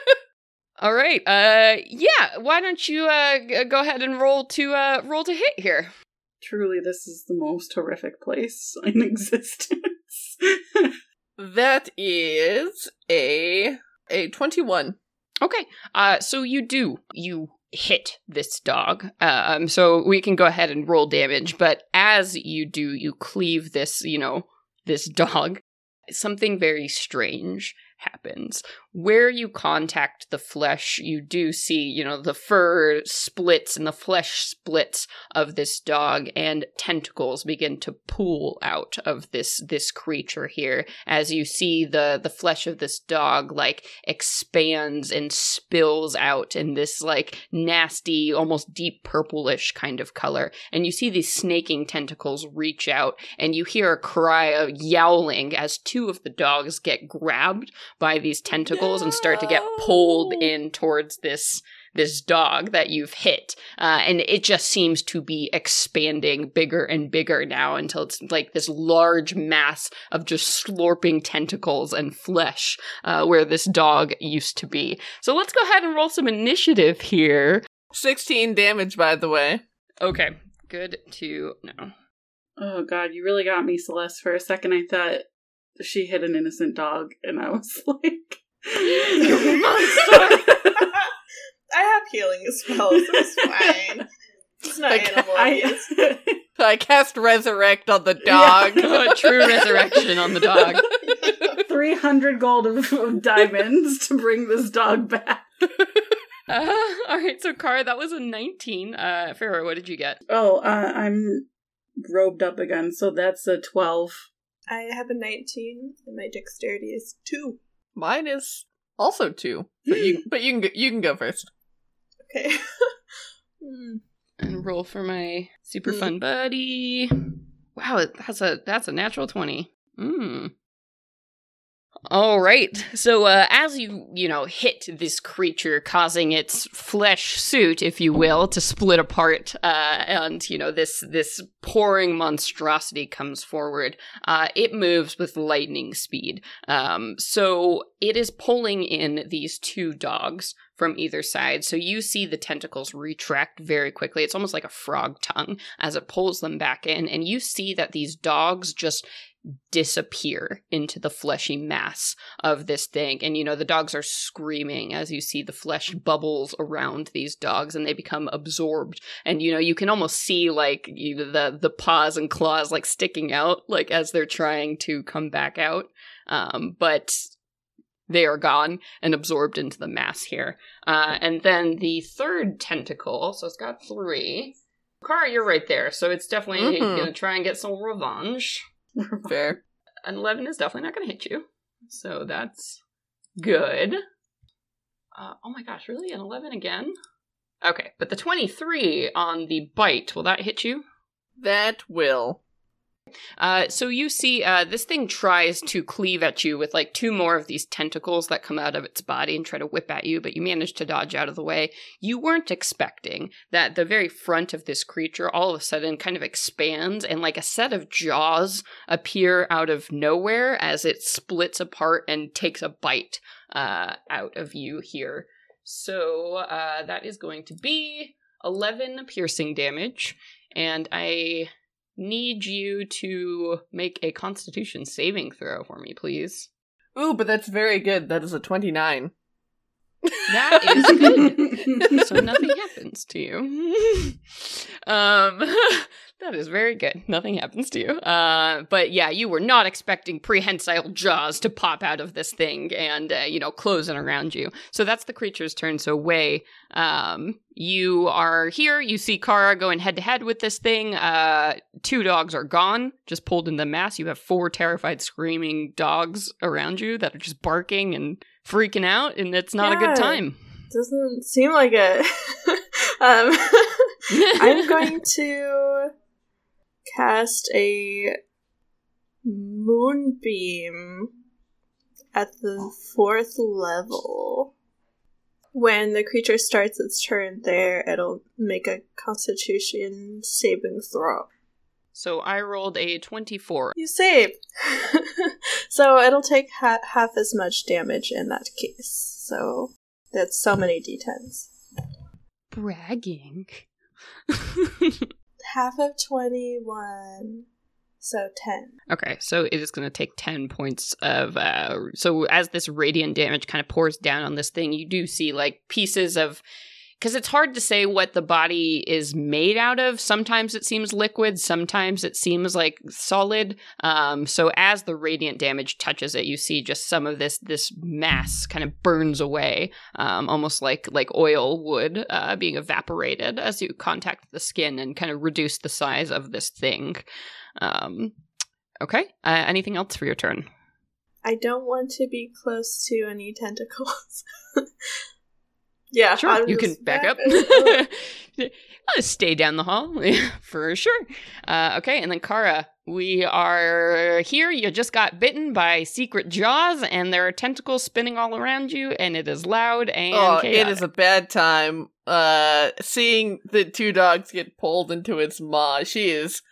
All right, uh, yeah, why don't you, uh, g- go ahead and roll to, uh, roll to hit here. Truly, this is the most horrific place in existence. That is a a twenty-one. Okay, uh, so you do, you hit this dog, um, so we can go ahead and roll damage, but as you do, you cleave this, you know, this dog, something very strange happens. Where you contact the flesh, you do see, you know, the fur splits and the flesh splits of this dog, and tentacles begin to pool out of this this creature here as you see the the flesh of this dog like expands and spills out in this like nasty, almost deep purplish kind of color. And you see these snaking tentacles reach out, and you hear a cry of yowling as two of the dogs get grabbed by these tentacles tentacles and start to get pulled in towards this this dog that you've hit. Uh, and it just seems to be expanding bigger and bigger now until it's like this large mass of just slurping tentacles and flesh uh, where this dog used to be. So let's go ahead and roll some initiative here. sixteen damage, by the way. Okay, good to know. Oh god, you really got me, Celeste. For a second I thought she hit an innocent dog, and I was like, you monster! I have healing spells, it's fine. It's not Like, animal I, abuse. I cast Resurrect on the dog. Oh, true resurrection on the dog. three hundred gold of, of diamonds to bring this dog back. Uh, Alright, so Kara, that was a nineteen. Uh, Farrah, what did you get? Oh, uh, I'm robed up again, so that's a twelve. I have a nineteen, and my dexterity is two. Mine is also two. But you, but you can go, you can go first. Okay. mm. And roll for my super fun buddy. Wow, that's a that's a natural twenty. Mm. All right. So uh, as you, you know, hit this creature, causing its flesh suit, if you will, to split apart, uh, and, you know, this this pouring monstrosity comes forward, uh, it moves with lightning speed. Um, so it is pulling in these two dogs from either side. So you see the tentacles retract very quickly. It's almost like a frog tongue as it pulls them back in. And you see that these dogs just disappear into the fleshy mass of this thing. And, you know, the dogs are screaming as you see the flesh bubbles around these dogs and they become absorbed. And, you know, you can almost see, like, you know, the, the paws and claws, like, sticking out, like, as they're trying to come back out. Um, but they are gone and absorbed into the mass here. Uh, and then the third tentacle, so it's got three. Kara, you're right there. So it's definitely Mm-hmm. going to try and get some revenge. Fair. An eleven is definitely not going to hit you. So that's good. Uh, oh my gosh, really? An eleven again? Okay, but the twenty-three on the bite, will that hit you? That will. Uh, so you see, uh, this thing tries to cleave at you with like two more of these tentacles that come out of its body and try to whip at you, but you manage to dodge out of the way. You weren't expecting that the very front of this creature all of a sudden kind of expands and like a set of jaws appear out of nowhere as it splits apart and takes a bite uh, out of you here. So uh, that is going to be eleven piercing damage, and I need you to make a Constitution saving throw for me, please. Ooh, but that's very good. That is a twenty-nine. That is good. So nothing happens to you. um, that is very good. Nothing happens to you. Uh, but yeah, you were not expecting prehensile jaws to pop out of this thing and, uh, you know, close in around you. So that's the creature's turn. So Wei, um, you are here. You see Kara going head to head with this thing. Uh, two dogs are gone, just pulled in the mass. You have four terrified, screaming dogs around you that are just barking and freaking out, and it's not Yeah. a good time. Doesn't seem like it. um, I'm going to cast a moonbeam at the fourth level. When the creature starts its turn there, it'll make a Constitution saving throw. So I rolled a twenty-four. You save! So it'll take ha- half as much damage in that case. So that's so many d tens. Bragging. Half of twenty-one, so ten. Okay, so it is going to take ten points of, uh, so as this radiant damage kind of pours down on this thing, you do see, like, pieces of, because it's hard to say what the body is made out of. Sometimes it seems liquid, sometimes it seems like solid. Um, so as the radiant damage touches it, you see just some of this this mass kind of burns away, um, almost like like oil would, uh, being evaporated as you contact the skin and kind of reduce the size of this thing. Um, okay, uh, anything else for your turn? I don't want to be close to any tentacles. Yeah, Sure, I'm you can just back up. backing up. I'll stay down the hall, for sure. Uh, okay, and then Kara, we are here. You just got bitten by secret jaws, and there are tentacles spinning all around you, and it is loud and Oh, chaotic. it is a bad time. Uh, seeing the two dogs get pulled into its maw, she is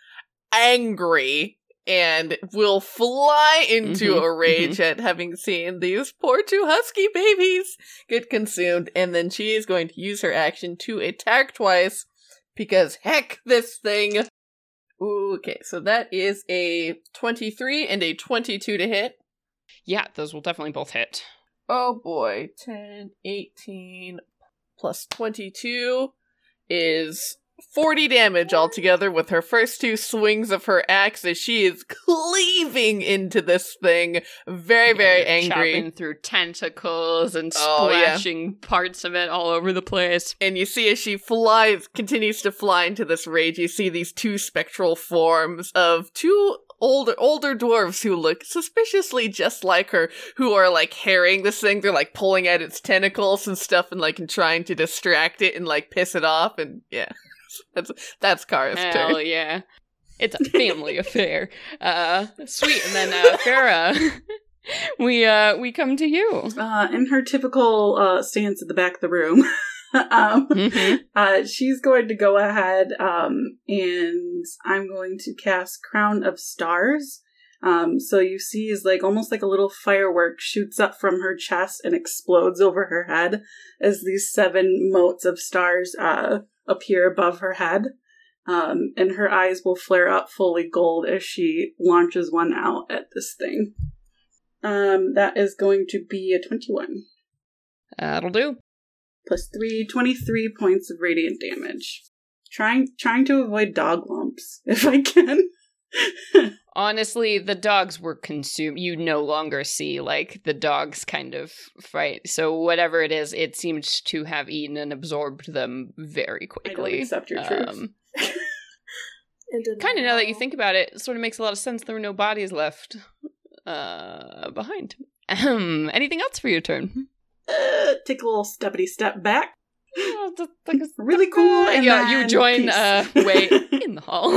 angry and will fly into Mhm, a rage at having seen these poor two husky babies get consumed, and then she is going to use her action to attack twice, because heck this thing. Ooh, okay, so that is a twenty-three and a twenty-two to hit. Yeah, those will definitely both hit. Oh boy, ten, eighteen plus twenty-two is forty damage altogether with her first two swings of her axe as she is cleaving into this thing. Very, very Yeah, angry. Chopping through tentacles and Oh, yeah. splashing parts of it all over the place. And you see as she flies, continues to fly into this rage, you see these two spectral forms of two older older dwarves who look suspiciously just like her, who are like harrying this thing. They're like pulling at its tentacles and stuff and like and trying to distract it and like piss it off. And yeah, that's that's Kara's Hell turn. yeah. It's a family affair. Uh, sweet. And then uh, Farah, we uh, we come to you. Uh, in her typical uh, stance at the back of the room, um, Mhm. uh, she's going to go ahead um, and I'm going to cast Crown of Stars. Um, so you see is like almost like a little firework shoots up from her chest and explodes over her head as these seven motes of stars uh, appear above her head. Um, and her eyes will flare up fully gold as she launches one out at this thing. Um, that is going to be a twenty-one. That'll do. Plus three, twenty-three points of radiant damage. Trying trying to avoid dog lumps, if I can. Honestly, the dogs were consumed. You no longer see, like, the dogs kind of fight. So whatever it is, it seems to have eaten and absorbed them very I don't quickly. accept your truth. Um, And kind of now that you think about it, it sort of makes a lot of sense. There were no bodies left uh, behind. Ahem. Anything else for your turn? Uh, take a little steppity step back. Oh, just like a Really step cool. back. And yeah, then you join peace. uh, Wei in the hall.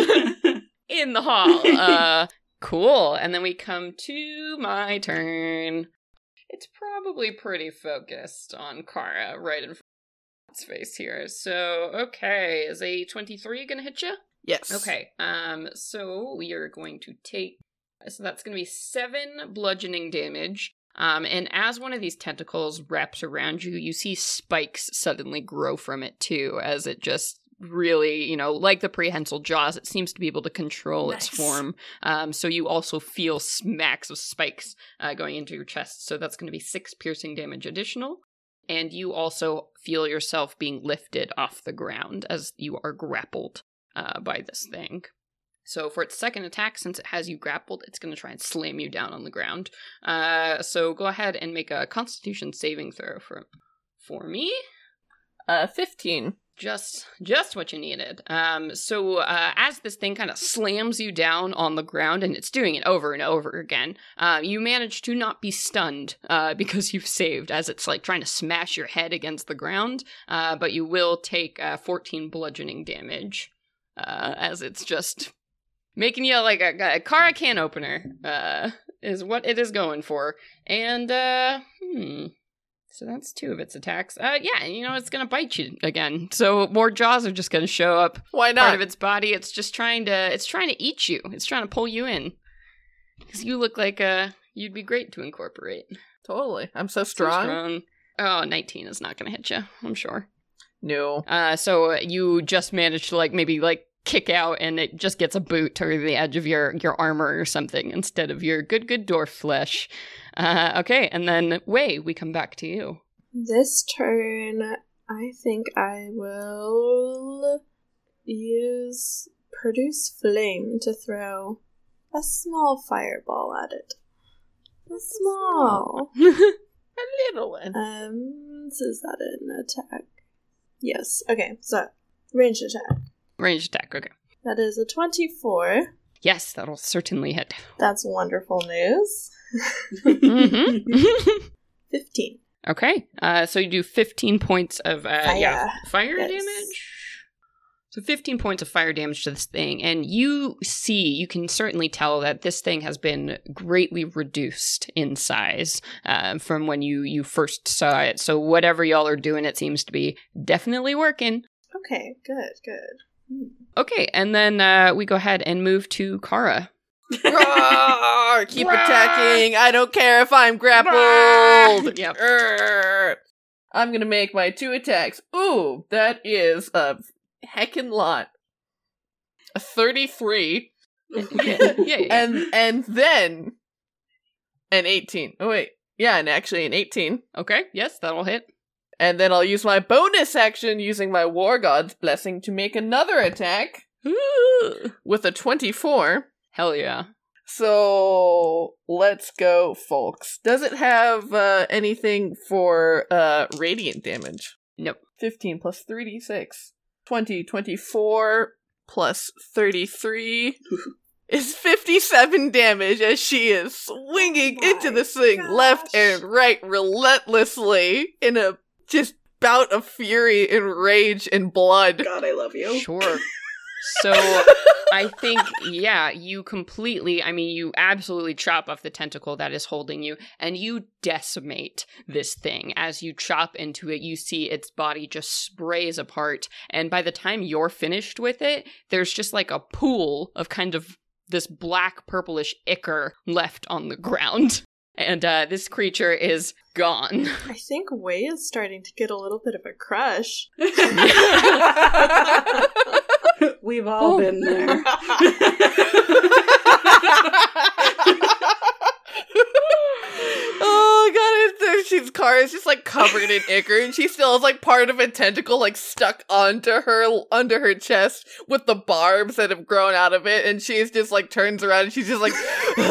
In the hall. Uh, cool. And then we come to my turn. It's probably pretty focused on Kara right in front of its face here. So, okay. Is a twenty-three gonna hit you? Yes. Okay. Um. So we are going to take. So that's going to be seven bludgeoning damage. Um. And as one of these tentacles wraps around you, you see spikes suddenly grow from it too, as it just really, you know, like the prehensile jaws, it seems to be able to control its Nice. form. Um. So you also feel smacks of spikes uh, going into your chest. So that's going to be six piercing damage additional. And you also feel yourself being lifted off the ground as you are grappled uh, by this thing. So for its second attack, since it has you grappled, it's going to try and slam you down on the ground. Uh, so go ahead and make a Constitution saving throw for for me. Uh, fifteen. Just just what you needed. Um, so uh, as this thing kind of slams you down on the ground, and it's doing it over and over again, uh, you manage to not be stunned uh, because you've saved, as it's like trying to smash your head against the ground, uh, but you will take uh, fourteen bludgeoning damage uh, as it's just making you like a, a Kara can opener uh, is what it is going for. And, uh, hmm... So that's two of its attacks. Uh, yeah, you know, it's going to bite you again. So more jaws are just going to show up. Why Part not? of its body, it's just trying to, it's trying to eat you. It's trying to pull you in. Because you look like uh, you'd be great to incorporate. Totally. I'm so So strong. strong. Oh, nineteen is not going to hit you, I'm sure. No. Uh, so you just managed to, like, maybe, like, kick out and it just gets a boot to the edge of your, your armor or something instead of your good, good dwarf flesh. Uh, okay, and then, Wei, we come back to you. This turn, I think I will use Produce Flame to throw a small fireball at it. A small. A little one. Um, so is that an attack? Yes. Okay, so ranged attack. Ranged attack, okay. That is a twenty-four. Yes, that'll certainly hit. That's wonderful news. Mm-hmm. fifteen. Okay, uh, so you do fifteen points of uh, Fire. yeah fire Yes. damage. So fifteen points of fire damage to this thing, and you see, you can certainly tell that this thing has been greatly reduced in size uh, from when you, you first saw it. So whatever y'all are doing, it seems to be definitely working. Okay, good, good. Hmm. Okay, and then uh, we go ahead and move to Kara. Roar! Keep Roar! attacking. I don't care if I'm grappled. Yep. Urgh. I'm gonna make my two attacks. Ooh, that is a heckin' lot. A thirty-three. yeah, yeah, yeah. And and then an eighteen. Oh wait. Yeah, and actually an eighteen. Okay, yes, that'll hit. And then I'll use my bonus action using my War God's Blessing to make another attack Ooh. with a twenty-four. Hell yeah. So let's go, folks. Does it have uh, anything for uh, radiant damage? Nope. fifteen plus three d six. twenty, twenty-four plus thirty-three is fifty-seven damage as she is swinging Oh into my this thing gosh. left and right relentlessly in a just bout of fury and rage and blood. God, I love you. Sure. So I think, yeah, you completely, I mean, you absolutely chop off the tentacle that is holding you, and you decimate this thing. As you chop into it, you see its body just sprays apart, and by the time you're finished with it, there's just like a pool of kind of this black purplish ichor left on the ground. And uh, this creature is gone. I think Wei is starting to get a little bit of a crush. We've all Oh. been there. Oh god, it's, she's car is just like covered in ichor, and she still has like part of a tentacle like stuck onto her under her chest with the barbs that have grown out of it, and she's just like turns around and she's just like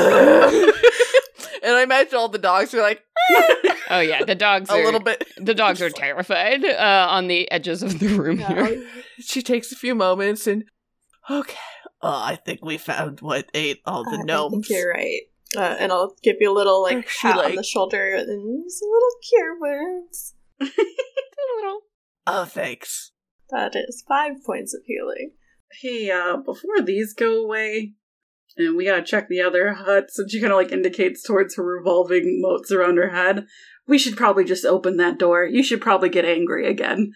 and I imagine all the dogs are like Oh yeah, the dogs a are, little bit. the dogs are terrified uh, on the edges of the room here. She takes a few moments and okay, oh, I think we found what ate all the Uh, I gnomes. think you're right. Uh, and I'll give you a little like She, pat on like- the shoulder and just a little cure words. A little. Oh, thanks. That is five points of healing. Hey, uh, before these go away, and we gotta check the other huts, and she kind of like indicates towards her revolving moats around her head, we should probably just open that door. You should probably get angry again.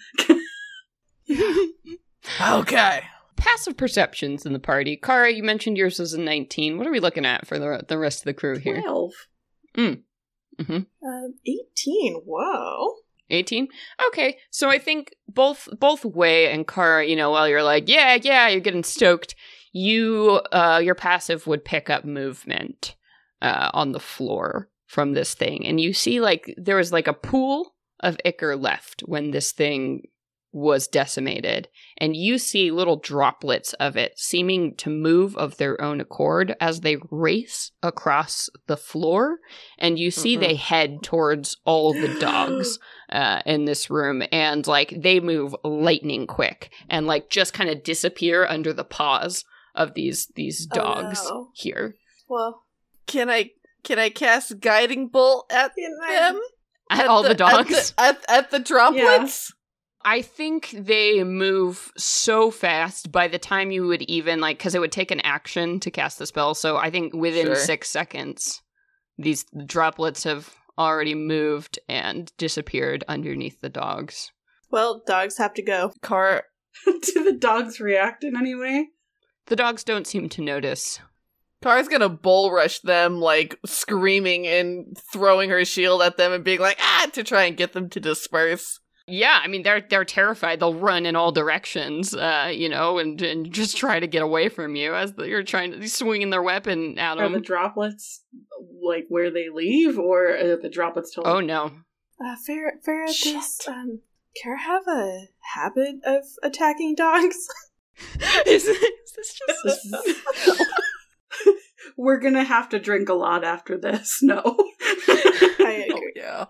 Okay. Passive perceptions in the party. Kara, you mentioned yours was a nineteen. What are we looking at for the the rest of the crew here? Twelve. Mm-hmm. Um, eighteen. Whoa. eighteen? Okay, so I think both both Wei and Kara, you know, while you're like, yeah, yeah, you're getting stoked, you, uh, your passive would pick up movement uh, on the floor from this thing. And you see, like, there was like a pool of ichor left when this thing was decimated. And you see little droplets of it seeming to move of their own accord as they race across the floor. And you see Mhm. they head towards all the dogs uh, in this room. And, like, they move lightning quick and, like, just kind of disappear under the paws of these these Oh, dogs no. here. Well, Can I can I cast Guiding Bolt at can I- them? At all the, dogs. At the, at, at the droplets? I think they move so fast by the time you would even, like, because it would take an action to cast the spell. So I think within Sure. six seconds, these droplets have already moved and disappeared underneath the dogs. well, dogs have to go. Car Do the dogs react in any way? The dogs don't seem to notice. Car's gonna bull rush them, like, screaming and throwing her shield at them and being like, ah, to try and get them to disperse. Yeah, I mean, they're they're terrified. They'll run in all directions, uh, you know, and, and just try to get away from you as you're trying to swinging their weapon at Are the them. droplets like where they leave, or are the droplets told? Oh no. Uh, Farah, Farah, does Shit. um, Kara have a habit of attacking dogs? is, is this just... We're gonna have to drink a lot after this. No. I Oh, agree. yeah.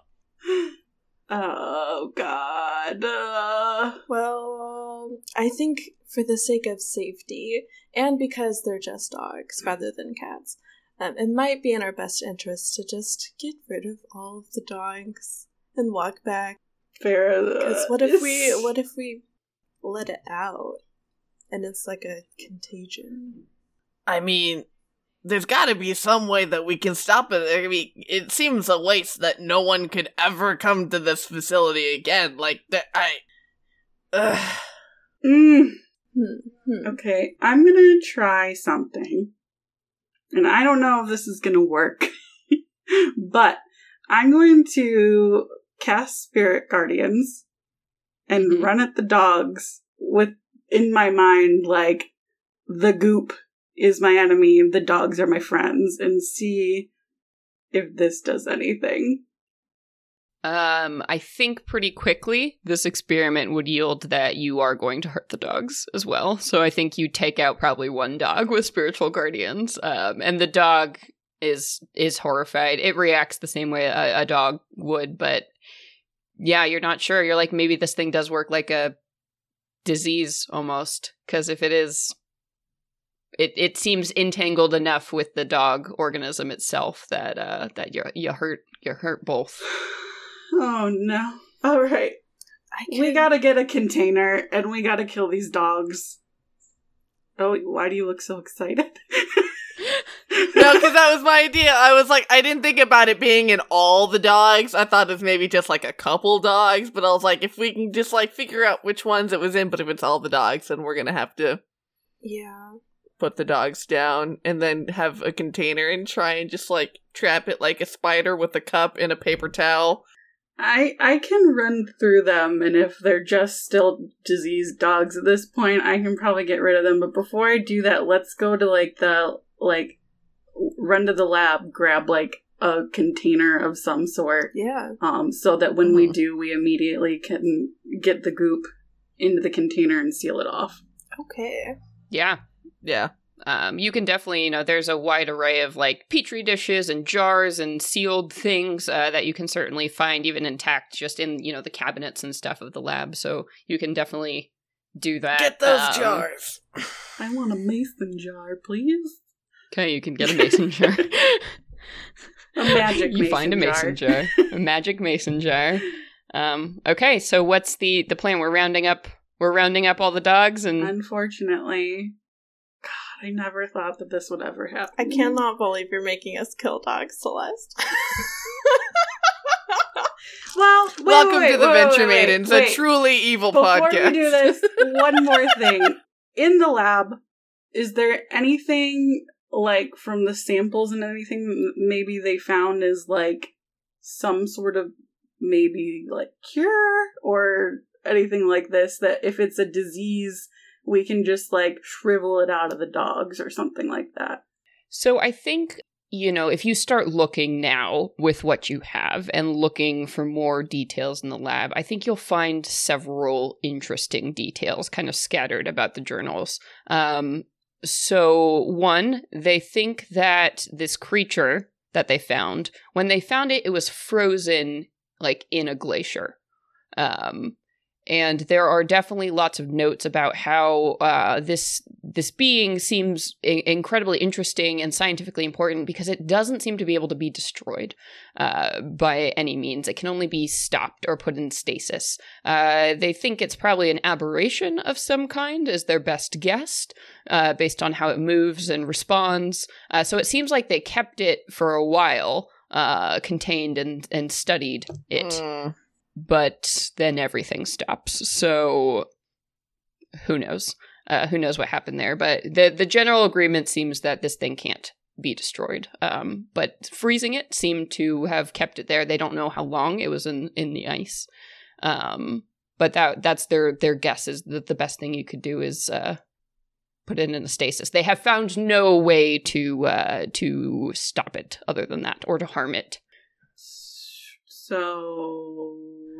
Oh God. Uh... Well, I think for the sake of safety, and because they're just dogs rather than cats, um, it might be in our best interest to just get rid of all of the dogs and walk back. Farah. Because what if we, what if we let it out? and it's like a contagion. I mean, there's gotta be some way that we can stop it. I mean, it seems a waste that no one could ever come to this facility again. Like, that I... Ugh. Mm. Hmm. Okay, I'm gonna try something. And I don't know if this is gonna work. But I'm going to cast Spirit Guardians and Mhm. run at the dogs with, in my mind, like, the goop is my enemy, the dogs are my friends, and see if this does anything. Um, I think pretty quickly this experiment would yield that you are going to hurt the dogs as well. So I think you take out probably one dog with spiritual guardians, um, and the dog is is horrified. It reacts the same way a, a dog would, but yeah, you're not sure. You're like, maybe this thing does work like a disease almost, because if it is, it it seems entangled enough with the dog organism itself that uh that you you hurt you hurt both. Oh no. Alright. I We gotta get a container, and we gotta kill these dogs. Oh, why do you look so excited? No, because that was my idea. I was like, I didn't think about it being in all the dogs. I thought it was maybe just like a couple dogs, but I was like, if we can just like figure out which ones it was in, but if it's all the dogs, then we're gonna have to Yeah. put the dogs down and then have a container and try and just like trap it like a spider with a cup and a paper towel. I I can run through them, and if they're just still diseased dogs at this point, I can probably get rid of them. But before I do that, let's go to like the like run to the lab, grab like a container of some sort, Yeah. um, so that when we Mhm. do, we immediately can get the goop into the container and seal it off. Okay. Yeah. Yeah. Um, you can definitely, you know, there's a wide array of like petri dishes and jars and sealed things uh, that you can certainly find even intact just in, you know, the cabinets and stuff of the lab. So you can definitely do that. Get those Um, jars. I want a mason jar, please. Okay, you can get a mason jar. A magic you mason find a mason jar. A magic mason jar. Um, okay, so what's the, the plan? We're rounding up we're rounding up all the dogs and Unfortunately, God, I never thought that this would ever happen. I cannot believe you're making us kill dogs, Celeste. Well, wait, Welcome wait, to the wait, Venture wait, wait, Maidens, wait. a truly evil Before podcast. we do this, one more thing. In the lab, is there anything, like, from the samples and anything m- maybe they found is, like, some sort of, maybe, like, cure? Or anything like this, that if it's a disease, we can just, like, shrivel it out of the dogs or something like that? So I think, you know, if you start looking now with what you have and looking for more details in the lab, I think you'll find several interesting details kind of scattered about the journals. Um, so one, they think that this creature that they found, when they found it, it was frozen like in a glacier. Um, And there are definitely lots of notes about how uh, this this being seems I- incredibly interesting and scientifically important because it doesn't seem to be able to be destroyed uh, by any means. It can only be stopped or put in stasis. Uh, they think it's probably an aberration of some kind, is their best guess, uh, based on how it moves and responds. Uh, so it seems like they kept it for a while, uh, contained and, and studied it. Mm. But then everything stops. So who knows? Uh, who knows what happened there? But the the general agreement seems that this thing can't be destroyed. Um, but freezing it seemed to have kept it there. They don't know how long it was in, in the ice. Um, but that that's their their guess is that the best thing you could do is uh, put it in a stasis. They have found no way to uh, to stop it other than that, or to harm it. So...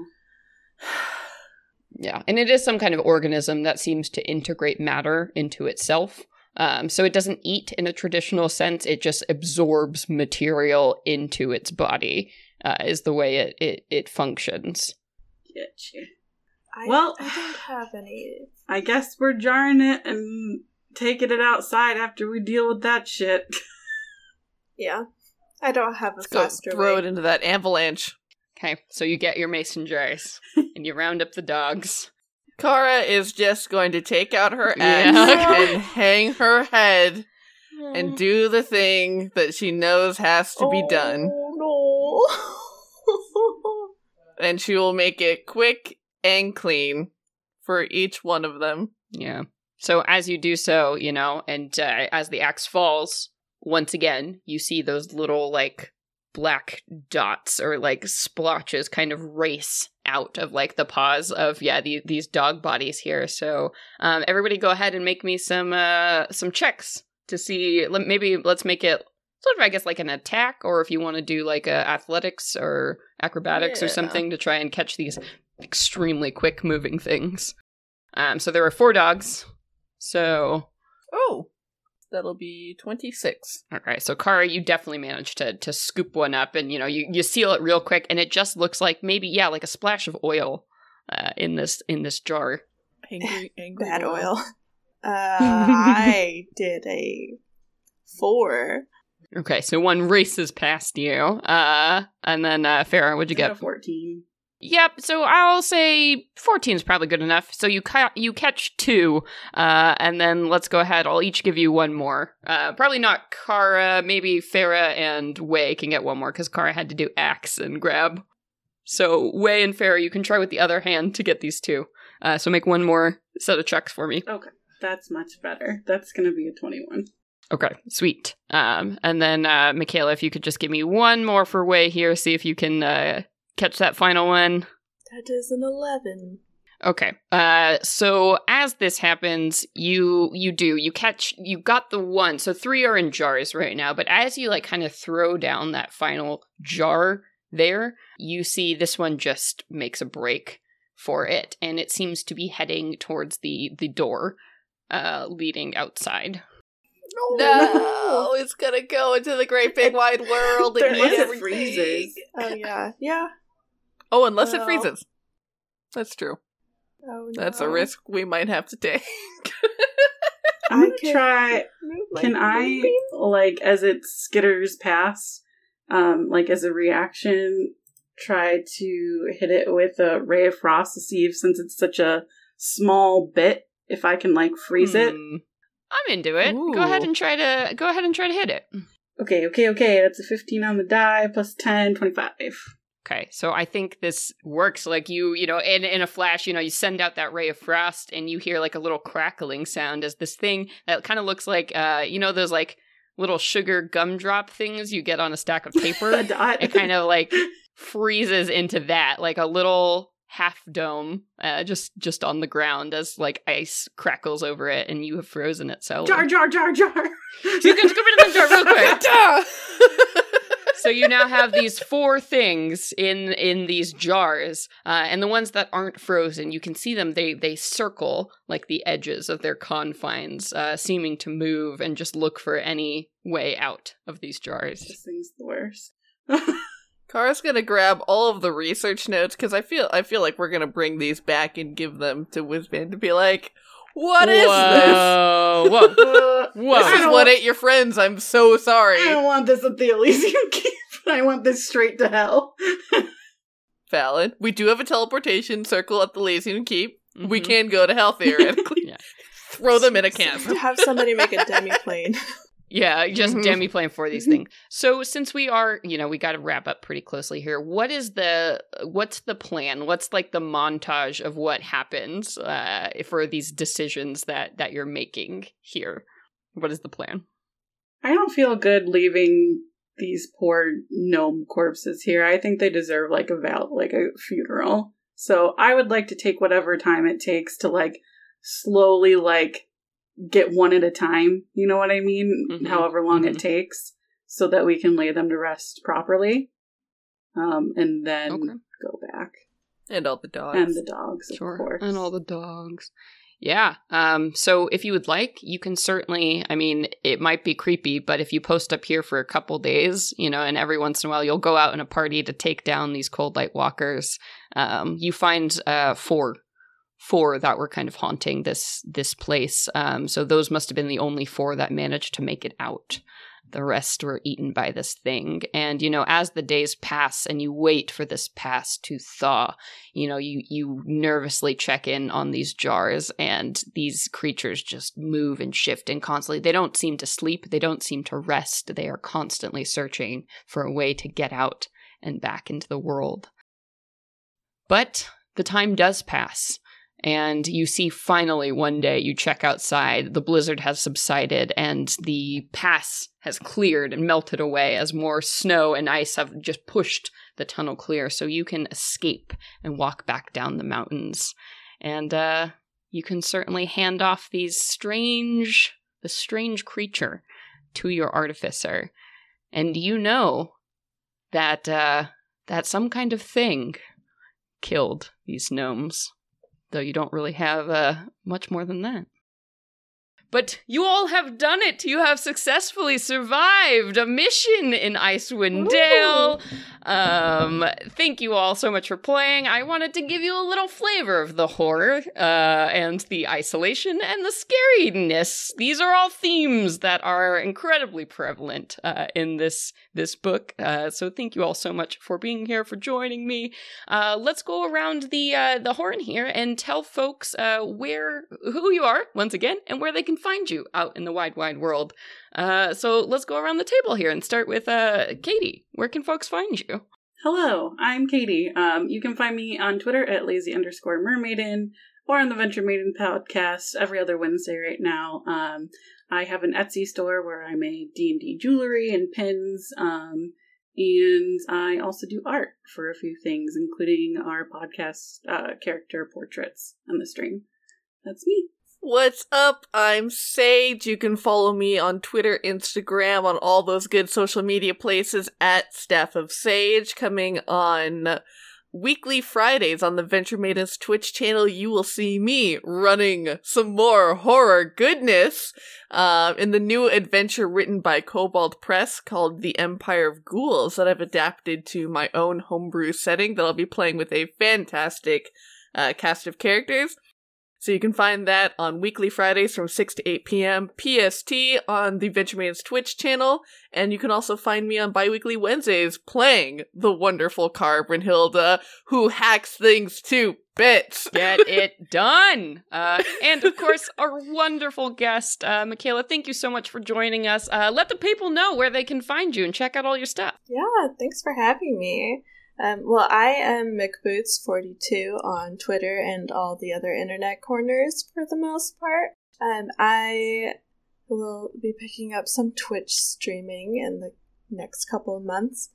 Yeah, and it is some kind of organism that seems to integrate matter into itself. Um, so it doesn't eat in a traditional sense. It just absorbs material into its body, uh, is the way it, it, it functions. Getcha. I, Well- I don't have any. I guess we're jarring it and taking it outside after we deal with that shit. Yeah. I don't have a Let's go faster throw way. it into that avalanche. Okay, so you get your mason jars, and you round up the dogs. Kara is just going to take out her axe Yeah. and hang her head and do the thing that she knows has to be done. Oh, no. And she will make it quick and clean for each one of them. Yeah. So as you do so, you know, and uh, as the axe falls, once again, you see those little, like, black dots or, like, splotches kind of race out of, like, the paws of, yeah, the, these dog bodies here. So um, everybody go ahead and make me some uh, some checks to see, maybe let's make it sort of, I guess, like an attack, or if you want to do, like, a athletics or acrobatics Yeah. or something to try and catch these extremely quick moving things. Um, so there are four dogs. So, Oh, that'll be twenty-six. okay, so Kara, you definitely managed to to scoop one up, and you know you, you seal it real quick, and it just looks like maybe yeah, like a splash of oil uh, in this in this jar. Angry, angry. Bad oil. oil. Uh, I did a four. Okay, so one races past you, uh, and then uh, Farrah, what'd you I got get? a fourteen. Yep, so I'll say fourteen is probably good enough. So you ca- you catch two, uh, and then let's go ahead. I'll each give you one more. Uh, probably not Kara, maybe Farrah and Wei can get one more, because Kara had to do axe and grab. So Wei and Farrah, you can try with the other hand to get these two. Uh, so make one more set of checks for me. Okay, that's much better. That's going to be a twenty-one. Okay, sweet. Um, and then uh, Michaela, if you could just give me one more for Wei here, see if you can... Uh, catch that final one. That is an eleven. Okay. Uh so as this happens, you you do you catch you got the one. So three are in jars right now, but as you like kind of throw down that final jar there, you see this one just makes a break for it, and it seems to be heading towards the the door uh leading outside. No, it's gonna go into the great big wide world and Unless eat it everything. freezes. Oh, yeah. Yeah. Oh, unless it Well. freezes. That's true. Oh, That's a no. risk we might have to take. I'm going I to can try... move my Can I, moonbeam. like, as it skitters past, um, like, as a reaction, try to hit it with a ray of frost to see if, since it's such a small bit, if I can, like, freeze it? Hmm. I'm into it. Go ahead Ooh. and try to go ahead and try to hit it. Okay, okay, okay. That's a fifteen on the die, plus ten, twenty-five. Okay, so I think this works. Like you, you know, in in a flash, you know, you send out that ray of frost, and you hear like a little crackling sound as this thing that kind of looks like, uh, you know, those like little sugar gumdrop things you get on a stack of paper. A dot. It kind of like freezes into that, like a little half dome, uh, just just on the ground as like ice crackles over it, and you have frozen it. So Jar, jar, jar, jar. So you can scoop it in the jar real quick. Duh! So you now have these four things in in these jars, uh, and the ones that aren't frozen, you can see them. They they circle like the edges of their confines, uh, seeming to move and just look for any way out of these jars. This thing's the worst. Kara's gonna grab all of the research notes because I feel I feel like we're gonna bring these back and give them to Whizband to be like, "What is this? Whoa, whoa, Uh, whoa! This is what ate your friends. I'm so sorry." I don't want this at the Elysium Keep. I want this straight to hell. Valid. We do have a teleportation circle at the Elysium Keep. We Mhm. can go to hell theoretically. Yeah. Throw them in a chasm. Have somebody make a demi-plane. Yeah, just Mhm. demi-plane for these things. So since we are, you know, we got to wrap up pretty closely here. What is the, what's the plan? What's like the montage of what happens uh, for these decisions that, that you're making here? What is the plan? I don't feel good leaving these poor gnome corpses here. I think they deserve like a val- like a funeral. So I would like to take whatever time it takes to like slowly like get one at a time. You know what I mean? Mhm. However long Mhm. it takes, so that we can lay them to rest properly. Um, and then Okay. go back. And all the dogs. And the dogs, of Sure. course. And all the dogs. Yeah. Um, so if you would like, you can certainly, I mean, it might be creepy, but if you post up here for a couple days, you know, and every once in a while you'll go out in a party to take down these cold light walkers, um, you find uh, four. Four that were kind of haunting this this place. Um, so those must have been the only four that managed to make it out. The rest were eaten by this thing. And, you know, as the days pass and you wait for this pass to thaw, you know, you, you nervously check in on these jars, and these creatures just move and shift and constantly. They don't seem to sleep. They don't seem to rest. They are constantly searching for a way to get out and back into the world. But the time does pass. And you see finally one day you check outside, the blizzard has subsided and the pass has cleared and melted away as more snow and ice have just pushed the tunnel clear, so you can escape and walk back down the mountains. And uh, you can certainly hand off these strange, the strange creature to your artificer. And you know that, uh, that some kind of thing killed these gnomes. Though you don't really have uh, much more than that. But you all have done it! You have successfully survived a mission in Icewind Dale! Um, thank you all so much for playing. I wanted to give you a little flavor of the horror, uh, and the isolation, and the scariness. These are all themes that are incredibly prevalent uh, in this this book. Uh, so thank you all so much for being here, for joining me. Uh, let's go around the uh, the horn here and tell folks uh, where who you are, once again, and where they can find you out in the wide, wide world. Uh, so let's go around the table here and start with uh, Katie. Where can folks find you? Hello, I'm Katie. Um, you can find me on Twitter at lazy underscore mermaiden or on the Venture Maiden podcast every other Wednesday right now. Um, I have an Etsy store where I make D and D jewelry and pins, um, and I also do art for a few things, including our podcast uh, character portraits on the stream. That's me. What's up? I'm Sage. You can follow me on Twitter, Instagram, on all those good social media places at Staff of Sage. Coming on weekly Fridays on the Venture Maidens Twitch channel, you will see me running some more horror goodness uh, in the new adventure written by Cobalt Press called The Empire of Ghouls that I've adapted to my own homebrew setting that I'll be playing with a fantastic uh, cast of characters. So you can find that on weekly Fridays from six to eight p.m. P S T on the Venture Maidens Twitch channel, and you can also find me on bi-weekly Wednesdays playing the wonderful Cara Brynhilda, who hacks things to bits. Get it done! Uh, and of course, our wonderful guest, uh, Michaela, thank you so much for joining us. Uh, let the people know where they can find you and check out all your stuff. Yeah, thanks for having me. Um, well, I am McBoots forty-two on Twitter and all the other internet corners for the most part. Um, I will be picking up some Twitch streaming in the next couple of months,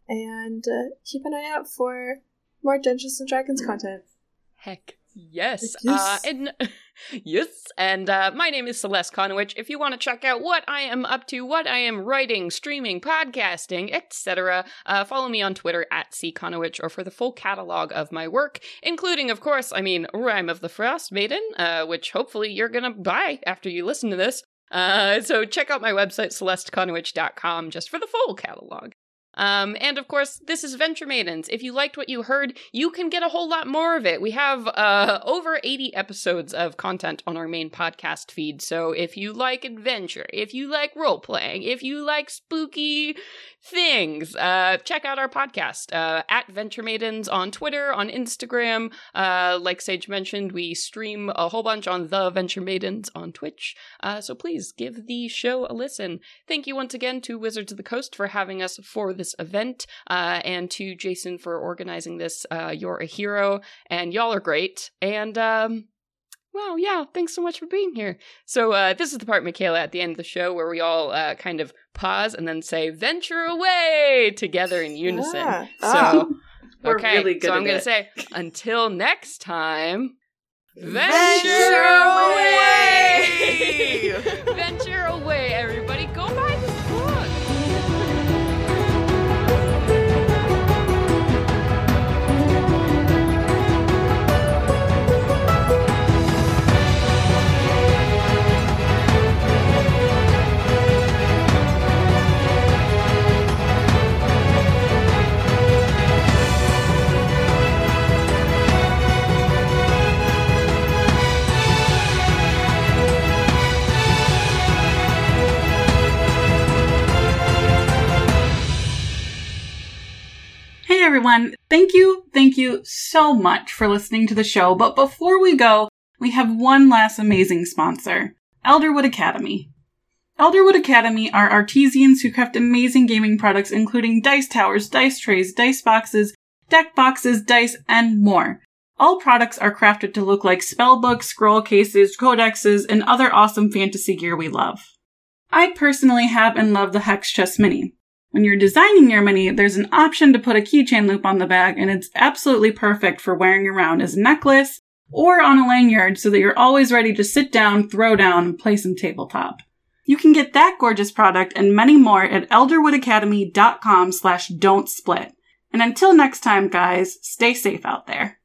and uh, keep an eye out for more Dungeons and Dragons content. Heck yes. Yes. Uh, and yes. And uh, my name is Celeste Conowich. If you want to check out what I am up to, what I am writing, streaming, podcasting, et cetera, uh, follow me on Twitter at C Conowich, or for the full catalog of my work, including, of course, I mean, Rime of the Frost Maiden, uh, which hopefully you're gonna buy after you listen to this. Uh, so check out my website, celeste conowich dot com, just for the full catalog. Um, and of course, this is Venture Maidens. If you liked what you heard, you can get a whole lot more of it. We have uh, over eighty episodes of content on our main podcast feed. So if you like adventure, if you like role-playing, if you like spooky things, uh, check out our podcast uh, at Venture Maidens on Twitter, on Instagram. Uh, like Sage mentioned, we stream a whole bunch on The Venture Maidens on Twitch. Uh, so please give the show a listen. Thank you once again to Wizards of the Coast for having us for this event, uh, and to Jason for organizing this. Uh, you're a hero, and y'all are great. And, um, wow, yeah, thanks so much for being here. So uh, this is the part, Michaela, at the end of the show where we all uh, kind of pause and then say, venture away, together in unison. Yeah. So, We're okay, really good so I'm at going to it. say, until next time, venture, Venture away! away! Venture away, everybody. Go buy this book. everyone. Thank you, thank you so much for listening to the show. But before we go, we have one last amazing sponsor, Elderwood Academy. Elderwood Academy are artisans who craft amazing gaming products including dice towers, dice trays, dice boxes, deck boxes, dice, and more. All products are crafted to look like spellbooks, scroll cases, codexes, and other awesome fantasy gear we love. I personally have and love the Hex Chest Mini. When you're designing your mini, there's an option to put a keychain loop on the back, and it's absolutely perfect for wearing around as a necklace or on a lanyard so that you're always ready to sit down, throw down, and play some tabletop. You can get that gorgeous product and many more at elderwoodacademy.com slash don't split. And until next time, guys, stay safe out there.